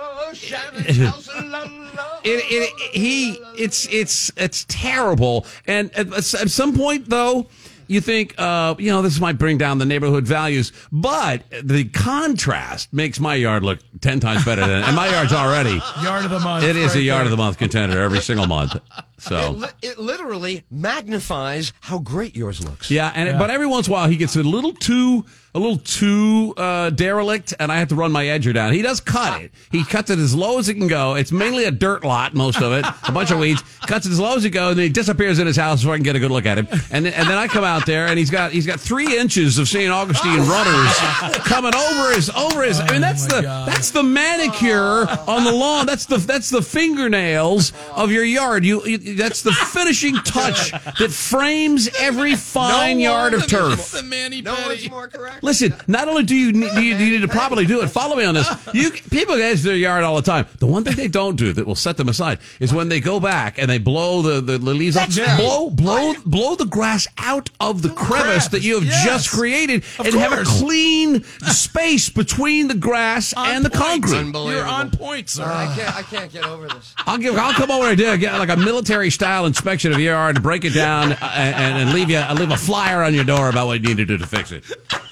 It, it, he, it's, it's, it's terrible. And at, at some point, though, you think, uh, you know, this might bring down the neighborhood values, but the contrast makes my yard look ten times better than, and my yard's already Yard of the month. It is right a yard there. of the month contender every single month. So it, li- it literally magnifies how great yours looks. yeah, and but every once in a while he gets a little too a little too uh, derelict, and I have to run my edger down. He does cut it. He cuts it as low as it can go. It's mainly a dirt lot, most of it, a bunch of weeds. Cuts it as low as he goes, and then he disappears in his house so I can get a good look at him. And then, and then I come out there, and he's got he's got three inches of Saint Augustine runners coming over his over his. I mean, that's the that's the manicure on the lawn. That's the that's the fingernails of your yard. You, you that's the finishing touch that frames every fine No yard one- of turf. The Manny No Petty. one's more correct. Listen, not only do you need, do you, do you need to properly do it, follow me on this. You people edge their yard all the time. The one thing they don't do that will set them aside is when they go back and they blow the, the, the leaves up. That's Blow blow blow the grass out of the crevice that you have yes. just created Of and have a course. clean space between the grass On and the point. concrete. Unbelievable. You're on point, sir. I can't. I can't get over this. I'll give. I'll come over and do get like a military style inspection of your yard, break it down, uh, and, and leave you leave a flyer on your door about what you need to do to fix it.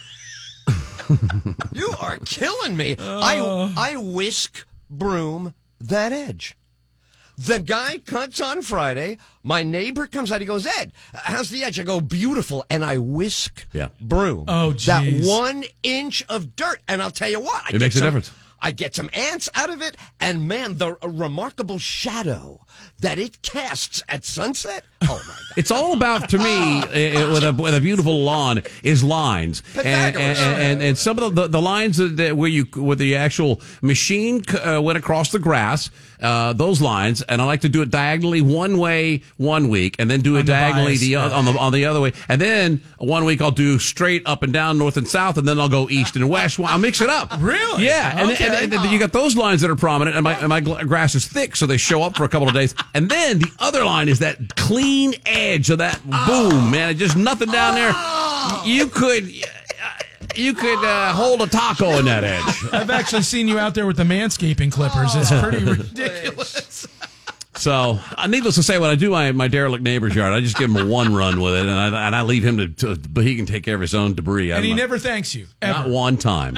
You are killing me. I I whisk broom that edge. The guy cuts on Friday. My neighbor comes out. He goes, Ed, how's the edge? I go, beautiful. And I whisk Yeah. broom. Oh, that geez. one inch of dirt. And I'll tell you what. I It get makes a some- difference. I get some ants out of it. And man, the remarkable shadow that it casts at sunset. Oh, my God. It's all about, to me, uh, with a with a beautiful lawn, is lines, and and, Pythagoras. and, and some of the, the lines that, that where you where the actual machine uh, went across the grass, uh, those lines, and I like to do it diagonally one way one week, and then do it On the diagonally bias, the yeah. oth- on the on the other way, and then one week I'll do straight up and down, north and south, and then I'll go east and west. I'll mix it up. Really? Yeah, and, Okay. and, and you got those lines that are prominent, and my and my gl- grass is thick, so they show up for a couple of days, and then the other line is that clean edge of that boom, man. It's just nothing down there. You could, you could uh, hold a taco in that edge. I've actually seen you out there with the manscaping clippers. It's pretty ridiculous. So, uh, needless to say, when I do my, my derelict neighbor's yard, I just give him a one run with it, and I and I leave him to, to but he can take care of his own debris. And I'm he not- never thanks you. Ever. not one time.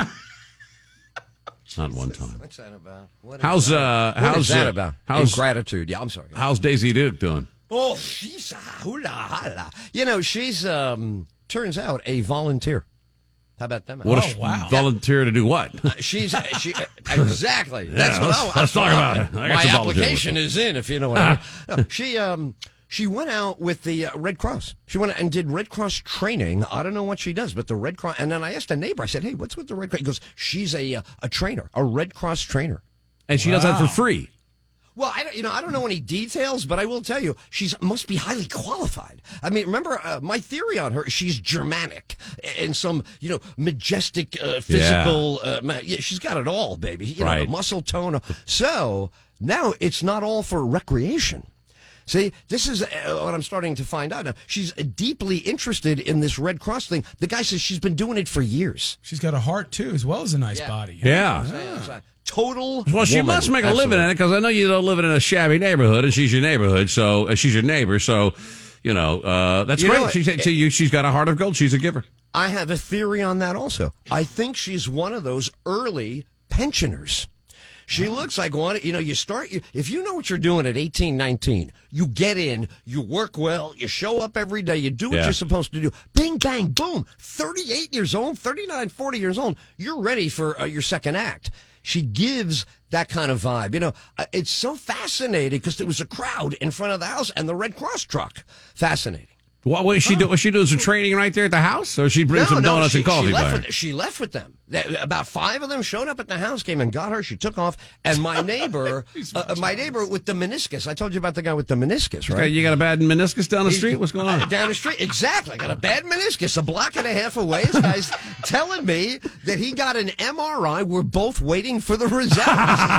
Not one time. What's that about? What is How's that? uh What how's is that uh, about? how's Ingratitude. Yeah, I'm sorry. how's Daisy Duke doing? Oh, she's ah, hula, hula. You know, she's um turns out a volunteer. How about them? What Oh, a wow. volunteer to do what? She's she exactly. That's Yeah, what let's- I, let's talk about it. I got My some volunteer application work. is in, if you know what I mean. No, she um she went out with the uh, Red Cross. She went out and did Red Cross training. I don't know what she does, but the Red Cross. And then I asked a neighbor. I said, "Hey, what's with the Red Cross?" He goes, "She's a uh, a trainer, a Red Cross trainer." And she does that for free. Well, I don't, you know, I don't know any details, but I will tell you, she's must be highly qualified. I mean, remember uh, my theory on her? She's Germanic and some, you know, majestic uh, physical. Uh, ma- yeah, she's got it all, baby. You know, Right. the muscle tone. So now it's not all for recreation. See, this is uh, what I'm starting to find out now. She's uh, deeply interested in this Red Cross thing. The guy says she's been doing it for years. She's got a heart, too, as well as a nice Yeah. body. Yeah. Yeah. Total. Well, she woman. must make a Absolutely. living at it because I know you don't live in a shabby neighborhood, and she's your neighborhood, so uh, she's your neighbor. So, you know, uh, that's You know great. what? She, she, you, she's got a heart of gold. She's a giver. I have a theory on that also. I think she's one of those early pensioners. She looks like one, you know, you start, you, if you know what you're doing at eighteen, nineteen, you get in, you work well, you show up every day, you do what Yeah. you're supposed to do. Bing, bang, boom. thirty-eight years old, thirty-nine, forty years old, you're ready for uh, your second act. She gives that kind of vibe. You know, uh, it's so fascinating because there was a crowd in front of the house and the Red Cross truck. Fascinating. What was she do? Was she doing some training right there at the house, or she bring some donuts she, and coffee she by left, her? with, she left with them. They- About five of them showed up at the house, came and got her. She took off, and my neighbor, uh, my neighbor with the meniscus. I told you about the guy with the meniscus, right? Okay, you got a bad meniscus down the He- street? What's going uh, on? down the street, exactly. I got a bad meniscus, a block and a half away. This guy's telling me that he got an M R I. We're both waiting for the results.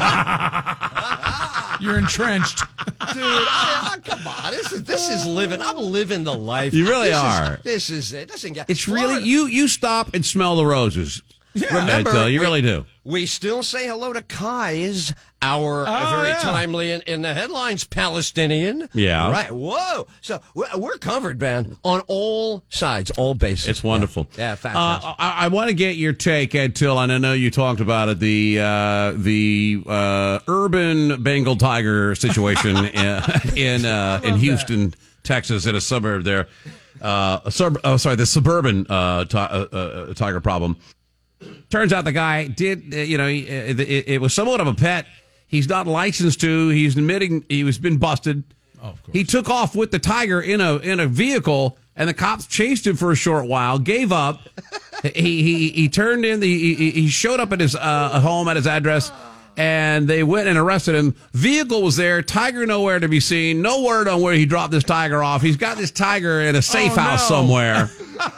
You're entrenched. Dude, I, I, come on. This is this is living. I'm living the life. You really This is- are. this is it. This ain't got- It's really Florida- you. You stop and smell the roses. Remember, But, uh, you we- really do. We still say hello to Kais, our uh, Oh, very yeah. timely in, in the headlines Palestinian. Yeah. Right. Whoa. So we're, we're covered, man, on all sides, all bases. It's wonderful. Yeah, yeah fantastic. Uh, I, I want to get your take, Ed Till, and I know you talked about it, the uh, the uh, urban Bengal tiger situation in in, uh, in Houston, Texas, in a suburb there. Uh, a sub- oh, sorry, the suburban uh, ti- uh, uh, tiger problem. Turns out the guy did, uh, you know, he, uh, it, it was somewhat of a pet. He's not licensed to. He's admitting he was been busted. Oh, of course. He took off with the tiger in a in a vehicle, and the cops chased him for a short while. Gave up. he he he turned in. The, he he showed up at his uh, home at his address, and they went and arrested him. Vehicle was there. Tiger nowhere to be seen. No word on where he dropped this tiger off. He's got this tiger in a safe Oh, house no. somewhere.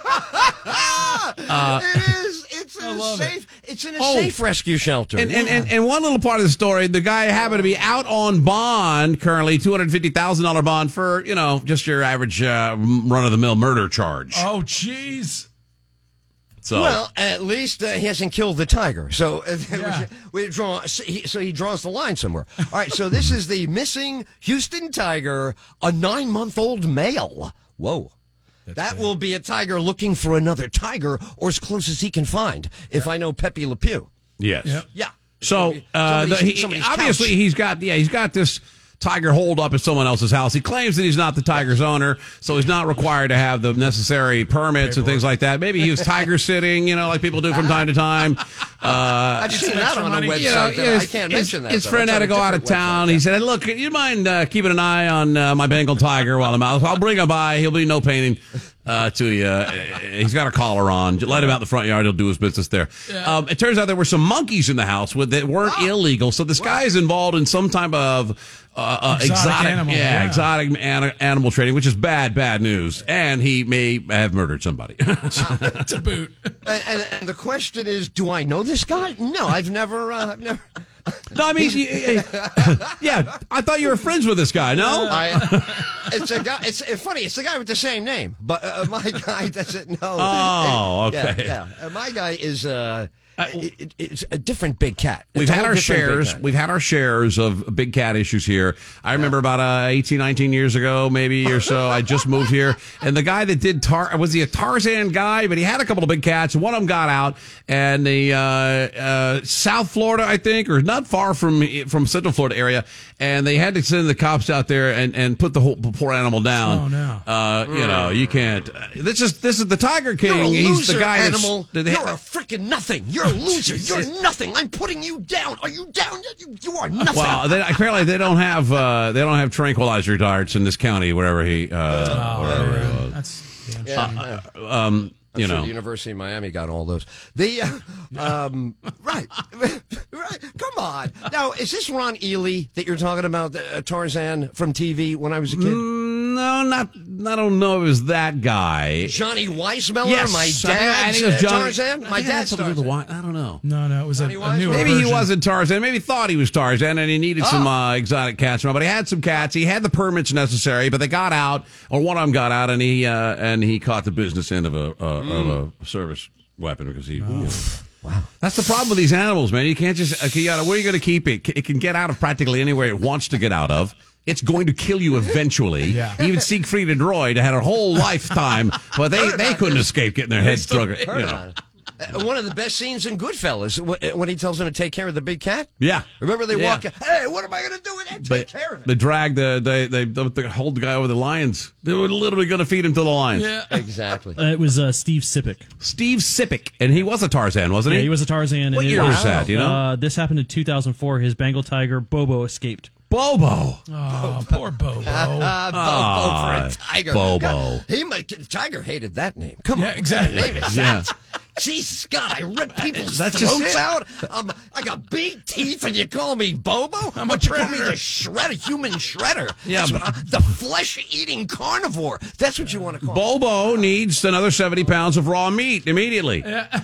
Uh, it is. It's in a safe. It. It's in a Oh. safe rescue shelter. And, and, and, and one little part of the story, the guy happened to be out on bond currently, two hundred fifty thousand dollars bond for, you know, just your average uh, run-of-the-mill murder charge. Oh, jeez. So, Well, at least uh, he hasn't killed the tiger. So uh, Yeah. we draw. So he, so he draws the line somewhere. All right. So this is the missing Houston tiger, a nine-month-old male. Whoa. That will be a tiger looking for another tiger, or as close as he can find. If I know Pepe Le Pew. yes. Yep. Yeah. So, uh, the, Somebody's- he, somebody's obviously, couch. he's got, yeah, he's got this tiger holed up at someone else's house. He claims that he's not the tiger's owner, so he's not required to have the necessary permits and things like that. Maybe he was tiger sitting, you know, like people do from time to time. Uh, I've seen that on a money. website. You know, that I his- can't his- mention that. His though. friend It's had on to a go out of different town. website. He said, "Look, you mind uh, keeping an eye on uh, my Bengal tiger while I'm out? I'll bring him by. He'll be no painting uh, to you. Uh, he's got a collar on. Just let him out in the front yard. He'll do his business there." Um, it turns out there were some monkeys in the house with, that weren't illegal. So this guy is involved in some type of uh, uh, Exotic exotic, animal, yeah, yeah. exotic an- animal trading, which is bad, bad news. And he may have murdered somebody. To boot. And, and, and the question is, do I know this guy? No, I've never. Uh, I've never. No, I mean, yeah, I thought you were friends with this guy. No, I, it's a guy. It's, it's funny. It's the guy with the same name, but uh, my guy doesn't know. Oh, Yeah, okay. Yeah, Uh, my guy is. Uh, it, it- it's a different big cat. We've It's a had whole our different big shares. cat. We've had our shares of big cat issues here. I remember about uh, eighteen, nineteen years ago, maybe or so. I just moved here, and the guy that did Tar was he a Tarzan guy? But he had a couple of big cats. One of them got out, and the uh, uh, South Florida, I think, or not far from from Central Florida area, and they had to send the cops out there and, and put the whole the poor animal down. Oh, no. Uh, you know, you can't. Uh, this is this is the Tiger King. You're a He's loser, the guy animal. that's. You're a freaking nothing. You're a loser. You're nothing. I'm putting you down. Are you down? You, you are nothing. Well, they, apparently they don't have uh, they don't have tranquilizer darts in this county, wherever he. Uh, Oh, wherever he man. was. That's damn Yeah, shame. yeah. Um, I'm you sure know, the University of Miami got all those. The uh, um, right, right. Come on. Now, is this Ron Ely that you're talking about, uh, Tarzan from T V when I was a kid? Mm, no, not. I don't know. It was that guy. Johnny Weissmuller, Yes, my I think- dad. I think it was Johnny- Tarzan. I My think it had dad's something to do Tarzan. with the wi- I don't know. No, no, it was a, Johnny a newer Maybe version. he wasn't Tarzan. Maybe he thought he was Tarzan, and he needed some Oh. uh, exotic cats. But he had some cats. He had the permits necessary, but they got out, or one of them got out, and he uh, and he caught the business end of a uh, of a service weapon because he. Wow. That's the problem with these animals, man. You can't just. Okay, you gotta, where are you going to keep it? It can get out of practically anywhere it wants to get out of. It's going to kill you eventually. Yeah. Even Siegfried and Roy had a whole lifetime, but they, they couldn't escape getting their heads drug. You Heard know. about it. Uh, One of the best scenes in Goodfellas wh- when he tells him to take care of the big cat. Yeah. Remember they Yeah. walk. Hey, what am I going to do with that? Take But care of it. they drag the they they, they hold the guy over the lions. They were literally going to feed him to the lions. Yeah. Exactly. Uh, it was uh, Steve Sippick. Steve Sippick, and he was a Tarzan, wasn't Yeah, he? he was a Tarzan. What and it year was that, do you know? Uh, this happened in two thousand four. His Bengal tiger Bobo escaped. Bobo. Oh, poor Bobo. Uh, Bobo Ah, for a tiger. Bobo. God, he might. The tiger hated that name. Come Yeah, on, exactly. What kind of name is Yeah. that? Jesus God, I rip people's That's just throats it. out. Um, I got big teeth, and you call me Bobo? I'm What a you call me predator. the shredder, human shredder? Yeah, That's but- what I- the flesh-eating carnivore. That's what you want to call me. Bobo needs another seventy pounds of raw meat immediately.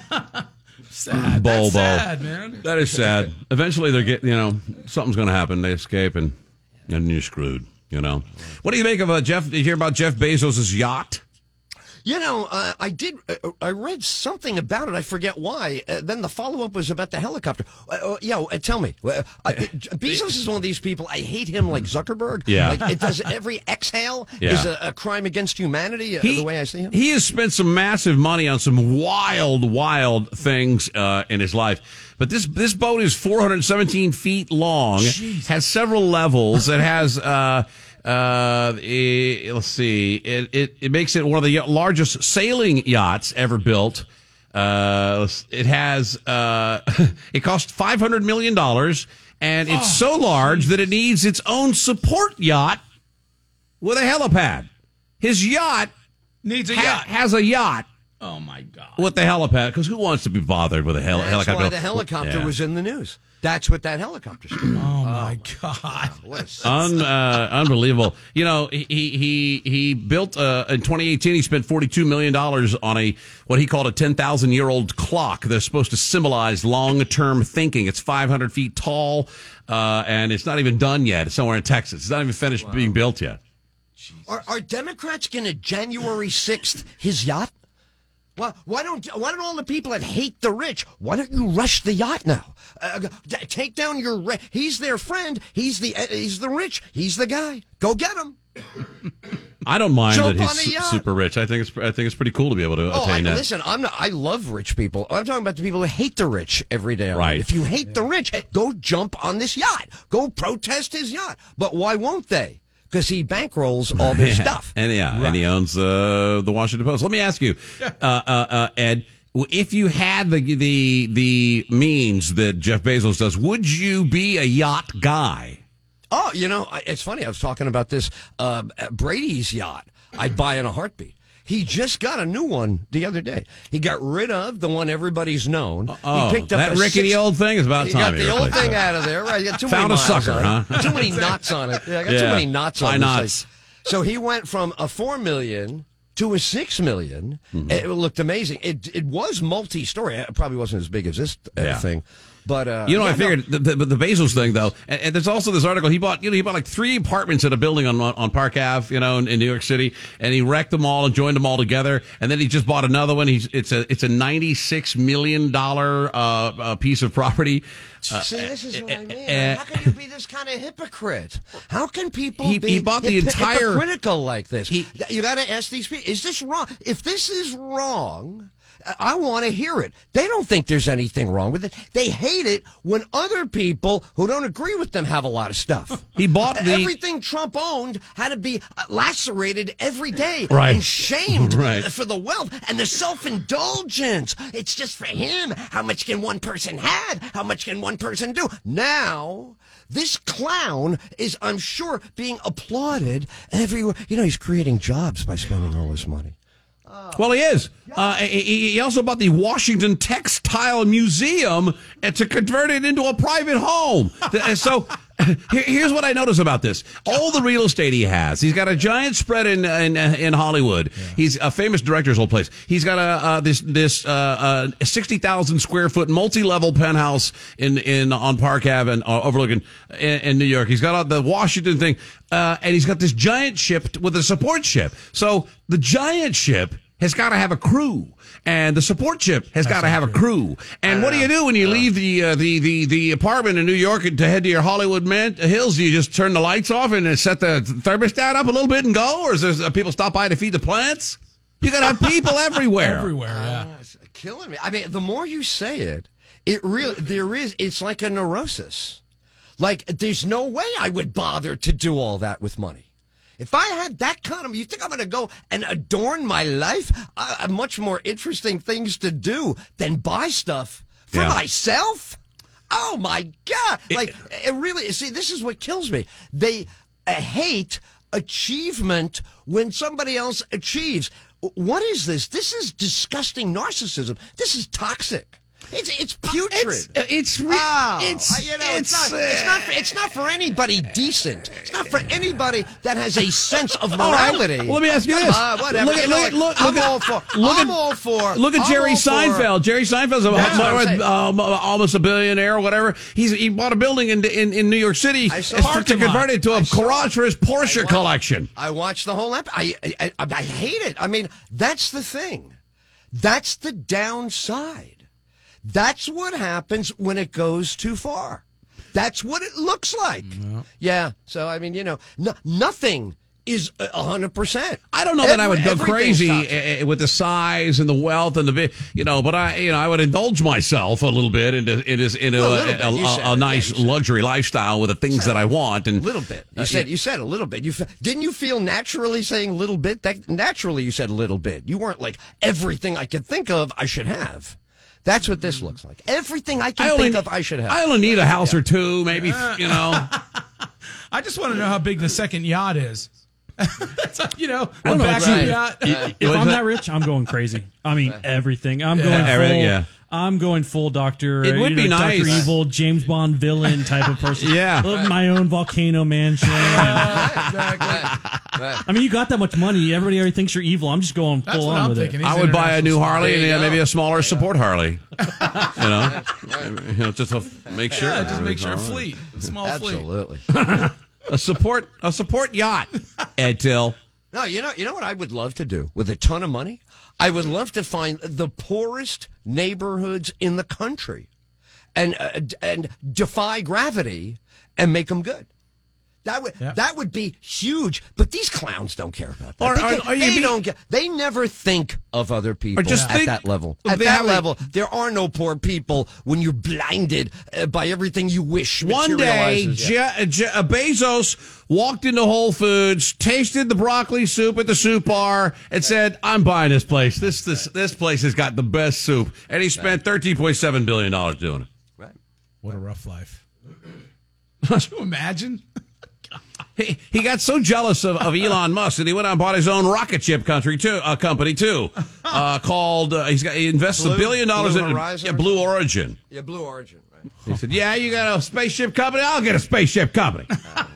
Sad. Bobo. That's sad, man. That is sad. Eventually, they're getting, you know, something's going to happen. They escape, and and you're screwed. You know. What do you make of uh, Jeff? Did you hear about Jeff Bezos' yacht? You know, uh, I did. Uh, I read something about it. I forget why. Uh, then the follow up was about the helicopter. Uh, uh, yeah, uh, tell me. Uh, uh, Bezos is one of these people. I hate him like Zuckerberg. Yeah. Like it does every exhale Yeah. is a, a crime against humanity. Uh, He- the way I see him. He has spent some massive money on some wild, wild things uh, in his life. But this this boat is four hundred seventeen feet long, has several levels. It has, uh, uh, eh, let's see, it, it, it makes it one of the largest sailing yachts ever built. Uh, it has, uh, it cost five hundred million dollars, and it's so large that it needs its own support yacht with a helipad. His yacht Needs a ha- yacht. has a yacht Oh, my God. with the helipad, because who wants to be bothered with a hel- That's helicopter? why the helicopter Yeah. was in the news. That's what that helicopter's doing. Oh, my God. Un, uh, unbelievable. You know, he he he built uh, in twenty eighteen. He spent forty-two million dollars on a what he called a ten thousand year old clock that's supposed to symbolize long term thinking. It's five hundred feet tall, uh, and it's not even done yet. It's somewhere in Texas. It's not even finished being built yet. Are, are Democrats going to January sixth his yacht? Why, why don't why don't all the people that hate the rich? Why don't you rush the yacht now? Uh, d- take down your. Re- he's their friend. He's the uh, he's the rich. He's the guy. Go get him. I don't mind Jump that on he's the su- yacht. super rich. I think it's I think it's pretty cool to be able to Oh, I, attain that. listen. I'm not. I love rich people. I'm talking about the people who hate the rich every day. Right. If you hate the rich, go jump on this yacht. Go protest his yacht. But why won't they? Because he bankrolls all this Yeah. stuff. And yeah, and he owns uh, the Washington Post. Let me ask you, uh, uh, uh, Ed, if you had the the the means that Jeff Bezos does, would you be a yacht guy? Oh, you know, I- it's funny. I was talking about this uh, Brady's yacht. I'd buy in a heartbeat. He just got a new one the other day. He got rid of the one everybody's known. Oh, he picked up that a rickety six- old thing is about he time. got he the old replaced thing that. out of there. Right? He got too Found many a miles sucker, on it. huh? Too many knots on it. Yeah, I got Yeah. too many knots Why on not? this thing. So he went from a four million to a six million. Mm-hmm. It looked amazing. It it was multi-story. It probably wasn't as big as this uh, Yeah. thing. But uh, You know, yeah, I no. figured the, the, the Bezos thing, though, and, and there's also this article. He bought, you know, he bought like three apartments in a building on on Park Ave, you know, in, in New York City, and he wrecked them all and joined them all together. And then he just bought another one. He's it's a it's a ninety-six million dollar uh, uh, piece of property. Uh, See, this is what I mean. uh, How can you be this kind of hypocrite? How can people He- be he bought the hypo- entire- hypocritical like this? you got to ask these people: is this wrong? If this is wrong, I want to hear it. They don't think there's anything wrong with it. They hate it when other people who don't agree with them have a lot of stuff. He bought the Everything Trump owned had to be uh, lacerated every day Right. and shamed Right. for the wealth and the self-indulgence. It's just for him. How much can one person have? How much can one person do? Now, this clown is, I'm sure, being applauded everywhere. You know, he's creating jobs by spending all this money. Well, he is. Uh, he, he also bought the Washington Textile Museum and to convert it into a private home. So here, here's what I notice about this: all the real estate he has. He's got a giant spread in in, in Hollywood. Yeah. He's a famous director's old place. He's got a uh, this this uh, uh, sixty thousand square foot multi level penthouse in in on Park Ave and uh, overlooking in, in New York. He's got the Washington thing, uh, and he's got this giant ship with a support ship. So the giant ship has got to have a crew, and the support ship has got to have a crew. And what do you do when you leave the uh, the the the apartment in New York to head to your Hollywood man- hills? Do you just turn the lights off and set the thermostat up a little bit and go, or is there uh, people stop by to feed the plants? You got to have people everywhere. Everywhere, yeah. Oh, it's killing me. I mean, the more you say it, it really there is. It's like a neurosis. Like there's no way I would bother to do all that with money. If I had that kind of, you think I'm going to go and adorn my life? I have much more interesting things to do than buy stuff for Yeah. myself. Oh my God! Like it really. See, this is what kills me. They uh, hate achievement when somebody else achieves. What is this? This is disgusting narcissism. This is toxic. It's it's putrid. It's it's re- oh, it's you know it's, it's, not it's not for, it's not for anybody decent. It's not for anybody that has a sense of All right. morality. Well, let me ask you this. Uh, whatever. Look at- You know look at- what? look- I'm look at- all for. look I'm at- all for. Look at I'm Jerry all for- Seinfeld. Jerry Seinfeld's a, That's what I'm what, saying. um, almost a billionaire or whatever. He's he bought a building in in, in New York City. I saw- It's Parking to convert lot. it to a I saw- garage for his Porsche I watched- collection. I watched the whole episode. I, I I I hate it. I mean, that's the thing. That's the downside. That's what happens when it goes too far. That's what it looks like. Mm-hmm. Yeah. So I mean, you know, no, nothing is a hundred percent. I don't know that I would go crazy uh, with the size and the wealth and the vi- you know, but I you know I would indulge myself a little bit into into, into Well, a a, little bit. a, You a, said a it. nice Yeah, you said luxury lifestyle with the things that I want and A little bit. You Uh, said yeah. you said a little bit. You fe- didn't you feel naturally saying little bit? That naturally you said a little bit. You weren't like everything I could think of I should have. That's what this looks like. Everything I can I only, think of I should have. I only need a house or two, maybe you know. I just want to know how big the second yacht is. That's how- you know, I don't a know, vacuum right. yacht. If What's I'm that? that rich, I'm going crazy. I mean, everything. I'm Yeah, going full. everything, yeah. I'm going full Doctor. It would you be know, nice. Doctor Evil, James Bond villain type of person. Yeah. Love my own volcano mansion. I mean, you got that much money. Everybody already thinks you're evil. I'm just going That's full what on I'm with thinking. it. He's I would buy a new international Harley There and you yeah, go. maybe a smaller support Harley. You know, you know, just to make sure. Yeah, just make sure a everything's all fleet, a small fleet. Absolutely. a support a support yacht. Ed Till. No, you know, you know what I would love to do with a ton of money? I would love to find the poorest neighborhoods in the country, and uh, d- and defy gravity and make them good. That would Yep. that would be huge. But these clowns don't care about that. Or- they or- can- or you they be- don't get. They never think of other people Or just at think- that level. At they that have a- level, there are no poor people when you're blinded uh, by everything you wish. One day, materializes. Yeah. Je- Je- uh, Bezos walked into Whole Foods, tasted the broccoli soup at the soup bar, and said, "I'm buying this place. This this this place has got the best soup." And he spent thirteen point seven billion dollars doing it. Right. What a rough life. Could you imagine? He, he got so jealous of, of Elon Musk that he went out and bought his own rocket ship country too, uh, company too, uh, called. Uh, he's got he invests a Blue- billion dollars Blue in Horizon yeah, or Blue Origin. Yeah, Blue Origin. Right. He said, "Yeah, you got a spaceship company. I'll get a spaceship company."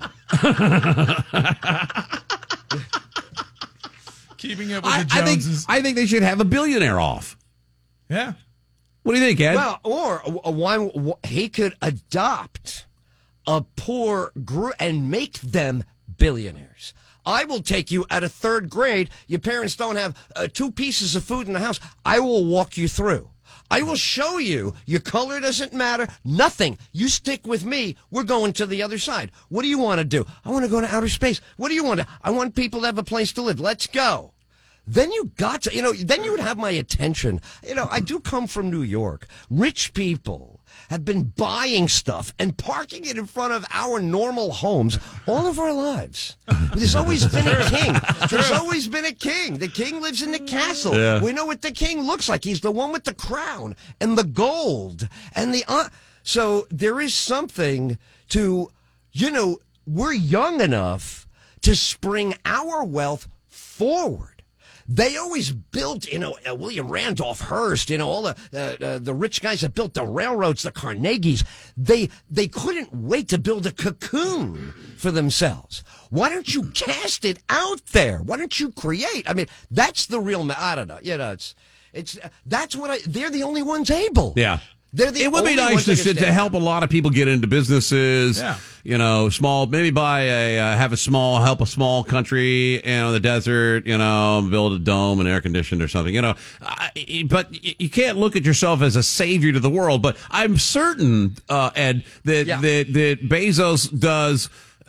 Keeping up with I, the I think Joneses. I think they should have a billionaire off. yeah. What do you think, Ed? Well, or uh, one he could adopt a poor group and make them billionaires. I will take you at a third grade. Your parents don't have uh, two pieces of food in the house. I will walk you through. I will show you. Your color doesn't matter. Nothing. You stick with me. We're going to the other side. What do you want to do? I want to go to outer space. What do you want to? I want people to have a place to live. Let's go. Then you got to, you know, then you would have my attention. You know, I do come from New York. Rich people have been buying stuff and parking it in front of our normal homes all of our lives. There's always been a king. There's always been a king. The king lives in the castle. Yeah. We know what the king looks like. He's the one with the crown and the gold and the, uh, so there is something to, you know, we're young enough to spring our wealth forward. They always built, you know, uh, William Randolph Hearst, you know, all the uh, uh, the rich guys that built the railroads, the Carnegies. They they couldn't wait to build a cocoon for themselves. Why don't you cast it out there? Why don't you create? I mean, that's the real. ma- I don't know. You know, it's it's that's what I. They're the only ones able. Yeah. They're the It would be only nice ones to, that can sit- to stand help a lot of people get into businesses. Yeah. You know, small, maybe buy a, uh, have a small, help a small country, you know, in the desert, you know, build a dome and air conditioned or something, you know. I, but you can't look at yourself as a savior to the world. But I'm certain, uh, Ed, that, Yeah. that, that Bezos does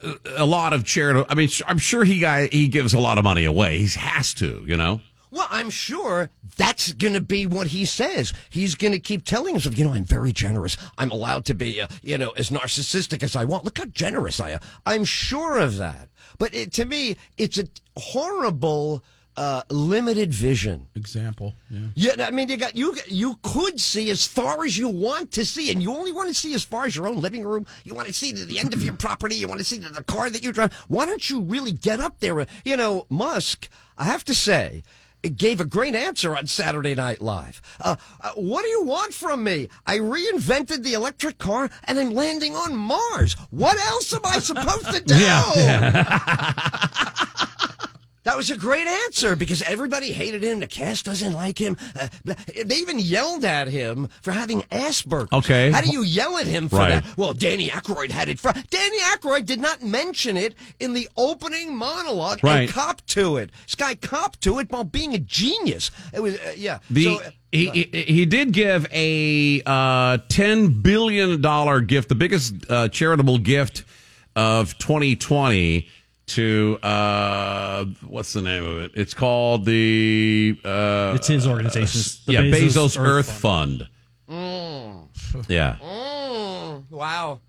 a lot of charitable. I mean, I'm sure he guy, he gives a lot of money away. He has to, you know. Well, I'm sure that's going to be what he says. He's going to keep telling himself, you know, I'm very generous. I'm allowed to be, uh, you know, as narcissistic as I want. Look how generous I am. I'm sure of that. But it, to me, it's a horrible, uh, limited vision. Example. Yeah. Yeah, I mean, you got you. You could see as far as you want to see, and you only want to see as far as your own living room. You want to see to the end of your property. You want to see to the car that you drive. Why don't you really get up there? You know, Musk. I have to say. gave a great answer on Saturday Night Live. Uh, uh, what do you want from me? I reinvented the electric car and I'm landing on Mars. What else am I supposed to do? Yeah. That was a great answer because everybody hated him. The cast doesn't like him. Uh, they even yelled at him for having Asperger's. Okay. How do you yell at him for Right. that? Well, Danny Aykroyd had it. For, Danny Aykroyd did not mention it in the opening monologue Right. and copped to it. This guy copped to it while being a genius. It was, uh, yeah. The so, uh, he, he he did give a uh, ten billion dollar gift, the biggest uh, charitable gift of twenty twenty. To uh, what's the name of it? It's called the. Uh, It's his organization. It's the yeah, Bezos Bezos, Earth Earth Fund. Mm. Yeah. Mm, wow.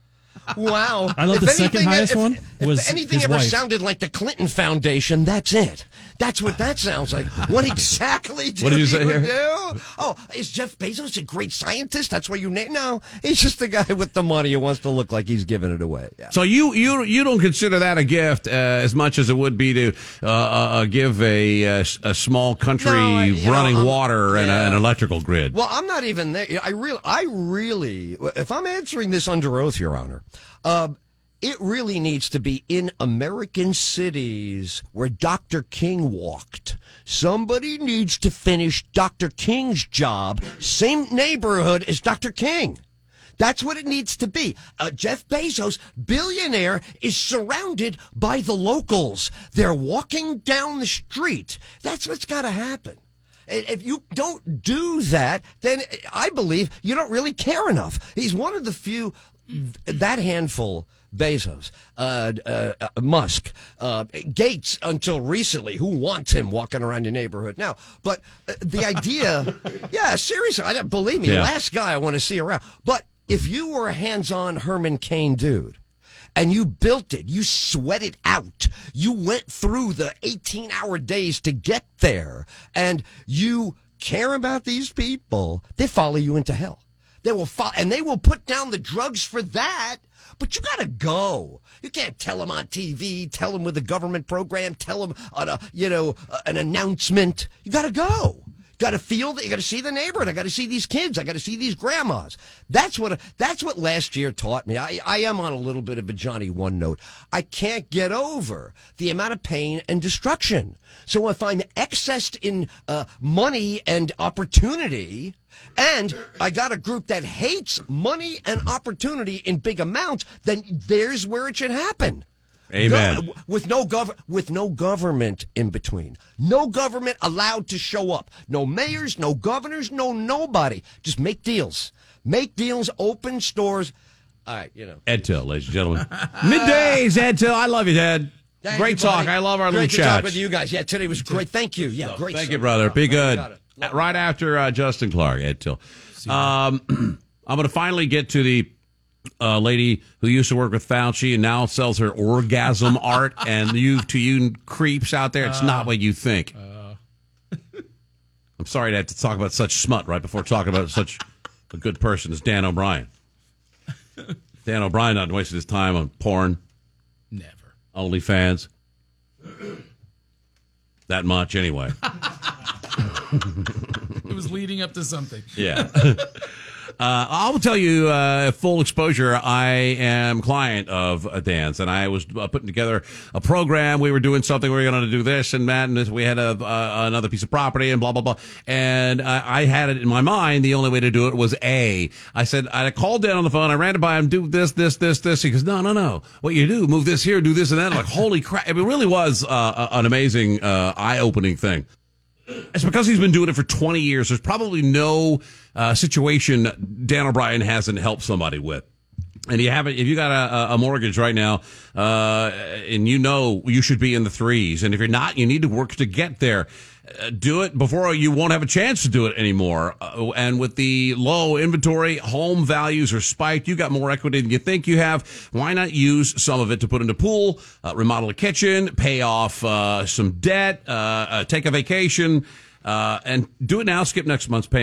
Wow. I love If the second anything- highest if, one if was anything his ever wife. sounded like the Clinton Foundation, that's it. That's what that sounds like. What exactly did What did you say here? do? Oh, is Jeff Bezos a great scientist? That's why you name? No, he's just the guy with the money who wants to look like he's giving it away. Yeah. So you you you don't consider that a gift uh, as much as it would be to uh, uh, give a, a a small country No, I- you know, running I'm- water and a, yeah. an electrical grid. Well, I'm not even there. I really, I really, if I'm answering this under oath, Your Honor, uh, it really needs to be in American cities where Doctor King walked. Somebody needs to finish Doctor King's job, same neighborhood as Doctor King. That's what it needs to be. Uh, Jeff Bezos, billionaire, is surrounded by the locals. They're walking down the street. That's what's got to happen. If you don't do that, then I believe you don't really care enough. He's one of the few, that handful, Bezos, uh, uh, uh, Musk, uh, Gates until recently, who wants him walking around your neighborhood now. But uh, the idea, yeah, seriously, I don't believe me. Yeah. Last guy I want to see around. But if you were a hands-on Herman Cain dude, and you built it, you sweat it out, you went through the eighteen-hour days to get there, and you care about these people, they follow you into hell. They will follow, and they will put down the drugs for that. But you gotta go. You can't tell them on T V, tell them with a government program, tell them on a, you know, an announcement. You gotta go. Got to feel that. You got to see the neighborhood. I got to see these kids. I got to see these grandmas. That's what. That's what last year taught me. I, I am on a little bit of a Johnny One Note. I can't get over the amount of pain and destruction. So if I'm excessed in uh, money and opportunity, and I got a group that hates money and opportunity in big amounts, then there's where it should happen. Amen. Go- with no gov- with no government in between. No government allowed to show up. No mayors, no governors, no nobody. Just make deals. Make deals, open stores. All right, you know. Ed Till, ladies and gentlemen. Middays, Ed Till. I love you, Dad. Thank Great you, talk. buddy. I love our Great little to talk chat. with you guys. Yeah, today was great. Thank you. Yeah, great. Thank sir. you, brother. Be You good. got it. Right after uh, Justin Clark, Ed Till. Um, I'm going to finally get to the uh, lady who used to work with Fauci and now sells her orgasm art. And you, to you creeps out there, it's Uh, not what you think. uh. I'm sorry to have to talk about such smut right before talking about such a good person as Dan O'Brien. Dan O'Brien not wasting his time on porn. Never. OnlyFans. That much, anyway. It was leading up to something. Yeah. Uh, I will tell you, uh, full exposure, I am client of uh, Dan's, and I was uh, putting together a program. We were doing something. We were going to do this and that, and this, we had a, uh, another piece of property and blah, blah, blah. And I, I had it in my mind. The only way to do it was A. I said, I called Dan on the phone. I ran it by him, do this, this, this, this. He goes, no, no, no. What you do, move this here, do this and that. I'm like, holy crap. It really was uh, an amazing, uh, eye-opening thing. It's because he's been doing it for twenty years. There's probably no uh, situation Dan O'Brien hasn't helped somebody with. And you haven't, if you got a, a mortgage right now, uh, and you know you should be in the threes, and if you're not, you need to work to get there. Uh, do it before you won't have a chance to do it anymore. Uh, and with the low inventory, home values are spiked. You got more equity than you think you have. Why not use some of it to put into pool, uh, remodel a kitchen, pay off uh, some debt, uh, uh, take a vacation, uh, and do it now. Skip next month's payment.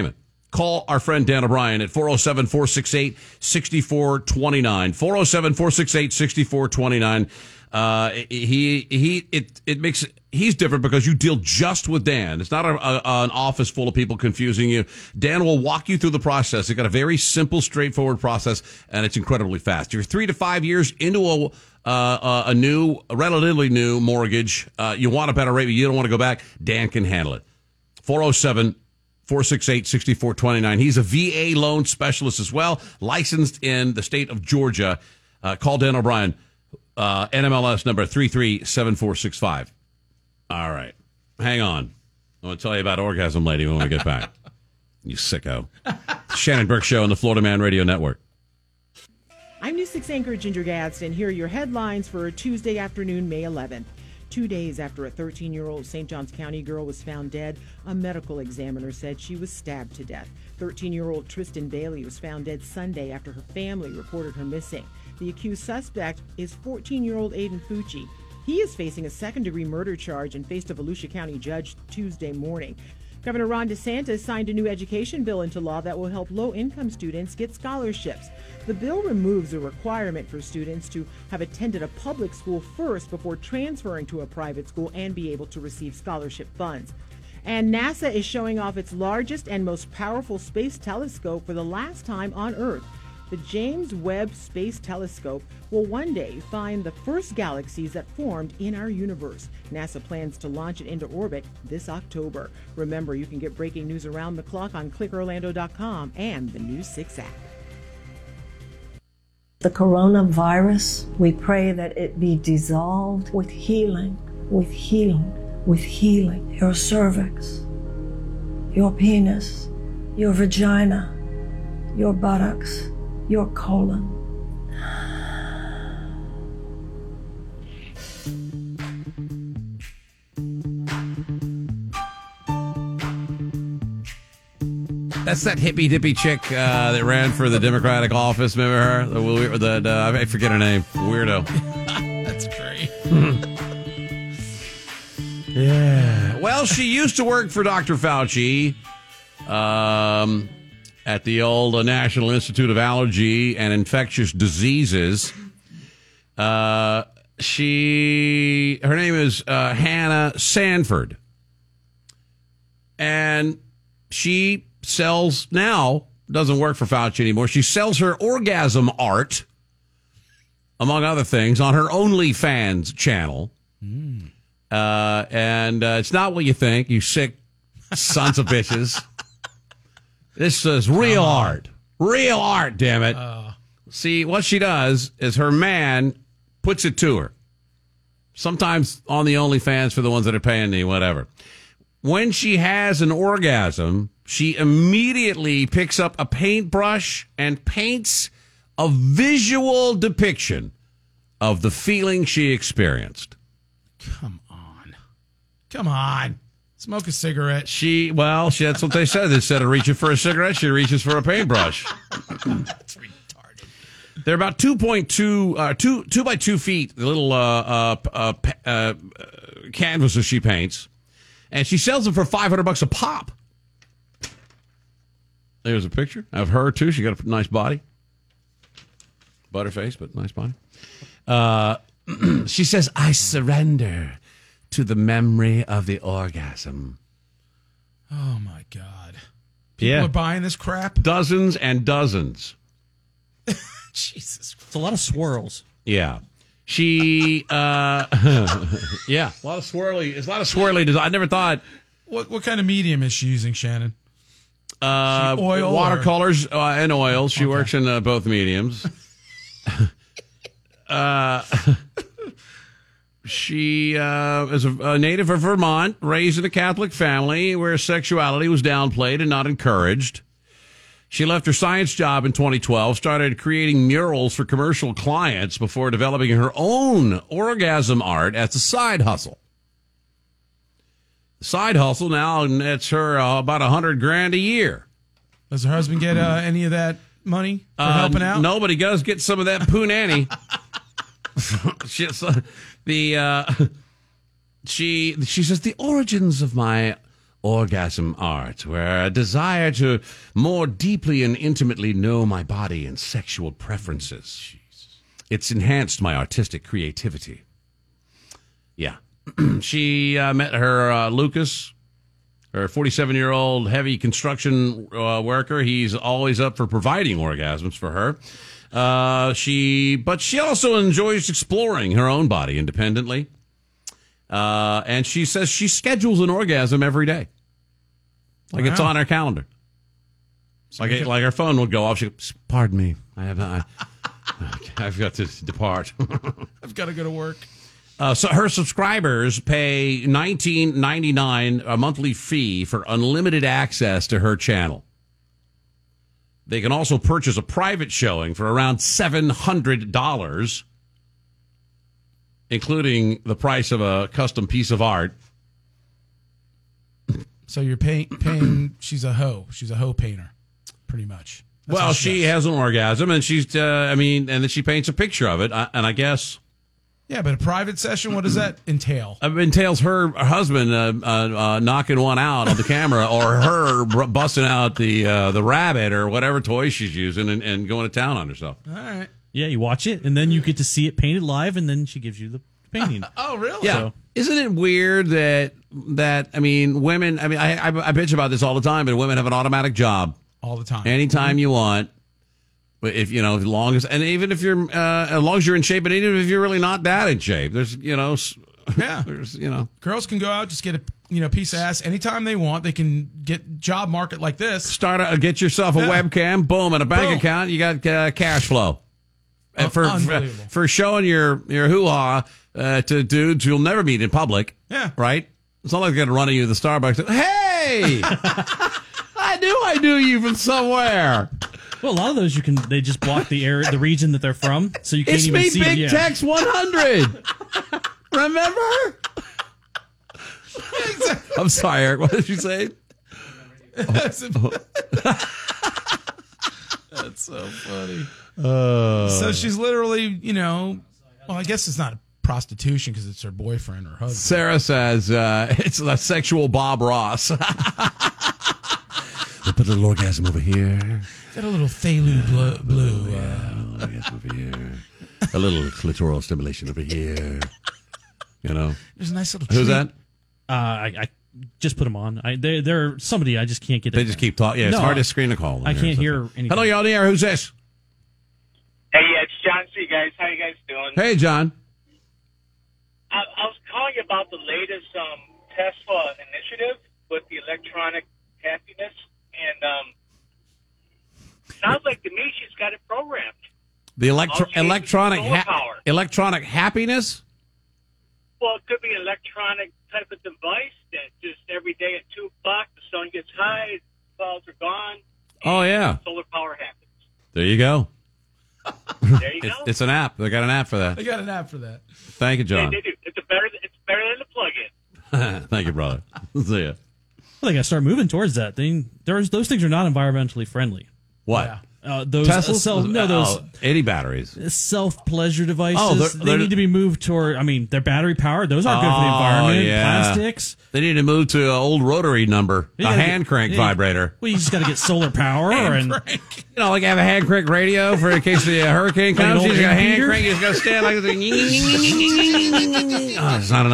call our friend Dan O'Brien at four oh seven, four six eight, six four two nine. four oh seven, four six eight, six four two nine. Uh, he, he, it, it makes, he's different because you deal just with Dan. It's not a, a, an office full of people confusing you. Dan will walk you through the process. He's got a very simple, straightforward process, and it's incredibly fast. You're three to five years into a, uh, a new, a relatively new mortgage. Uh, you want a better rate, but you don't want to go back. Dan can handle it. four oh seven, four six eight, six four two nine. He's a V A loan specialist as well, licensed in the state of Georgia. Uh, call Dan O'Brien. Uh, N M L S number three three seven four six five. All right. Hang on. I'm going to tell you about Orgasm Lady when we get back. You sicko. Shannon Burke Show on the Florida Man Radio Network. I'm News six anchor Ginger Gadsden. Here are your headlines for Tuesday afternoon, May eleventh. Two days after a thirteen-year-old Saint Johns County girl was found dead, a medical examiner said she was stabbed to death. thirteen-year-old Tristan Bailey was found dead Sunday after her family reported her missing. The accused suspect is fourteen-year-old Aiden Fucci. He is facing a second-degree murder charge and faced a Volusia County judge Tuesday morning. Governor Ron DeSantis signed a new education bill into law that will help low-income students get scholarships. The bill removes a requirement for students to have attended a public school first before transferring to a private school and be able to receive scholarship funds. And NASA is showing off its largest and most powerful space telescope for the last time on Earth. The James Webb Space Telescope will one day find the first galaxies that formed in our universe. NASA plans to launch it into orbit this October. Remember, you can get breaking news around the clock on click orlando dot com and the News six app. The coronavirus, we pray that it be dissolved with healing, with healing, with healing. Your cervix, your penis, your vagina, your buttocks, your colon. That's that hippy dippy chick uh, that ran for the Democratic office. Remember her? The, the, uh, I forget her name. Weirdo. That's great. Yeah. Well, she used to work for Doctor Fauci. Um. At the old uh, National Institute of Allergy and Infectious Diseases. Uh, she, her name is uh, Hannah Sanford. And she sells, now, doesn't work for Fauci anymore. She sells her orgasm art, among other things, on her OnlyFans channel. Mm. Uh, and uh, it's not what you think, you sick sons of bitches. This is real art. Real art, damn it. Uh, See, what she does is her man puts it to her. Sometimes on the OnlyFans for the ones that are paying me, whatever. When she has an orgasm, she immediately picks up a paintbrush and paints a visual depiction of the feeling she experienced. Come on. Come on. Smoke a cigarette. She, well, she, that's what they said. Instead of reaching for a cigarette, she reaches for a paintbrush. That's retarded. They're about two point two, uh, two, two by two feet, the little uh, uh, uh, uh, canvases she paints. And she sells them for five hundred bucks a pop. There's a picture of her, too. She got a nice body. Butterface, but nice body. Uh, she says, I surrender to the memory of the orgasm. Oh, my God. People yeah. are buying this crap? Dozens and dozens. Jesus. It's a lot of swirls. Yeah. She, uh, yeah, a lot of swirly, it's a lot of swirly design. I never thought. What what kind of medium is she using, Shannon? Uh, she oil watercolors uh, and oils. She okay. works in uh, both mediums. uh, she uh, is a, a native of Vermont, raised in a Catholic family where sexuality was downplayed and not encouraged. She left her science job in twenty twelve, started creating murals for commercial clients before developing her own orgasm art as a side hustle. Side hustle now nets her uh, about a hundred grand a year. Does her husband get uh, any of that money for uh, helping out? Nobody does get some of that poonanny. she, the uh, she she says the origins of my orgasm art, where a desire to more deeply and intimately know my body and sexual preferences. It's enhanced my artistic creativity. Yeah. She uh, met her uh, Lucas, her forty-seven-year-old heavy construction uh, worker. He's always up for providing orgasms for her. Uh, she, but she also enjoys exploring her own body independently. Uh, and she says she schedules an orgasm every day. Like wow. It's on her calendar. So like it, like her phone would go off. She goes, pardon me. I have I, I've got to depart. I've got to go to work. Uh, so her subscribers pay nineteen ninety-nine a monthly fee for unlimited access to her channel. They can also purchase a private showing for around seven hundred dollars, including the price of a custom piece of art. So you're paying, paying she's a hoe. She's a hoe painter, pretty much. That's well, she, she has an orgasm, and she's, uh, I mean, and then she paints a picture of it, and I guess... Yeah, but a private session, what does that entail? It entails her husband uh, uh, uh, knocking one out on the camera, or her b- busting out the uh, the rabbit or whatever toy she's using and, and going to town on herself. All right. Yeah, you watch it, and then you get to see it painted live, and then she gives you the painting. Oh, really? Yeah. So, isn't it weird that, that I mean, women, I mean, I, I, I bitch about this all the time, but women have an automatic job. All the time. Anytime you want. But if you know, as long as, and even if you're, uh, as long as you're in shape, but even if you're really not that in shape, there's, you know, yeah, there's, you know, girls can go out, just get a, you know, piece of ass anytime they want. They can get job market like this. Start a, get yourself a yeah. webcam, boom, and a bank boom. account. You got uh, cash flow. Oh, for, for for showing your your hoo ha uh, to dudes you'll never meet in public. Yeah, right. It's not like they're going to run you to the Starbucks. Hey, I knew I knew you from somewhere. Well, a lot of those you can. They just block the area, the region that they're from, so you can't it's even me, see Big them. Yeah. Tex one hundred. Remember? I'm sorry, Eric. What did you say? That's so funny. Uh, so she's literally, you know, well, I guess it's not prostitution because it's her boyfriend or husband. Sarah says uh, it's a sexual Bob Ross. We'll put a little orgasm over here. Got a little Thelu blue. blue oh, yeah, orgasm over here. A little clitoral stimulation over here. You know. There's a nice little. Who's treat. that? Uh, I, I just put them on. I they, they're somebody I just can't get. They in just there. keep talking. Yeah, it's No, hard to screen a call. I there, can't so. hear anything. Hello, y'all there. Who's this? Hey, yeah, it's John C. Guys, how you guys doing? Hey, John. I, I was calling about the latest um, Tesla initiative with the electronic happiness, and um, sounds like to me she's got it programmed. The electro- All she needs is electronic solar ha- power. electronic happiness. Well, it could be an electronic type of device that just every day at two o'clock the sun gets high, clouds are gone. Oh yeah, solar power happens. There you go. There you it's, go. it's an app. They got an app for that. They got an app for that. Thank you, John. Yeah, they do. It's a better. It's better than the plug-in. Thank you, brother. See ya. Well, they got to start moving towards that thing. There's those things are not environmentally friendly. What? Yeah. Uh, those Teslas? uh, self, no those oh, eighty batteries. self pleasure devices. Oh, they're- they they're- need to be moved toward. I mean, they're battery powered. Those aren't good for the environment. Oh, yeah. Plastics. They need to move to an old rotary number, You a gotta hand get- crank yeah. vibrator. Well, you just got to get solar power and You know, like have a hand crank radio for in case the uh, hurricane Like an comes. old You just got a hand repeater? crank. You just got to stand like this. Oh, it's not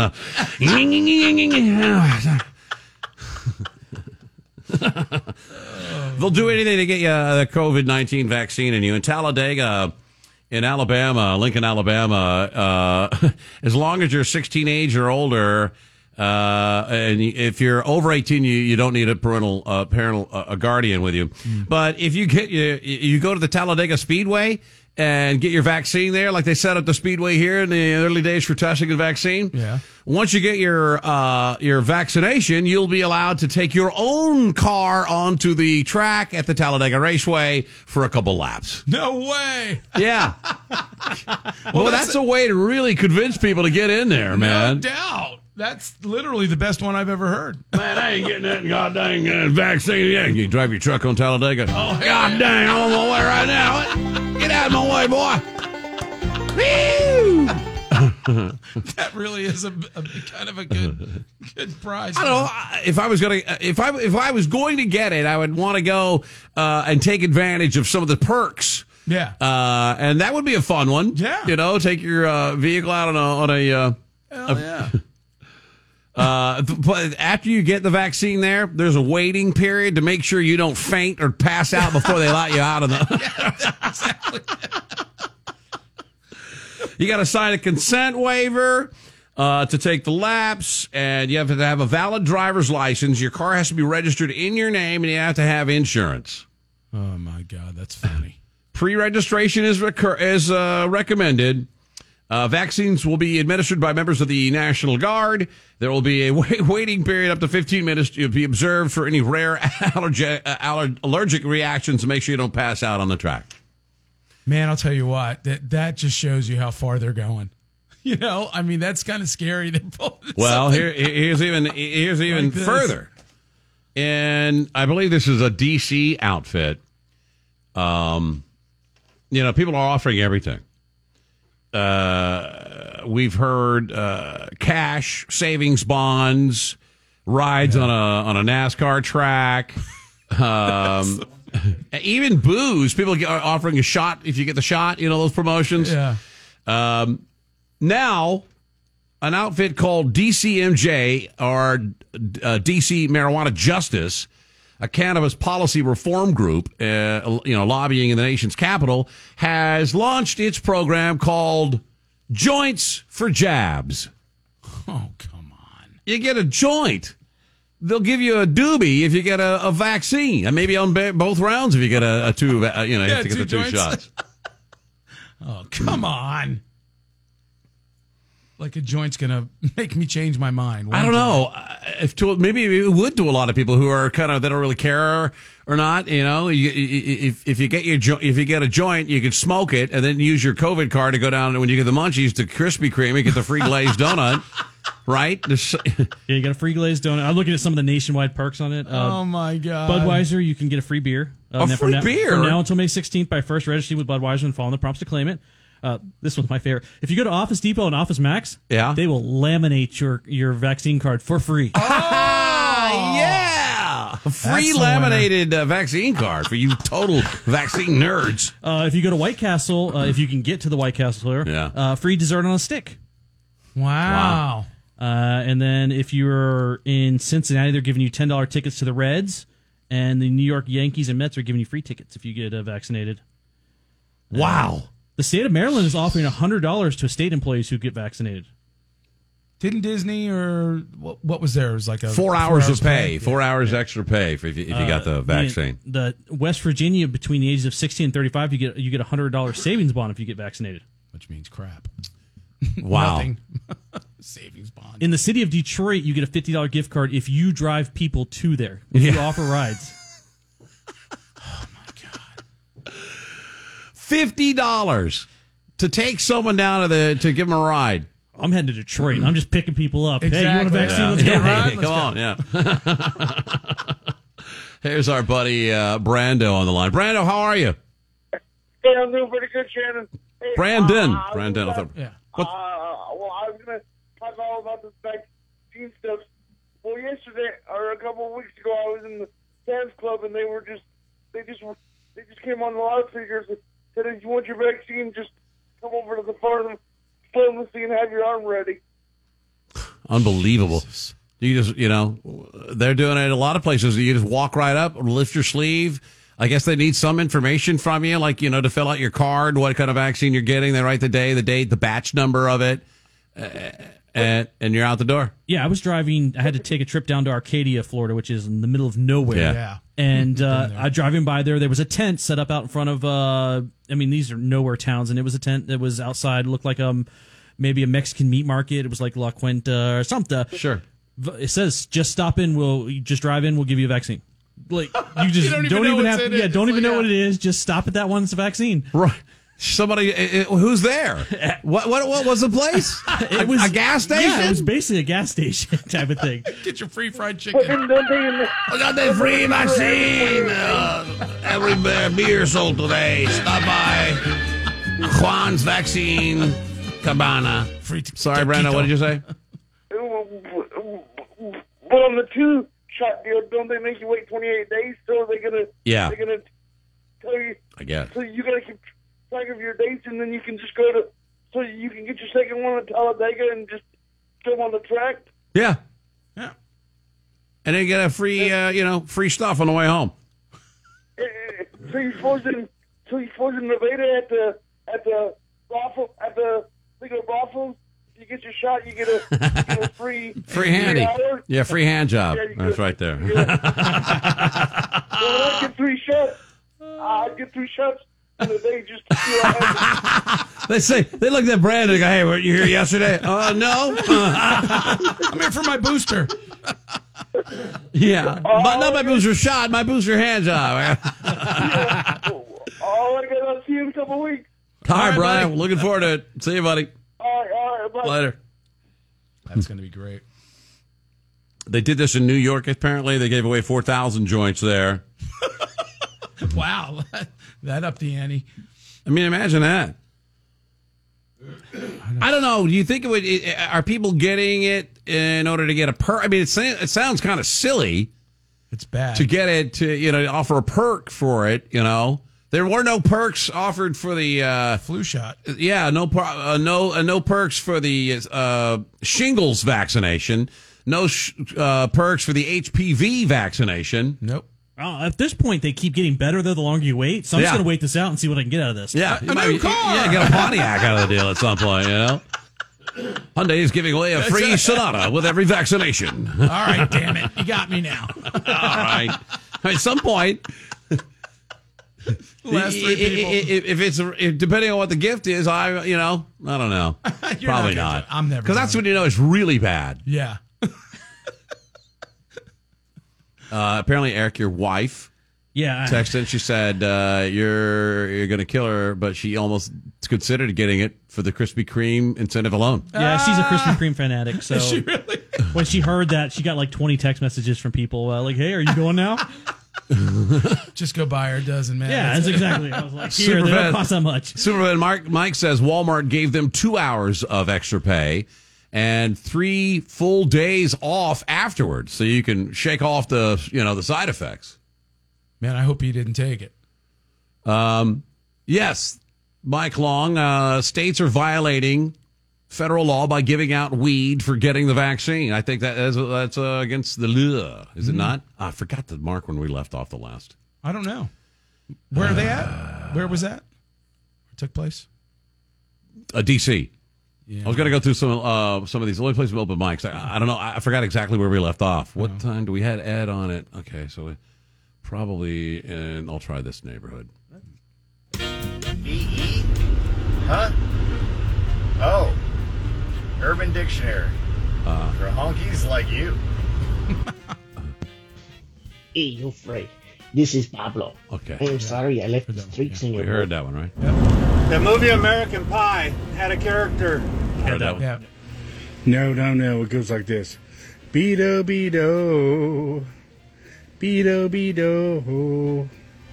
enough. They'll do anything to get you uh, the COVID nineteen vaccine in you. In Talladega, in Alabama, Lincoln, Alabama, uh, as long as you're sixteen age or older, uh, and if you're over eighteen, you, you don't need a parental, uh, parental, uh, a guardian with you. Mm. But if you get you, you go to the Talladega Speedway and get your vaccine there, like they set up the Speedway here in the early days for testing the vaccine. Yeah. Once you get your uh, your vaccination, you'll be allowed to take your own car onto the track at the Talladega Raceway for a couple laps. No way. Yeah. well, that's, that's a way to really convince people to get in there, man. No doubt. That's literally the best one I've ever heard. Man, I ain't getting that goddamn uh, vaccine yet. You drive your truck on Talladega. Oh, God yeah. dang, I'm on my way right now. Get out of my way, boy. Woo! That really is a, a kind of a good good prize. I don't know if I was going to if I if I was going to get it, I would want to go uh, and take advantage of some of the perks. Yeah, uh, and that would be a fun one. Yeah, you know, take your uh, vehicle out on a on a. Uh, Hell a yeah. Uh, but after you get the vaccine, there, there's a waiting period to make sure you don't faint or pass out before they let you out of the. Yeah, exactly. You got to sign a consent waiver uh, to take the laps, and you have to have a valid driver's license. Your car has to be registered in your name, and you have to have insurance. Oh my God, that's funny. Pre-registration is recur- is uh, recommended. Uh, vaccines will be administered by members of the National Guard. There will be a wait- waiting period up to fifteen minutes to be observed for any rare allergi- uh, aller- allergic reactions to make sure you don't pass out on the track. Man, I'll tell you what, that that just shows you how far they're going. You know, I mean, that's kind of scary. Well, here, here's even here's even like this. further. And I believe this is a D C outfit. Um, you know, people are offering everything. Uh, we've heard uh, cash, savings bonds, rides yeah. on a on a NASCAR track, um, even booze. People are offering a shot if you get the shot. You know those promotions. Yeah. Um, now, an outfit called D C M J or uh, D C Marijuana Justice, a cannabis policy reform group, uh, you know, lobbying in the nation's capital, has launched its program called Joints for Jabs. Oh, come on. You get a joint. They'll give you a doobie if you get a, a vaccine. And maybe on both rounds if you get a, a two, uh, you know, you yeah, have to get the two joints. shots. Oh, come on. Like a joint's going to make me change my mind. I don't know. If to, maybe it would to a lot of people who are kind of, they don't really care or not. You know, you, if if you get your jo- if you get a joint, you could smoke it and then use your COVID card to go down, and when you get the munchies to Krispy Kreme, you get the free glazed donut. Right? Yeah, you got a free glazed donut. I'm looking at some of the nationwide perks on it. Uh, oh my God. Budweiser, you can get a free beer. Uh, a free from now, beer? From now until May sixteenth by first registering with Budweiser and following the prompts to claim it. Uh, this one's my favorite. If you go to Office Depot and Office Max, yeah. they will laminate your, your vaccine card for free. Oh, yeah! A free That's laminated uh, vaccine card for you total vaccine nerds. Uh, if you go to White Castle, uh, if you can get to the White Castle here, yeah. uh, free dessert on a stick. Wow. wow. Uh, and then if you're in Cincinnati, they're giving you ten dollars tickets to the Reds, and the New York Yankees and Mets are giving you free tickets if you get uh, vaccinated. Wow. Uh, The state of Maryland is offering one hundred dollars to state employees who get vaccinated. Didn't Disney or what, what was there? It was like a four, four hours, hours of pay, pay. four yeah. hours extra pay for if you, if you uh, got the vaccine. The, the West Virginia between the ages of sixteen and thirty-five, you get you get a one hundred dollars savings bond if you get vaccinated. Which means crap. Wow. Savings bond. In the city of Detroit, you get a fifty dollars gift card if you drive people to there. If yeah. you offer rides. Fifty dollars to take someone down to the to give them a ride. I'm heading to Detroit. And I'm just picking people up. Exactly. Hey, you want a vaccine? Let's yeah. go. Hey, Let's come go. on, yeah. Here's our buddy uh, Brando on the line. Brando, how are you? Hey, I'm doing pretty good, Shannon. Hey, Brandon, uh, Brandon. Gonna, yeah. Uh, well, I was going to talk all about this vaccine stuff. Well, yesterday or a couple of weeks ago, I was in the Sam's Club, and they were just they just they just came on the loudspeakers. Said, if you want your vaccine, just come over to the pharmacy and have your arm ready. Unbelievable. You just, you know, they're doing it at a lot of places. You just walk right up, lift your sleeve. I guess they need some information from you, like, you know, to fill out your card, what kind of vaccine you're getting. They write the day, the date, the batch number of it, uh, and, and you're out the door. Yeah, I was driving. I had to take a trip down to Arcadia, Florida, which is in the middle of nowhere. Yeah. yeah. And uh, I driving by there, there was a tent set up out in front of, uh, I mean, these are nowhere towns, and it was a tent that was outside, looked like um maybe a Mexican meat market. It was like La Cuenta or something. Sure. It says, just stop in, we'll you just drive in, we'll give you a vaccine. Like, you just you don't, don't even, even have, yeah, it. don't it's even like, know yeah. what it is, just stop at that one, it's a vaccine. Right. Somebody, uh, who's there? What, what what was the place? It was a gas station? Yeah, it was basically a gas station type of thing. Get your free fried chicken. I got that free vaccine. Uh, every beer sold today. Stop by Juan's Vaccine Cabana. Free Sorry, Brenda, what did you say? But on the two shot deal, don't they make you wait twenty-eight days? So they're gonna Yeah. they're gonna tell you. I guess. So you gotta keep track of your dates, and then you can just go to so you can get your second one at Talladega and just go on the track. Yeah. Yeah. And then get a free, uh, you know, free stuff on the way home. So you supposed in so you supposed in Nevada at the at the brothel at the legal brothel. You get your shot, you get a, you get a free Free handy. hour. Yeah, free hand job. Yeah, you That's get- right there. Well, I get three shots. I get three shots in a day just to see what happens. They say, they look at Brandon and go, hey, were you here yesterday? Uh, no. I'm here for my booster. Yeah. But not my booster shot, my booster hand job. Oh, I got to see you in a couple weeks. All right, Brian. Looking forward to it. See you, buddy. All right, all right, bye. Later. That's going to be great. They did this in New York, apparently. They gave away four thousand joints there. Wow. That upped the ante. I mean, imagine that. I don't know. Do you think it would? It, are people getting it in order to get a perk? I mean, it, it sounds kind of silly. It's bad to get it to you know offer a perk for it. You know, there were no perks offered for the uh, flu shot. Yeah, no, uh, no, uh, no perks for the uh, shingles vaccination. No sh- uh, perks for the H P V vaccination. Nope. Oh, at this point, they keep getting better, though, the longer you wait. So I'm Yeah. just going to wait this out and see what I can get out of this. Yeah, A you might new be- car! yeah, get a Pontiac out of the deal at some point. You know, Hyundai is giving away a free Sonata with every vaccination. All right, damn it. You got me now. All right. At some point, Last three people. if if it's if, depending on what the gift is, I you know I don't know. You're Probably not gonna not. do it. I'm never because that's doing when you know it's really bad. Yeah. Uh, apparently, Eric, your wife, Yeah. I- texted. She said uh, you're you're going to kill her, but she almost considered getting it for the Krispy Kreme incentive alone. Yeah, she's a Krispy Kreme fanatic. So Is she really? when she heard that, she got like twenty text messages from people uh, like, "Hey, are you going now?" Just go buy her a dozen, man. Yeah, that's exactly. I was like, "Here, they don't cost that much." Superman Mark, Mike says Walmart gave them two hours of extra pay and three full days off afterwards, so you can shake off the you know the side effects. Man, I hope he didn't take it. Um, yes, Mike Long. Uh, states are violating federal law by giving out weed for getting the vaccine. I think that is, that's uh, against the law, is it Mm. not? I forgot the mark when we left off the last. I don't know. Where are they at? Where was that? Where it took place? Uh, D C. Yeah. I was going to go through some uh, some of these. The only place with open mics. I, I don't know. I, I forgot exactly where we left off. What time do we had Ed on it? Okay, so it, probably in. I'll try this neighborhood. B E? Huh? Oh. Urban Dictionary. Uh, For honkies like you. Hey, you afraid? This is Pablo. Okay. I am sorry I left the streaks in We your heard book. that one, right? The movie American Pie had a character. Heard that one. Yeah. No, no, no. It goes like this. Beto, beto. Beto, beto.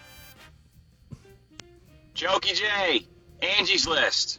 Jokey J, Angie's List.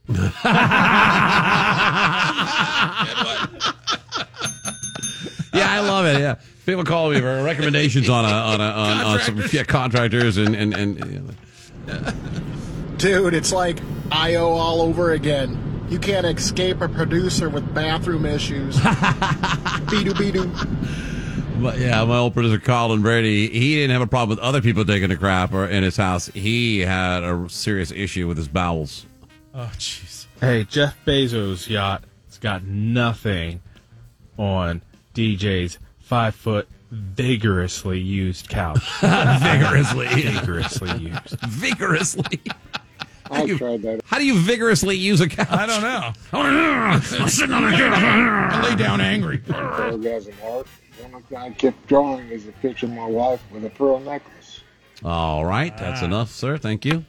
Yeah, I love it. Yeah, people call me for recommendations on a on a on, on some yeah, contractors and and and. You know. Dude, it's like I O all over again. You can't escape a producer with bathroom issues. Beedoo beedoo. But yeah, my old producer Colin Brady, he didn't have a problem with other people taking a crap or in his house. He had a serious issue with his bowels. Oh, jeez. Hey, Jeff Bezos' yacht has got nothing on D J's five foot vigorously used couch. Vigorously. vigorously used. Vigorously. I tried that. How do you vigorously use a couch? I don't know. I'm sitting on a couch. I lay down angry. Orgasm art. The one I kept drawing is a picture of my wife with a pearl necklace. All right, that's enough, sir. Thank you.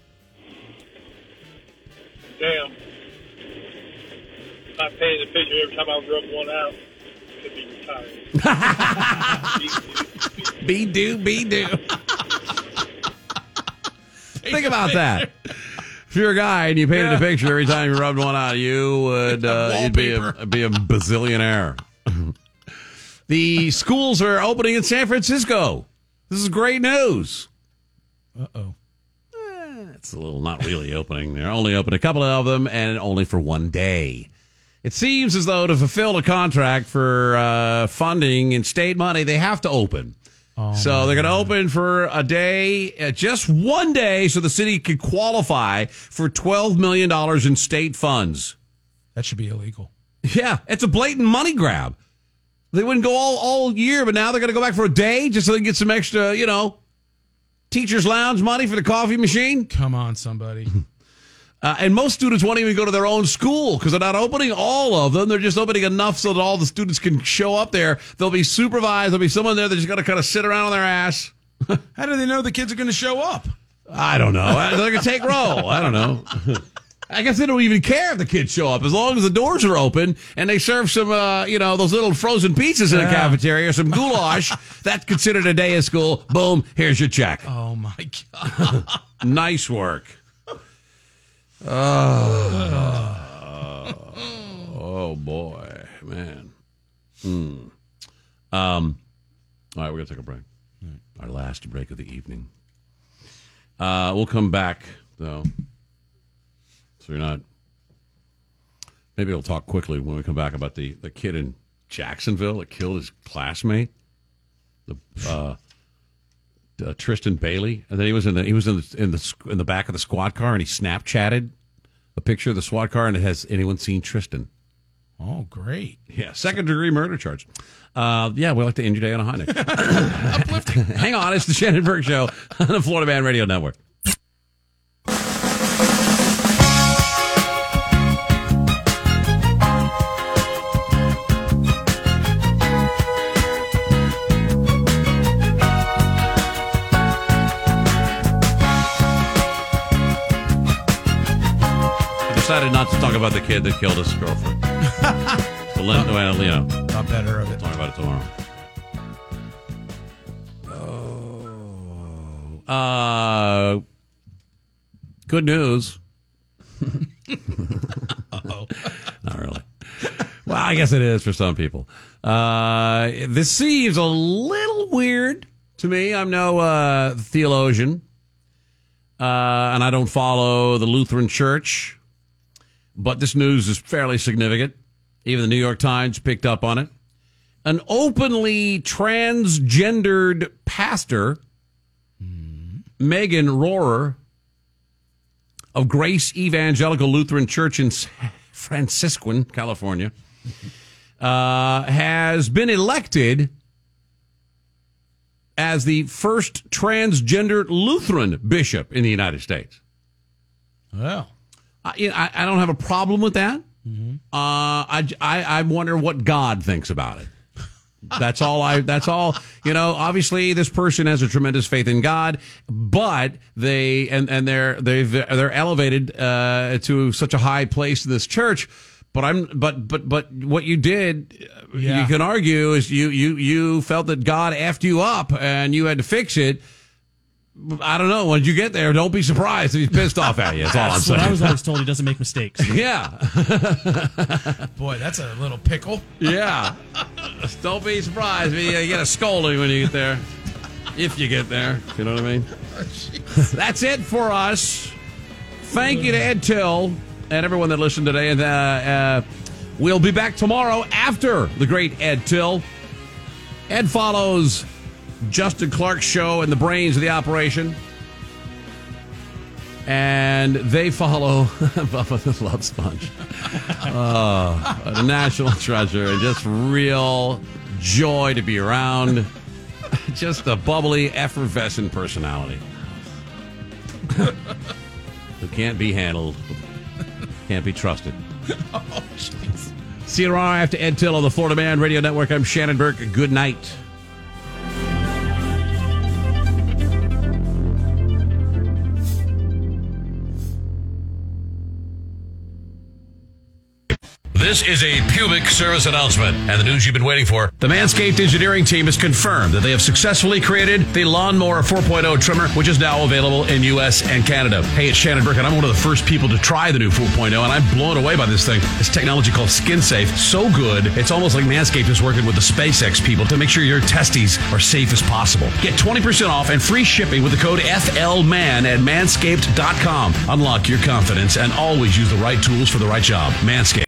Damn. If I painted a picture every time I rub one out, could be retired. Be do, be do. Think about that. If you're a guy and you painted a picture every time you rubbed one out, you would uh, you'd be a, be a bazillionaire. The schools are opening in San Francisco. This is great news. Uh-oh. Eh, it's a little not really opening. They're only open a couple of them and only for one day. It seems as though to fulfill a contract for uh, funding and state money, they have to open. Oh, so they're going to open for a day, uh, just one day, so the city could qualify for twelve million dollars in state funds. That should be illegal. Yeah, it's a blatant money grab. They wouldn't go all, all year, but now they're going to go back for a day just so they can get some extra, you know, teacher's lounge money for the coffee machine. Come on, somebody. Uh, and most students won't even go to their own school because they're not opening all of them. They're just opening enough so that all the students can show up there. They'll be supervised. There'll be someone there that's going to kind of sit around on their ass. How do they know the kids are going to show up? I don't know. They're going to take roll. I don't know. I guess they don't even care if the kids show up as long as the doors are open and they serve some, uh, you know, those little frozen pizzas in Yeah. the cafeteria, some goulash. That's considered a day of school. Boom, here's your check. Oh, my God. Nice work. Oh, oh boy, man. Hmm. Um. All right, we're gonna take a break. Our last break of the evening. Uh, we'll come back though, so you're not. Maybe we'll talk quickly when we come back about the the kid in Jacksonville that killed his classmate, the uh, uh, Tristan Bailey, and then he was in the he was in the in the in the back of the squad car, and he Snapchatted a picture of the SWAT car, and it has anyone seen Tristan? Oh, great. Yeah, second degree murder charge. Uh, yeah, we like to end your day on a high note. Hang on, it's the Shannon Burke Show on the Florida Man Radio Network. Decided not to talk about the kid that killed his girlfriend. So let, well, you know, Not better of it. talk about it tomorrow. Oh, uh, good news. Uh-oh. Not really. Well, I guess it is for some people. Uh, this seems a little weird to me. I'm no uh, theologian, uh, and I don't follow the Lutheran Church. But this news is fairly significant. Even the New York Times picked up on it. An openly transgendered pastor, mm. Megan Rohrer, of Grace Evangelical Lutheran Church in Franciscan, California, uh, has been elected as the first transgender Lutheran bishop in the United States. Well. I, you know, I, I don't have a problem with that. Mm-hmm. Uh, I, I, I wonder what God thinks about it. That's all I, that's all, you know, obviously this person has a tremendous faith in God, but they, and, and they're, they've, they're elevated, uh, to such a high place in this church. But I'm, but, but, but what you did, Yeah. you can argue is you, you, you felt that God effed you up and you had to fix it. I don't know. When you get there, don't be surprised if he's pissed off at you. That's all I'm That's saying. what I was always told. He doesn't make mistakes. Yeah. Boy, that's a little pickle. Yeah. Don't be surprised if you get a scolding when you get there. If you get there. You know what I mean? That's it for us. Thank you to Ed Till and everyone that listened today. And uh, uh, we'll be back tomorrow after the great Ed Till. Ed follows Justin Clark's show and the brains of the operation. And they follow Bubba the Love Sponge. Oh, a national treasure and just real joy to be around. Just a bubbly, effervescent personality. Who can't be handled, can't be trusted. Oh, jeez. See you tomorrow after Ed Till on the Florida Man Radio Network. I'm Shannon Burke. Good night. This is a pubic service announcement and the news you've been waiting for. The Manscaped engineering team has confirmed that they have successfully created the Lawnmower four point oh trimmer, which is now available in U S and Canada. Hey, it's Shannon Burke, and I'm one of the first people to try the new four point oh, and I'm blown away by this thing. This technology called Skin Safe, so good, it's almost like Manscaped is working with the SpaceX people to make sure your testes are safe as possible. Get twenty percent off and free shipping with the code F L man at manscaped dot com. Unlock your confidence and always use the right tools for the right job. Manscaped.